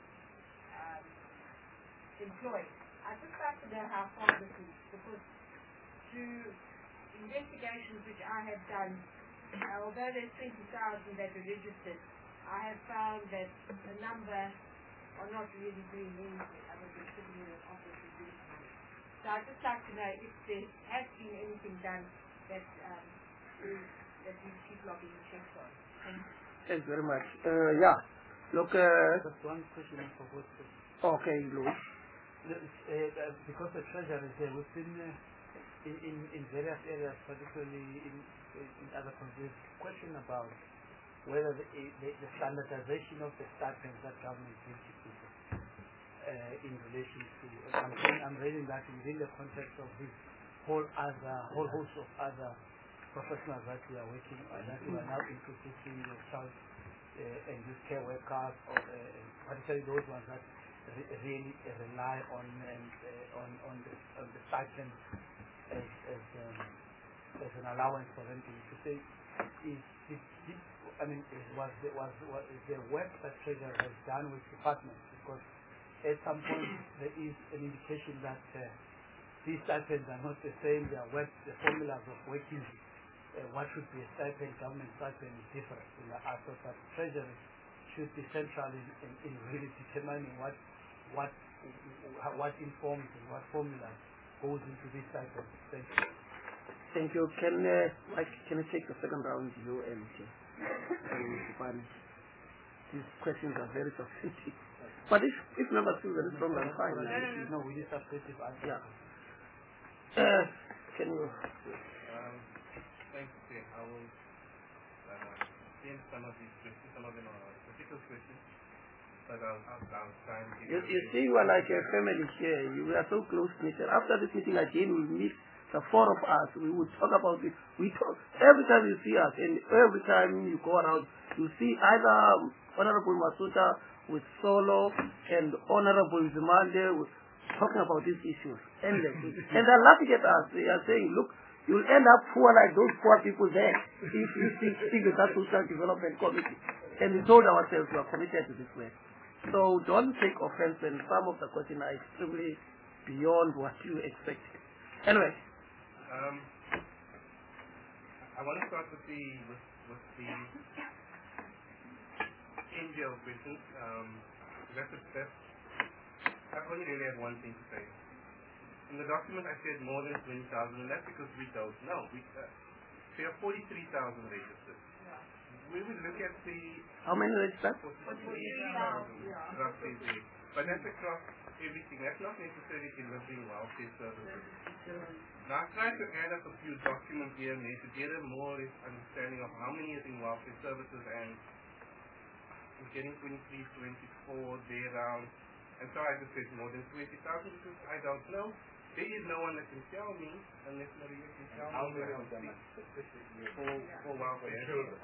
employed. I'd just like to know how far this is, because through investigations which I have done, although there's 20,000 that are registered, I have found that a number are not really doing anything other than sitting in an office and doing money. So I'd just like to know if there has been anything done that that these people are being checked on. Thanks very much. Yeah. Look, just one question for both. Okay, Louis. Because the treasury is there, we've been in various areas, particularly in other countries, question about whether the standardization of the stipends that government gives to people in relation to, I'm reading that within the context of this whole host of other professionals that we are working on, that we are now introducing the child and youth care workers, or particularly those ones that really rely on the stipend as an allowance for them to say, was the work that Treasury has done with departments, because at some point there is an indication that these stipends are not the same, they are work, the formulas of working, what should be a stipend, government stipend is different. I thought that Treasury should be central in really determining what informs and what formula goes into this stipend. Thank you. Thank you. Can I take the second round, you and Mr. These questions are very sophisticated. But if number two is strong, I'm fine. No, we need substantive answers. Yeah. Can you? Thanks, Jay. I will change some of these questions. Some of them are difficult questions, but I'll try and give you see, we're like a family here. We are so close knit. After this meeting again, we'll meet the four of us. We will talk about it. We talk every time you see us, and every time you go around, you see either Honorable Masuta with Solo and Honorable Zimande with talking about these issues endlessly. And they're laughing at us. They are saying, look, you'll end up poor like those poor people there if you stick with that social development committee. And we told ourselves we are committed to this way. So don't take offense when some of the questions are extremely beyond what you expected. Anyway. I want to start with the NGL questions. I only really have one thing to say. In the document I said more than 20,000, and that's because we don't know. There are 43,000 registered. We would look at the... How many registered? 43,000, roughly there. But that's across everything. That's not necessarily delivering welfare services. Now I tried to add up a few documents here and there to get a more understanding of how many is in welfare services, and we're getting 23, 24, there around. And so I just said more than 20,000 because I don't know. There is no one that can tell me unless Maria can tell me for welfare.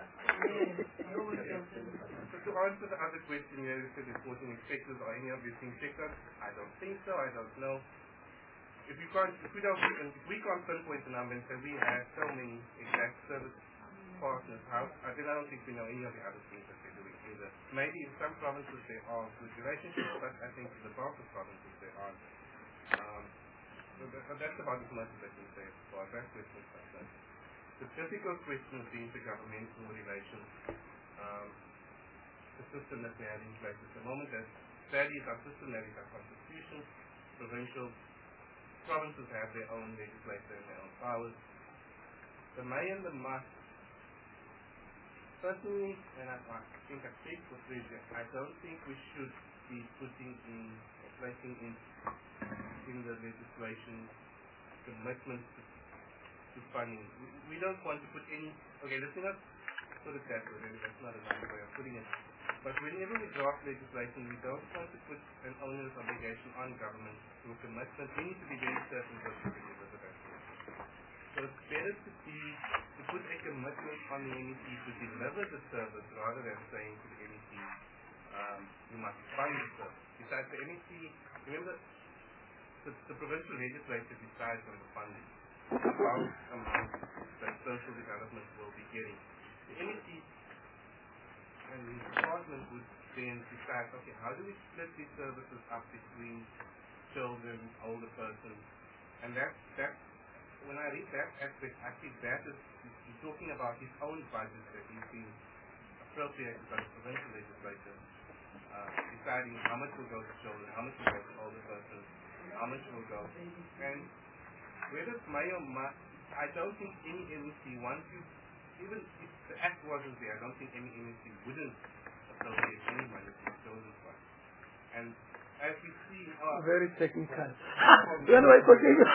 So to answer the other question, you said reporting inspectors or any of these things checked out. I don't think so. I don't know. If we can't pinpoint the number and say we have so many exact service partners, then I don't think we know any of the other things that they're doing either. Maybe in some provinces there are good relationships, but I think in the bulk of provinces there aren't. So that's about as much as I can say as far as that question is concerned. The difficult question is the intergovernmental relations, the system that we have in place at the moment. That is our system, that is our constitution. Provinces have their own legislature and their own powers. The may and the must, personally, and I think I speak for pleasure, I don't think we should be placing in the legislation commitments to funding. We don't want to put any, okay, let's not put it that way, that's not a nice way of putting it. But whenever we draft legislation, we don't want to put an onerous obligation on government through commitment. We need to be very certain that we can deliver that. So it's better to put a commitment on the MEC to deliver the service rather than saying to the MEC, you must fund the service. Besides, the MEC, remember, the provincial legislature decides on the funding, how amount that social development will be getting. The MEC and the department would then decide, okay, how do we split these services up between children, older persons, and that's when I read that aspect, I think that is he's talking about his own budget that he's been appropriated by the provincial legislature, deciding how much will go to children, how much will go to older persons, how much will go, and whether it's may or must, I don't think any MEC wants you, even if the act wasn't there, I don't think any MEC wouldn't appropriate any money to the children's fund. And as we see, very technical. When do I continue?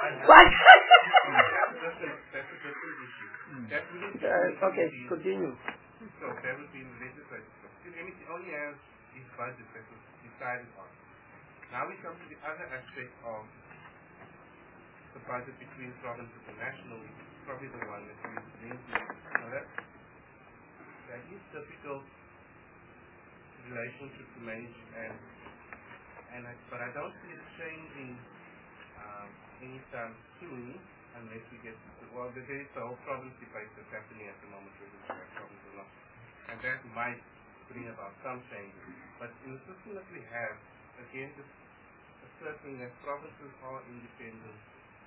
That's a different issue. That wouldn't be okay, continue. So that would be in the legislature. The MEC only has his budget that was decided on. Now we come to the other aspect of the budget between provinces and national, which is probably the one that we're linked to. Now that is difficult relationship to manage, but I don't see it changing anytime soon unless we get to, well, there is the whole province debate that's happening at the moment, whether it's a province or not, and that might bring about some changes. But in the system that we have, again, just asserting that provinces are independent,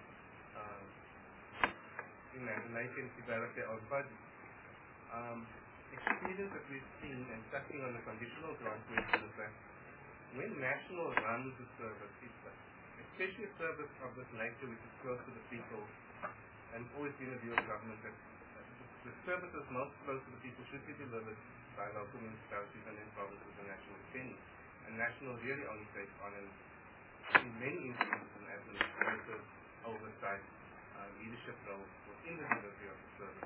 and they can develop their own budgets. Experience that we've seen, and touching on the conditional grant question, is that when national runs a service, especially a service of this nature which is close to the people, and always been a view of government that the services most close to the people should be delivered by local municipalities and then provinces and national depending. And national really only takes on, in many instances, an administrative oversight leadership role within the delivery of the service.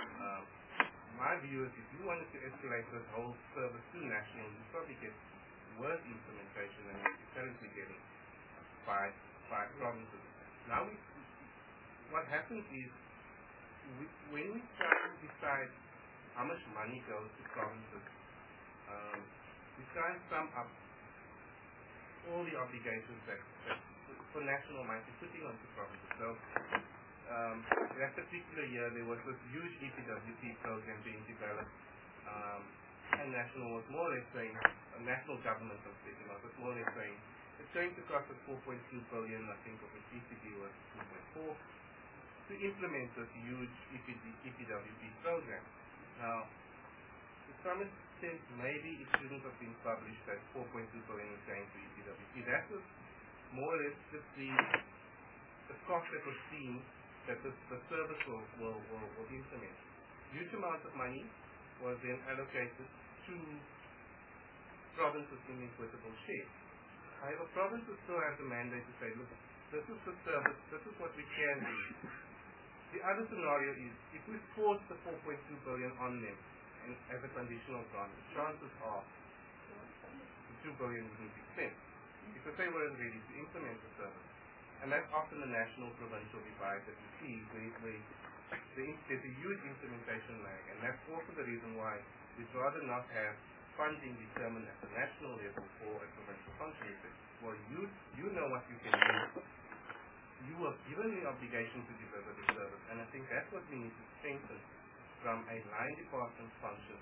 My view is if you wanted to escalate this whole service to national, you'd probably get worse implementation than you're currently getting by provinces. Now, what happens is, when we try to decide how much money goes to provinces, we try and sum up all the obligations that for national might be putting onto provinces. So, that particular year, there was this huge EPWP program being developed, and national was more or less saying, national government was speaking about, was more or less saying, it's going to cost us 4.2 billion, I think, of which EPD was 2.4, to implement this huge EPWP program. Now, to some extent, maybe it shouldn't have been published that 4.2 billion is going to EPWP. That was more or less just the cost that was seen that the service will implement. Huge amounts of money was then allocated to provinces in equitable share. However, provinces still have the mandate to say, look, this is the service, this is what we can do. The other scenario is, if we force the 4.2 billion on them and as a conditional grant, the chances are the 2 billion wouldn't be spent because they weren't ready to implement the service. And that's often the national-provincial divide that we see, where there's a huge implementation lag, and that's also the reason why we'd rather not have funding determined at the national level for a provincial function. Well, you know what you can do. You are given the obligation to deliver the service, and I think that's what we need to strengthen from a line department function.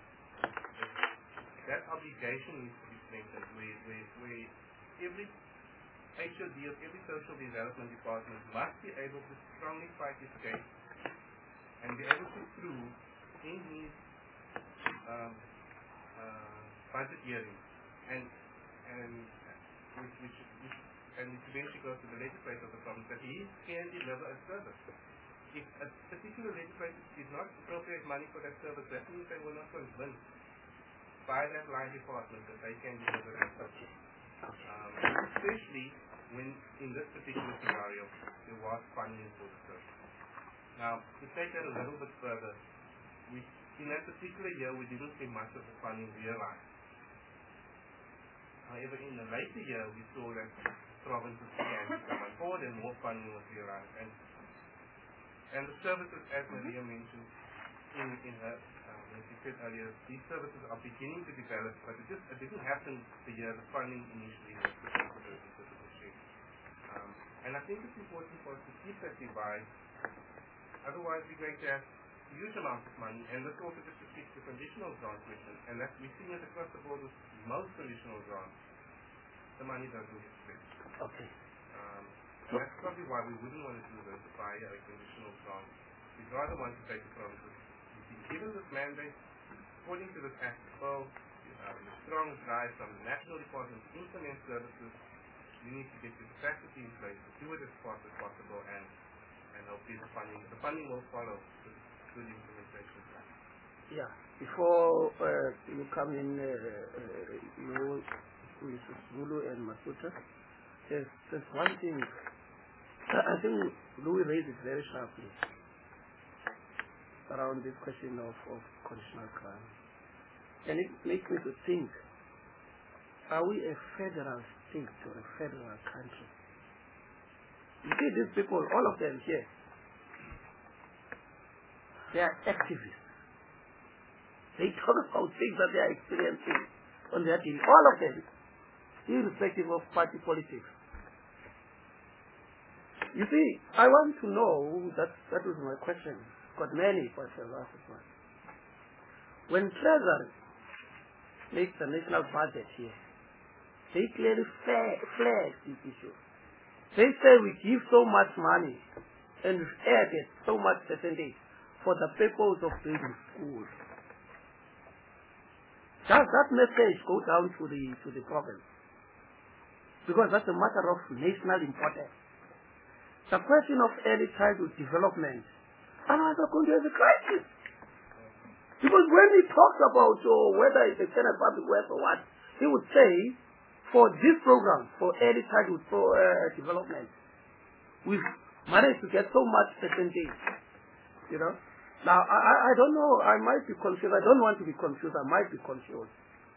That obligation needs to be strengthened, where every HOD of every social development department must be able to strongly fight his case and be able to prove in his budget hearing and which eventually goes to the legislature of the province that he can deliver a service. If a particular legislature did not appropriate money for that service, that means they were not convinced by that line department that they can deliver that service. Especially when in this particular scenario there was funding for the service. Now, to take that a little bit further, in that particular year we didn't see much of the funding realized. However, in a later year, we saw that provinces began to come on board and more funding was realized. And the services, as Maria mentioned in her, when she said earlier, these services are beginning to develop, but it didn't happen the year the funding initially was put into the shape. And I think it's important for us to keep that divide. Otherwise, we're going to have huge amounts of money, and this also just to speak to conditional grant question, and that we've seen it across the board with most conditional grants. The money doesn't get spent. Okay. And that's probably why we wouldn't want to do this via a conditional grant. We'd rather want to take the provinces. We've been given this mandate, according to this Act of Bill, a strong drive from the National Department to implement services. We need to get the capacity in place to do it as fast as possible, and hopefully the funding will follow with good implementation plan. Yeah. Before you come in, Mrs. Zulu and Masuta, there's one thing. I think Louis raised it very sharply around this question of conditional crime. And it makes me to think, are we a federal state or a federal country? You see these people, all of them here, they are activists. They talk about things that they are experiencing on their team, all of them, irrespective of party politics. You see, I want to know, that was my question, got many questions asked as well. When Treasury makes the national budget here, they clearly flag this issue. They say we give so much money and we've added so much percentage for the purpose of building schools. Does that message go down to the province? Because that's a matter of national importance. The question of early childhood development, and also going to have a crisis. Because when he talks about whether it's a Senate public works or what, he would say, for this program, for early childhood development, we've managed to get so much percentage. You know? Now, I don't know, I might be confused. I don't want to be confused. I might be confused.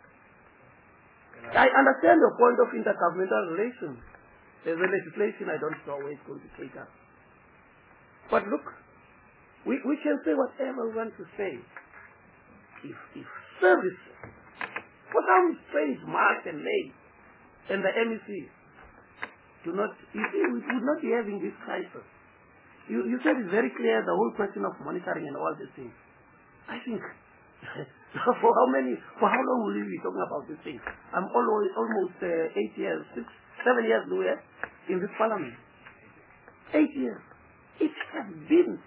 I understand the point of intergovernmental relations. There's a legislation, I don't know where it's going to take us. But look, we can say whatever we want to say. If services, for some strange March and May, and the MEC do not, you see, we would not be having this crisis. You said it's very clear, the whole question of monitoring and all these things. I think, for how long will we be talking about these things? I'm almost 8 years, 7 years nowhere in this parliament. 8 years. It has been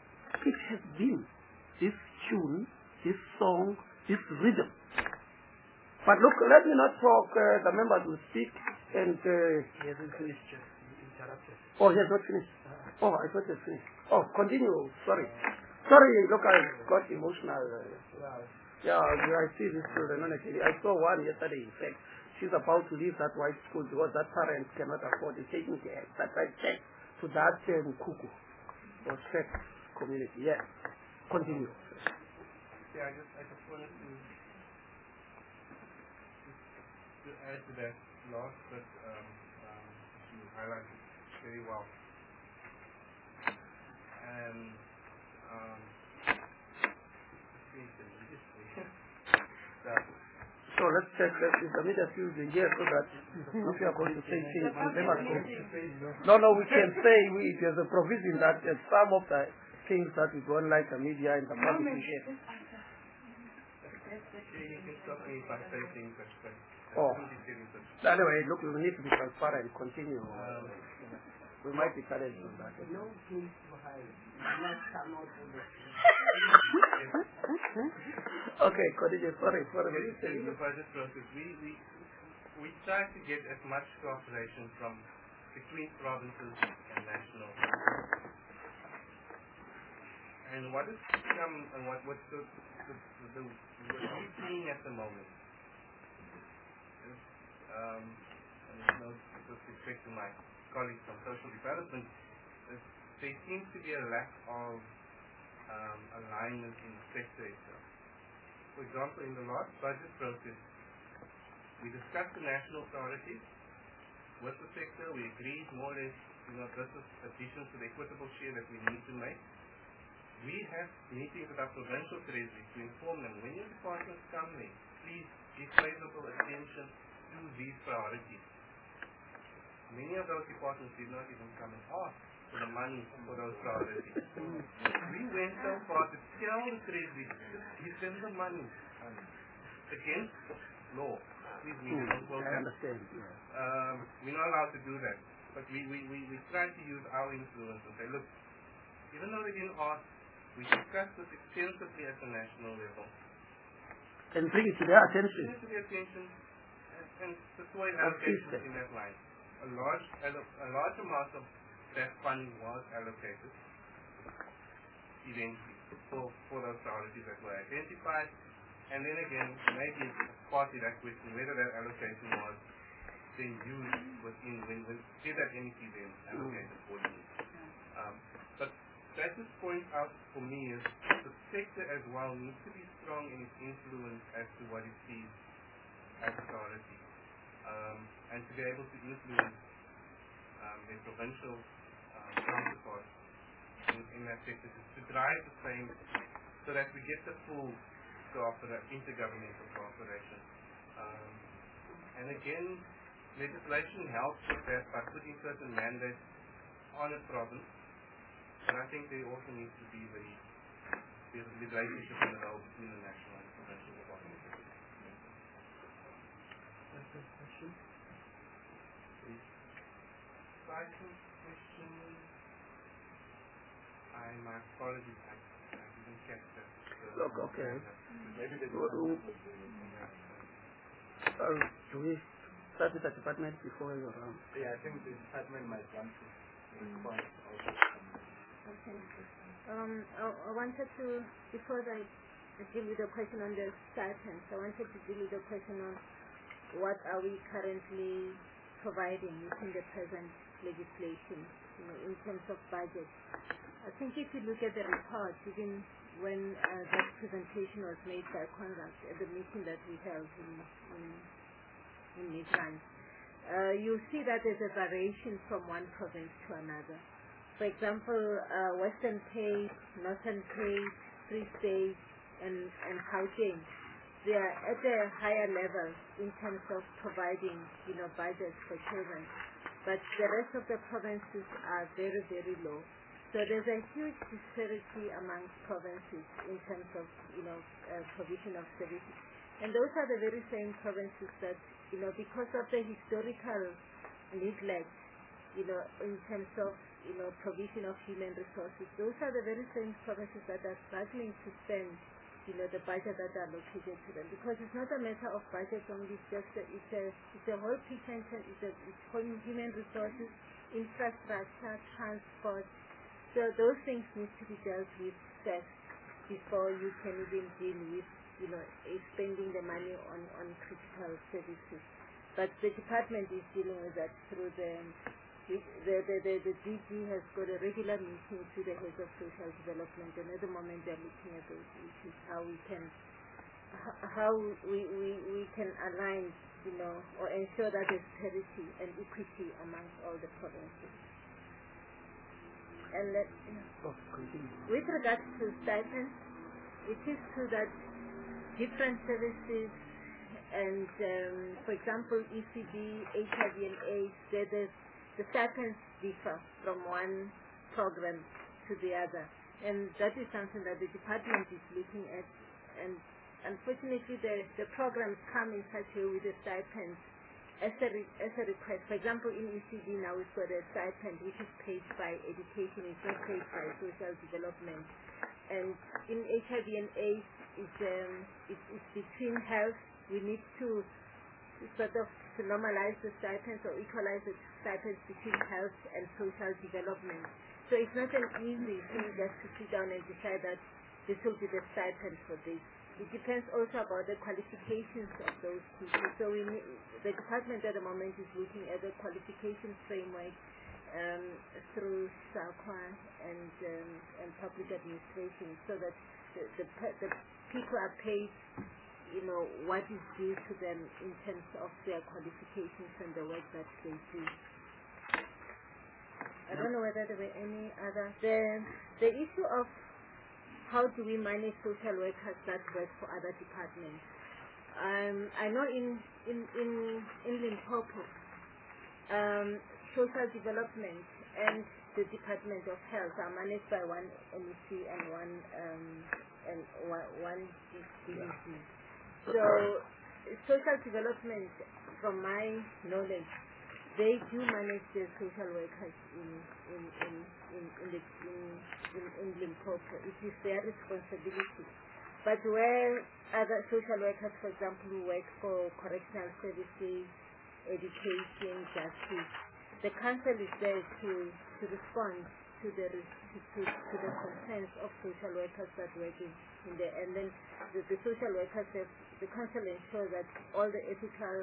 this tune, this song, this rhythm. But look, let me not talk, the members will speak and... He hasn't finished, just interrupted. Oh, he has not finished. Oh, I thought he had finished. Oh, continue, sorry. Sorry, look, I got emotional. Yeah, I see this children. I saw one yesterday, in fact. She's about to leave that white school because that parents cannot afford it, taking that right check to that cuckoo or sex community. Yeah. Continue. Yeah, I just wanted to add to that last bit you highlighted very well. And so let's check that if the media feels the year so that if you are going to say things, no, we can say there's a provision that some of the things that we don't like the media and the public share. Oh. Anyway, look, we need to be transparent. Continue. We might be challenged on that. Okay, Khadija, sorry. In the budget process, we try to get as much cooperation from between provinces and national. And what is become and what's what we're seeing at the moment is, with respect to my colleagues from social development, there seems to be a lack of alignment in the sector itself. For example, in the last budget process, We discussed the national priorities with the sector. We agreed more or less, this is additions to the equitable share that we need to make. We have meetings with our provincial treasury to inform them, when your departments come in, please give favorable attention to these priorities. Many of those departments did not even come and ask for the money for those priorities. We went so far to tell the treasury, give them the money. Against law. Please don't quote that. We're not allowed to do that. But we try to use our influence and say, look, even though they didn't ask, we discussed this extensively at the national level. And bring it to their attention. Bring it to their attention and deploy allocations in that line. A large amount of that funding was allocated eventually for those priorities that were identified. And then again, maybe partly that question, whether that allocation was then used within, when did that MEC then allocate accordingly. But that just points out for me is the sector as well needs to be strong in its influence as to what it sees as priority. And to be able to influence the provincial counterparts in that sector to drive the same so that we get the full intergovernmental cooperation. And again, legislation helps with that by putting certain mandates on a province. But I think there also needs to be the relationship and the role between the national and provincial departments. That's a question. Second question. My apologies, I didn't catch that. Look, okay. Maybe they do we start with the department before you round? Yeah, I think the department might want to respond also. Okay. I wanted to, before I deal with the question on the stipends, I wanted to deal with the question on what are we currently providing within the present legislation, in terms of budget. I think if you look at the report, even when that presentation was made by Conrad at the meeting that we held in Midrand, you'll see that there's a variation from one province to another. For example, Western Cape, Northern Cape, Free State, and Gauteng, they are at a higher level in terms of providing, budgets for children. But the rest of the provinces are very, very low. So there's a huge disparity amongst provinces in terms of, provision of services. And those are the very same provinces that, because of the historical neglect, in terms of, provision of human resources, those are the very same provinces that are struggling to spend, the budget that are allocated to them. Because it's not a matter of budget only, it's a whole picture, it's human resources, infrastructure, transport. So those things need to be dealt with first before you can even deal with, spending the money on critical services. But the department is dealing with that through the DG has got a regular meeting to the heads of social development, and at the moment they're looking at those issues, how we can align, or ensure that there's parity and equity amongst all the provinces. And with regards to stipends, it is true that different services and, for example, ECD, HIV and AIDS, the stipends differ from one program to the other. And that is something that the department is looking at. And unfortunately, the programs come in such a way with the stipends as a request. For example, in ECD now we've got a stipend which is paid by education, it's not paid by social development. And in HIV and AIDS, it's between health. We need to sort of to normalize the stipends or equalize the stipends between health and social development. So it's not an easy thing just to sit down and decide that this will be the stipend for this. It depends also about the qualifications of those people. So the department at the moment is looking at the qualification framework through SAQA and public administration, so that the people are paid, what is due to them in terms of their qualifications and the work that they do. I don't know whether there were any other. The issue of how do we manage social workers that work for other departments. I know in Limpopo, social development and the Department of Health are managed by one MEC and one DEC. So social development, from my knowledge, they do manage the social workers in Limpopo. It is their responsibility. But where other social workers, for example, who work for correctional services, education, justice, the council is there to respond to the concerns of social workers that work in there. And then the social workers, the council ensures that all the ethical,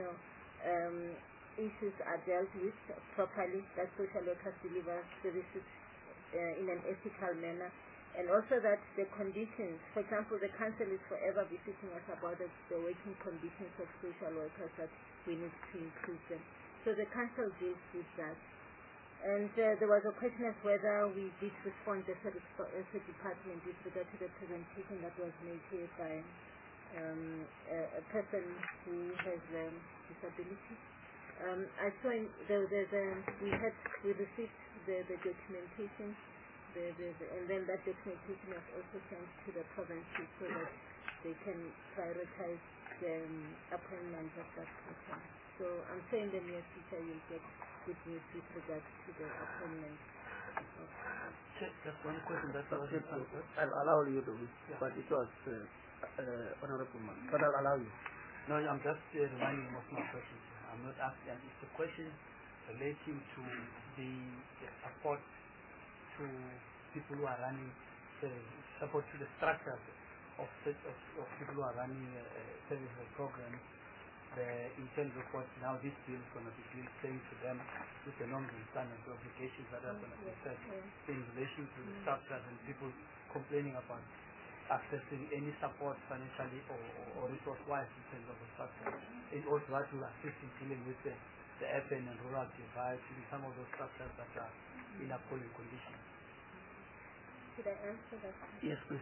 issues are dealt with properly, that social workers deliver services in an ethical manner, and also that the conditions, for example, the council is forever visiting us about the working conditions of social workers, that we need to improve them. So the council deals with that. And there was a question as whether we did respond as a department with regard to the presentation that was made here by a person who has disability. I saw we received the documentation, and then that documentation was also sent to the provinces so that they can prioritize the appointment of that person. So I'm sure in the near future you'll get good news with regards to the appointment. Just one question that was answered. I'll allow you to, but it was honorable man. But I'll allow you. No, I'm just reminding of my question. I'm not asking. It's a question relating to the support to people who are running, support to the structures of people who are running services programs. In terms of what now this bill is going to be saying to them with the norms and standards of obligations that are going to be set in relation to the structures and people complaining about accessing any support financially or resource-wise in terms of the structure. It also that will assist in dealing with the urban and rural divide in some of those structures that are in appalling conditions. Should I answer that? Yes, please.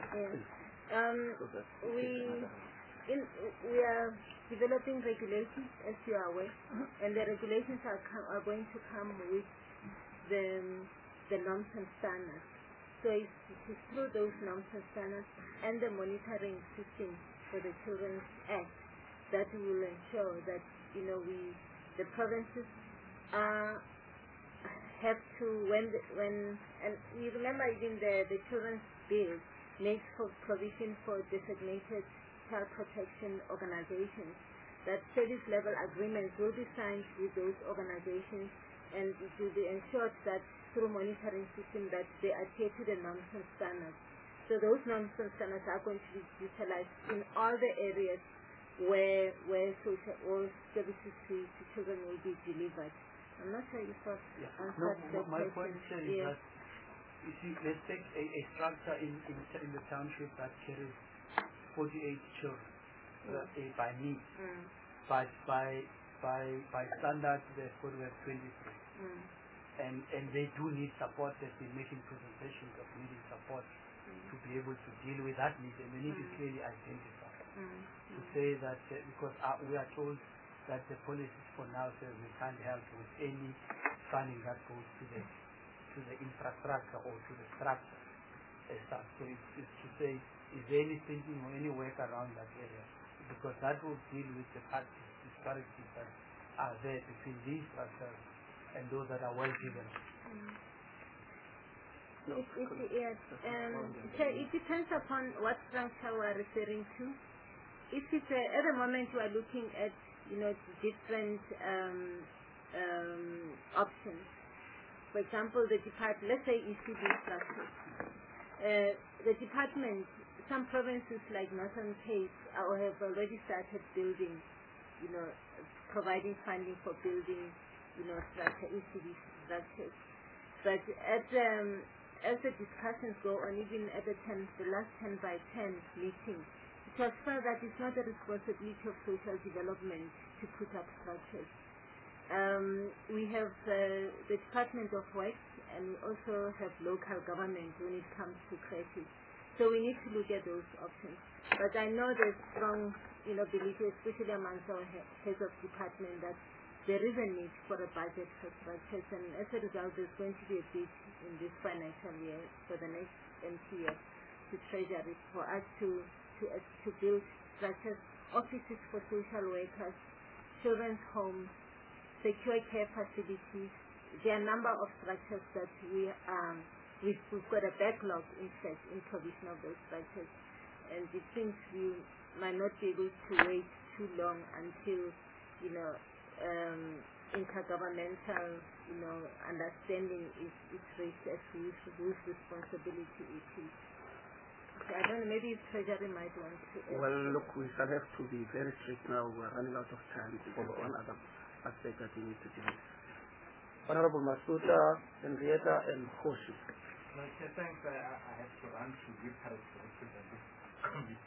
We are developing regulations, as you are aware, and the regulations are going to come with the norms and standards. So it is through those norms and standards and the monitoring system for the Children's Act that we will ensure that the provinces have to and you remember even the Children's Bill makes for provision for designated child protection organizations, that service level agreements will be signed with those organizations, and it will be ensured that through monitoring system that they adhere to the norms and standards. So those norms and standards are going to be utilized in all the areas where social or services to children will be delivered. I'm not sure if I've answered the my question. point is that, you see, let's take a structure in the township that carries 48 children by need. But by standard, they've got 23. And they do need support. They've been making presentations of needing support to be able to deal with that need, and the need is clearly identified. To say that because we are told that the policies for now says we can't help with any funding that goes to the infrastructure or to the structure as such. So it's to say, is there any thinking or any work around that area? Because that will deal with the disparities that are there between these structures and those that are well given. It depends upon what structure we are referring to. If it's at the moment we are looking at different options. For example, the department, let's say ECD structure. The department, some provinces like Northern Cape have already started building, providing funding for building, ECD structures. But as the discussions go on, even at the last 10 by 10 meeting, it was felt that it's not the responsibility of social development to put up structures. We have the Department of Works, and we also have local government when it comes to crisis. So we need to look at those options. But I know there's strong belief, especially amongst our heads of department, that there is a need for a budget for structures, and as a result, there's going to be a bid in this financial year for the next MTF to Treasury for us to build structures, offices for social workers, children's homes, secure care facilities. There are a number of structures that we've got a backlog in fact in provision of those structures, and it seems we might not be able to wait too long until intergovernmental understanding is reached as to whose responsibility it is. I don't know, maybe Treasury might want to add. Well, look, we shall have to be very strict now. We're running out of time to follow one other aspect that we need to deal with. Honorable Masuta, Henrietta, and Koshi. Thanks. I have to run to give her a represent this committee.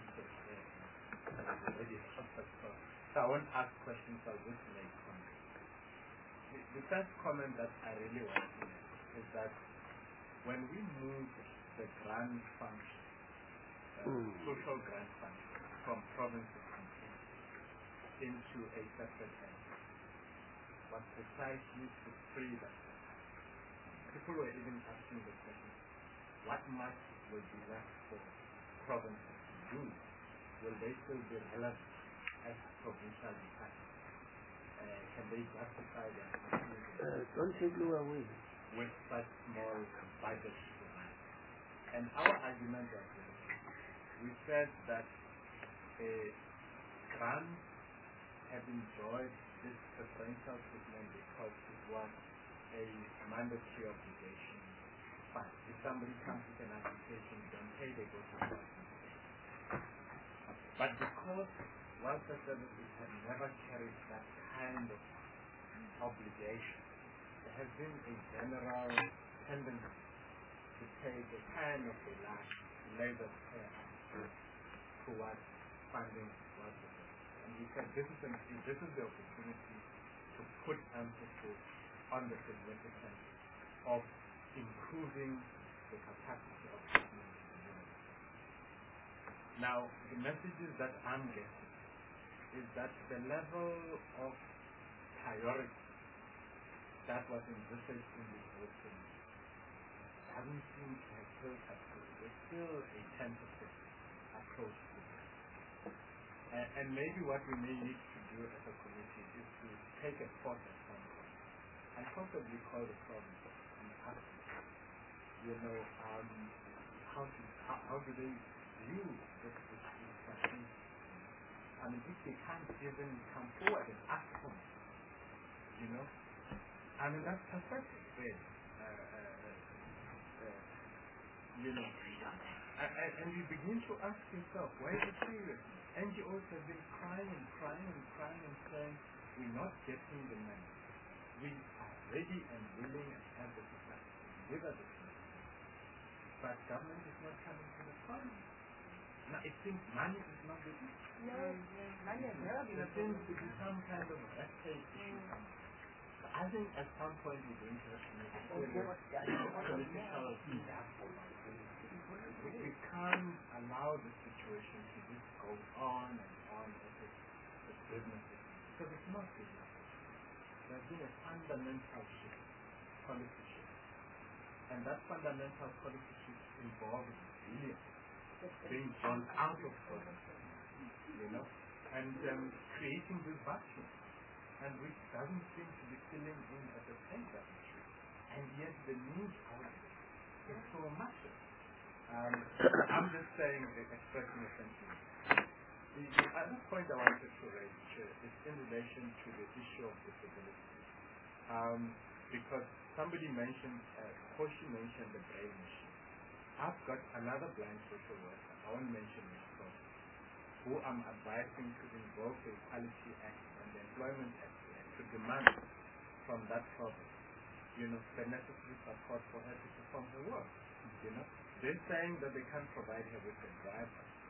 So I won't ask questions, I'll just make comments. The first comment that I really want to make is that when we move the grant function, social grant function, from provinces into a separate entity, was precisely to free that. People were even asking the question, what much will be left for provinces to do? Will they still be relevant as provincial departments? Can they justify their don't take you away with such small budget to run? And our argument was this. We said that grants have enjoyed this preferential treatment because it was a mandatory obligation. But if somebody comes with an application, don't pay, they go to court. But because welfare services have never carried that kind of obligation, there has been a general tendency to take a kind of a laissez-faire approach towards funding welfare services. And we said this is the opportunity to put emphasis on the significance of improving the capacity of the community. Now, the messages that I'm getting is that the level of priority that was envisaged in the open doesn't seem to have built up. There's still a tentative approach to this. And maybe what we may need to do as a committee is to take a pause at some point and possibly call the province and ask them, how do they view this question? I mean, if they can't even come forward and ask them, I mean, that's pathetic, really. And you begin to ask yourself, why is it serious? NGOs have been crying and saying, we're not getting the money. We are ready and willing and have the capacity to give us the money. But government is not coming to the fund. Now, it seems money is not the issue. No, money has never been. There seems to be some kind of red tape issue. I think at some point we're going to have to make a political gap. We can't allow this situation to just go on and on as if it's business, because it's not business. There's been a fundamental shift, policy shift, and that fundamental policy shift involves billions being drawn out of policy, and creating this vacuum, and which doesn't seem to be filling in at the center, and yet the need out there is so massive. I'm just saying, expressing a sentiment. The other point I wanted to raise is in relation to the issue of disability. Because somebody mentioned, Koshi mentioned the brain machine. I've got another blind social worker, I won't mention his name, who I'm advising to invoke the Equality Act and the Employment Act to demand from that province, the necessary support for her to perform her work. They're saying that they can't provide her with a driver.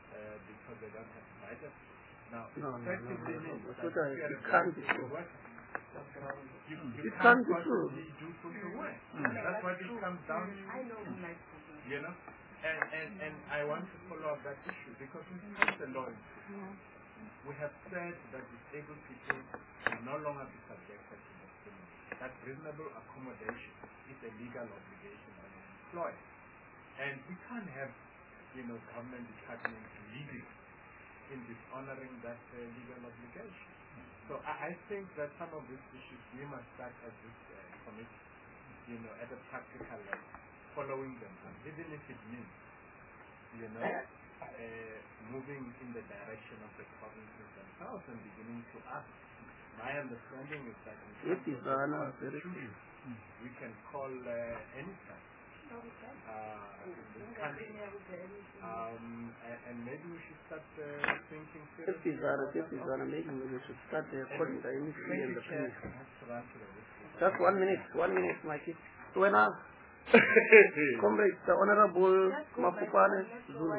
because they don't have budget. Now, No. effectively means It that can't be true. you It can't can't be true. possibly do social work. That's what it comes down to. I know who my You know? And I want to follow up that issue because we've passed a law. We have said that disabled people will no longer be subjected to discrimination. That reasonable accommodation is a legal obligation on an employer. And we can't have, government departments leading in dishonoring that legal obligation. So I think that some of these issues we must start as this committee, at a practical level, following them, even if it means, moving in the direction of the provinces themselves and beginning to ask. My understanding is that in terms of the constitution, we can call anytime. In this country. And maybe we should start thinking seriously. Maybe we should start calling the MEC and the Premier. Just 1 minute, Mikey. Comrade, the Honorable Mafupane Zulu.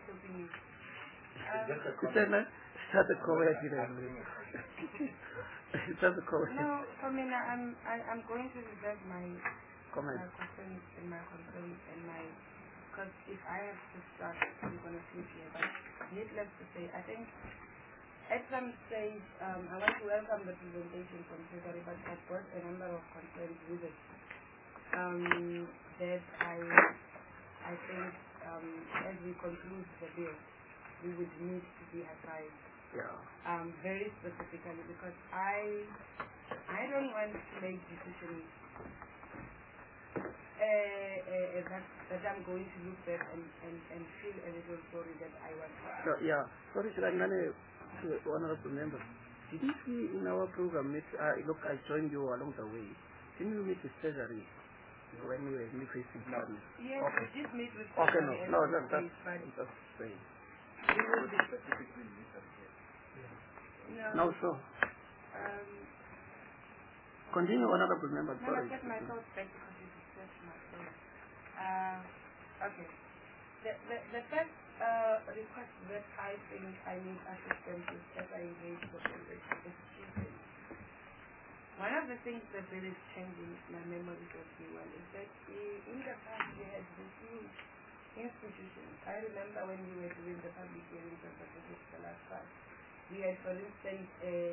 That's a comment. No, for me, I'm going to reserve my comment. Because if I have to start, I'm going to sleep here. But needless to say, I think at some stage, I want to welcome the presentation from Treasury, but I've got a number of concerns with it. That I think as we conclude the bill, we would need to be advised. Very specifically, because I don't want to make decisions that I'm going to look back and feel a little sorry that I was. Sorry, honorable member. Did you see in our program, look, I joined you along the way. Didn't you meet with Treasury when we were facing problems? Yes, okay. We did meet with Treasury. Okay, that's saying. We will be specifically No, sure. Continue, honorable member. No, I get my thoughts back because you disturbed my thoughts. Okay. The first request that I think I need assistance with as I engage the conversation is two things. One of the things that really is changing my memory of me well is that in the past we had these huge institutions. I remember when we were doing the public hearings on the last time. We had, for instance,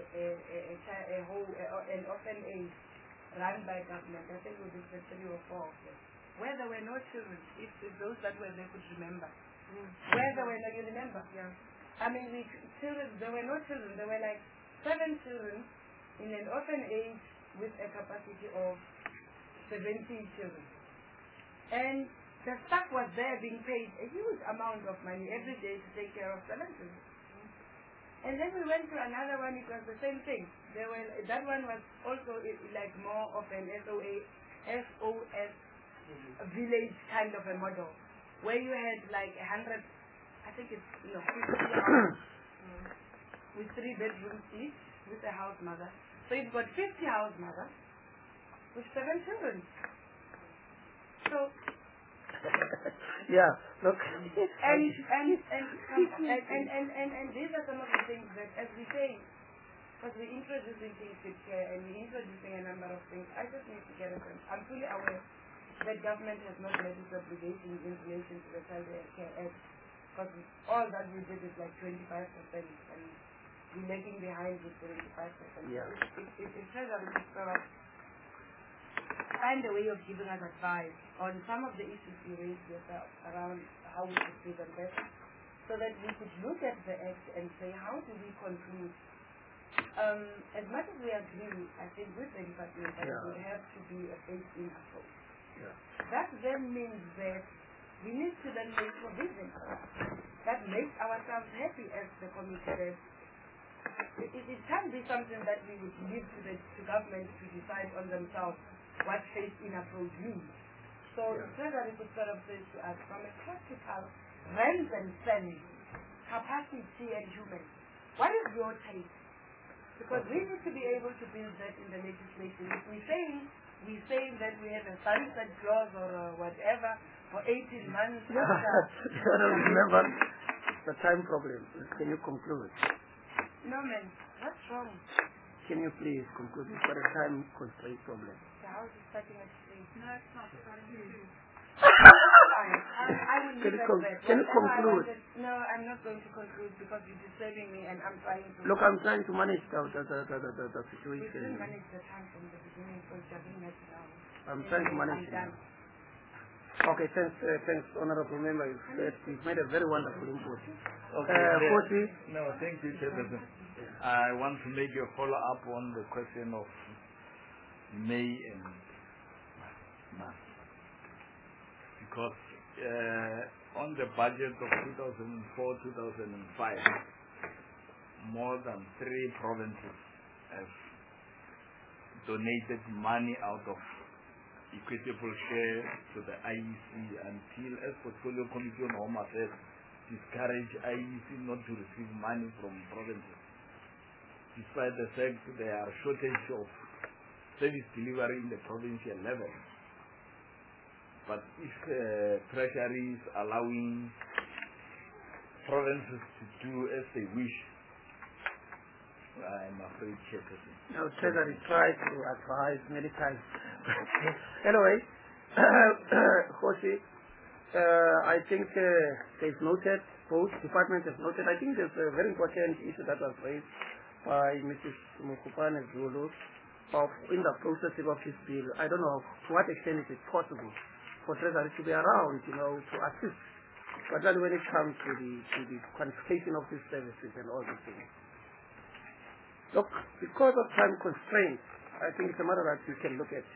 an orphan aid run by government. I think it was 3 or 4 of them. Where there were no children, if those that were there could remember. Where there were no, you remember? Yeah. I mean, there were no children. There were like 7 children in an orphan aid with a capacity of 70 children. And the staff was there being paid a huge amount of money every day to take care of 7 children. And then we went to another one, it was the same thing. That one was also like more of an SOS village kind of a model, where you had like 100, I think it's 50 houses with 3 bedrooms each with a house mother. So you've got 50 house mothers with 7 children. So look. And these are some of the things that, as we say, because we're introducing things with care and we're introducing a number of things, I just need to get a sense. I'm fully aware that government has not met its obligations in relation to the Child Care Act, because all that we did is like 25%, and we're lagging behind with 75%. It's Treasury to sort of find a way of giving us advice on some of the issues you raised yourself around how we should do them better, so that we could look at the act and say, how do we conclude? As much as we agree, I think, with the department that it would have to be a phased-in approach. That then means that we need to then make provisions that make ourselves happy as the committee. That it can't be something that we would leave to government to decide on themselves what phased-in approach means. So the Treasury could sort of say to us, from a practical rent and spend, capacity and human, what is your take? Because we need to be able to build that in the legislation. If we say that we have a sunset clause or whatever for 18 months. Remember, the time problem. Can you conclude? No, man. What's wrong? Can you please conclude? We've got a time constraint problem. The house is starting at 3. No, it's not. It's starting at 2. I will Can leave you it con- there. can you Whatever I conclude? wanted- No, I'm not going to conclude because you're disturbing me and I'm trying to... Look, I'm trying to manage the We didn't situation. manage the time from the beginning, so it doesn't matter now. I'm trying to manage it now. Okay, thanks, Honorable Member. You've made a very wonderful input. Kosi? No, thank you, Chairperson. I want to make a follow-up on the question of May and March. Because on the budget of 2004-2005, more than 3 provinces have donated money out of equitable share to the IEC until, as Portfolio Committee on Home Affairs, discourage IEC not to receive money from provinces. Despite the fact there are shortage of service delivery in the provincial level. But if Treasury is allowing provinces to do as they wish, I'm afraid, Chairperson. No, Treasury tried to advise many times. Anyway, Kosi, I think they've noted, both departments have noted. I think there's a very important issue that was raised by Mrs. Mukupane Zulu of in the processing of this bill. I don't know to what extent is it possible for Treasury to be around, to assist, particularly when it comes to the quantification of these services and all these things. Look, because of time constraints, I think it's a matter that you can look at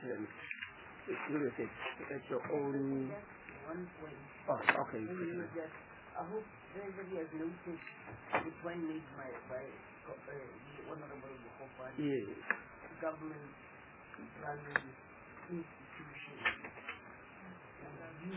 at your own. One point. Oh, okay. I hope Treasury has noted the point made by the Honorable Mukopane. Yes. Government running institutions and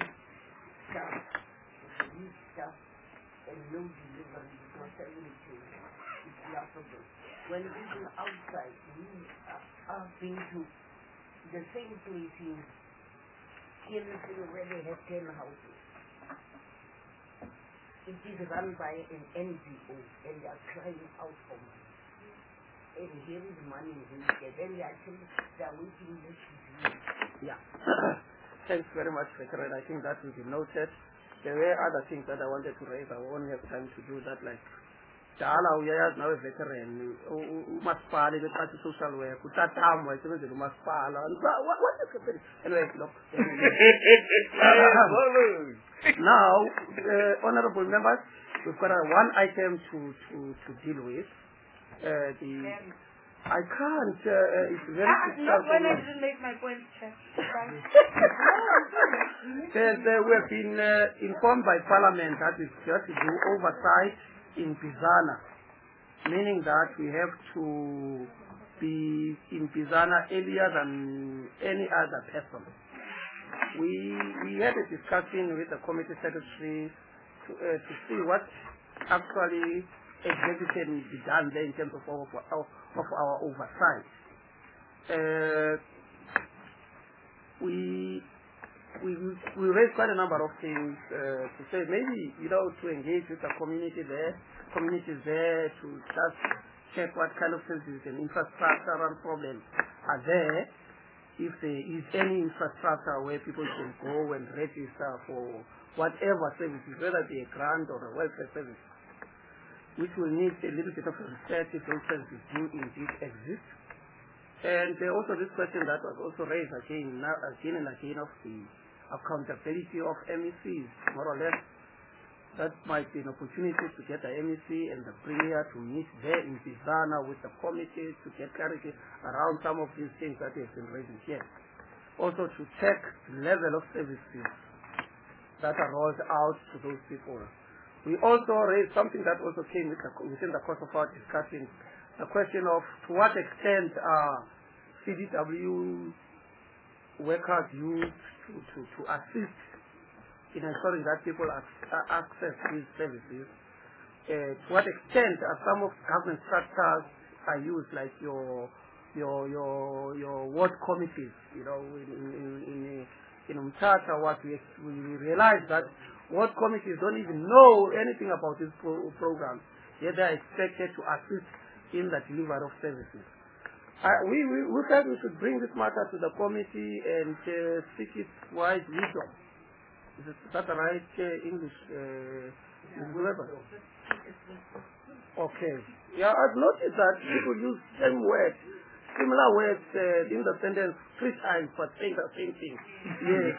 youth staff and no delivery because everything is laughable. When people outside, we are been to the same place in Kingston where they have 10 houses. It is run by an NGO and they are crying out for money. And here is money in there. Then they are waiting this to do. Yeah. Thanks very much, Veteran. I think that will be noted. There were other things that I wanted to raise. I won't have time to do that, like Dala uyayazi nawe veteran umasipala beqathi social work utatamwa isebenzela umasipala what is happening anyway look now honorable members, we've got one item to deal with. I can't it's very not when I didn't make my point, Chair. We have been informed by Parliament that we've got to do oversight in Bizana, meaning that we have to be in Bizana earlier than any other person. We had a discussion with the committee secretary to see what actually execution be done there in terms of our oversight. We raised quite a number of things to say maybe to engage with the community there, communities there to just check what kind of services and infrastructural problems are there. If there is any infrastructure where people can go and register for whatever services, whether it be a grant or a welfare service, which will need a little bit of research if those services do indeed exist. And also this question that was also raised again and again of the accountability of MECs, more or less. That might be an opportunity to get the MEC and the Premier to meet there in Bizana with the committee to get clarity around some of these things that have been raised here. Also to check the level of services that are rolled out to those people. We also raised something that also came within the course of our discussion, the question of to what extent are CDW workers used to assist in ensuring that people access these services. To what extent are some of government structures are used, like your ward committees? In Umtata, what we realized that What committees don't even know anything about this program, yet they are expected to assist in the delivery of services. We thought we should bring this matter to the committee and seek its wise wisdom. Is that the right English? Okay. Yeah, I've noticed that people use same words, similar words in the sentence 3 times, but saying the same thing. Yes.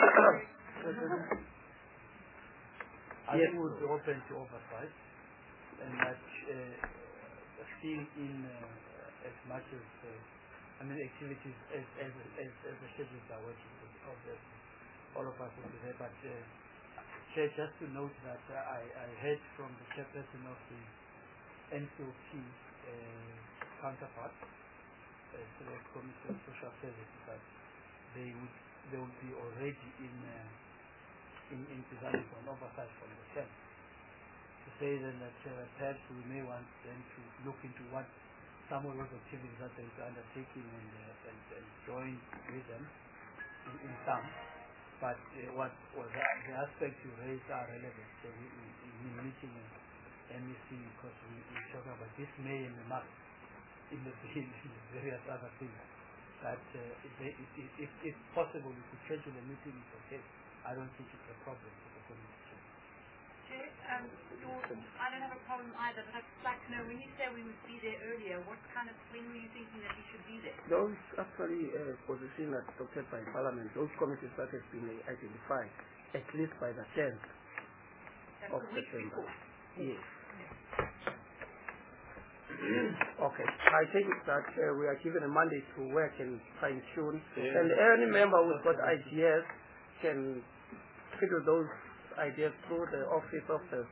I think we'll be open to oversight and that still in as much as activities as the schedules are working, obviously all of us will be there. But Chair, just to note that I heard from the chairperson of the NCOP counterpart, Select Committee on Social Services, that they would be already in designing for an oversight from the chair. To say then that perhaps we may want them to look into what some of those activities that they are undertaking and join with them in some. But what the aspects you raised are relevant. So in meeting MEC, because we talk about this May and the March in the various other things. That if possible, we could schedule a meeting. It's okay. I don't think it's a problem for the committee. Chair, I don't have a problem either, but I'd like to know, when you say we would be there earlier, when were you thinking that we should be there? Those actually positions adopted by Parliament, those committees that have been identified, at least by the 10th of September. Yes. Okay. I think that we are given a mandate to work and fine-tune, and any member who's got ideas can figure those ideas through the office of the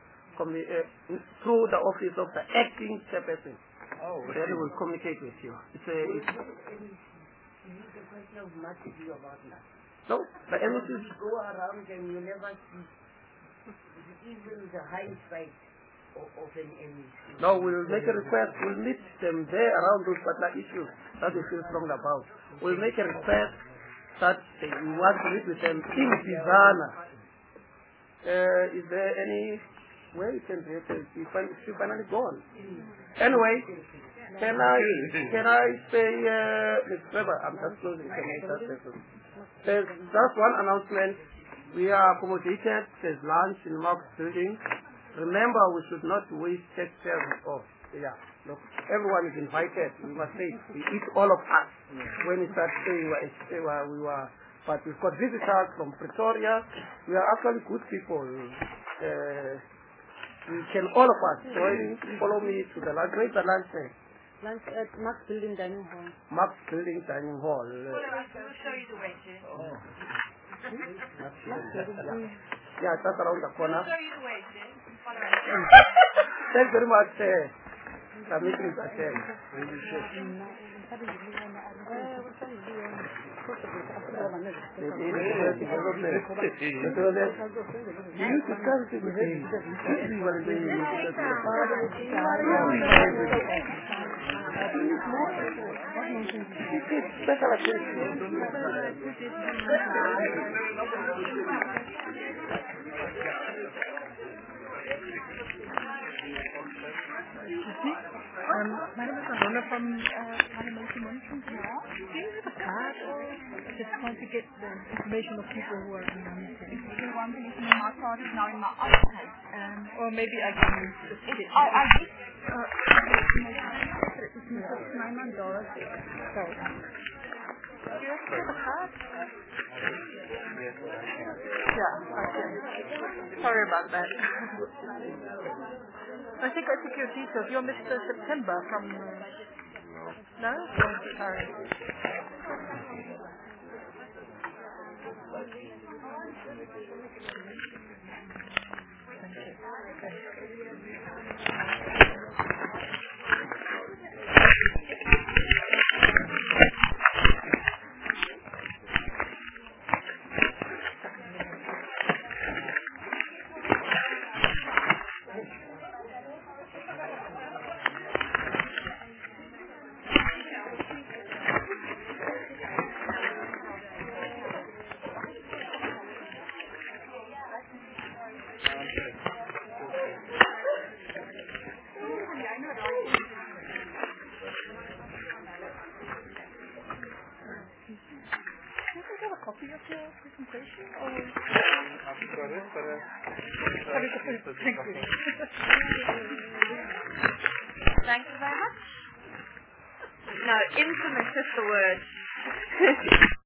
acting chairperson. Then we will communicate with you. It's a question of much to do about that. No, the MSs go around and you never see even the high side of an MEC. No, we'll make a request. We'll meet them there around those particular issues that we feel strong about. We'll make a request that we want to meet with them in Bizana. Is there any way you can do it? She's finally gone. Anyway, can I say, Mr. Trevor, I'm just closing. There's just one announcement. We are accommodated. There's lunch in Mark's building. Remember, we should not waste taxpayers off. Yeah. Look, everyone is invited. We must say, we eat all of us. When we start saying we were, but we've got visitors from Pretoria. We are actually good people. We can all of us follow me to the lunch. Where's the lunch there? Lunch at Mark's Building Dining Hall. Mark's Building Dining Hall. We'll show you the way, Chair. Yeah, that's around the corner. We'll show you the way, Chair. Thanks very much, the meeting is adjourned. My name is Alona from Parliamentary Monitoring. Do you have a card or just want to get the information of people who are in the meeting? The one thing my card is now in my office. Or maybe I can just get it. I think Sorry. Do you have a card? Yeah, okay. Sorry about that. I think I took your details. You're Mr. September from... No? Sorry. Thank you. you have a copy of your presentation? Or? I've got it, but Thank you. Thank you very much. No, infamous is the word.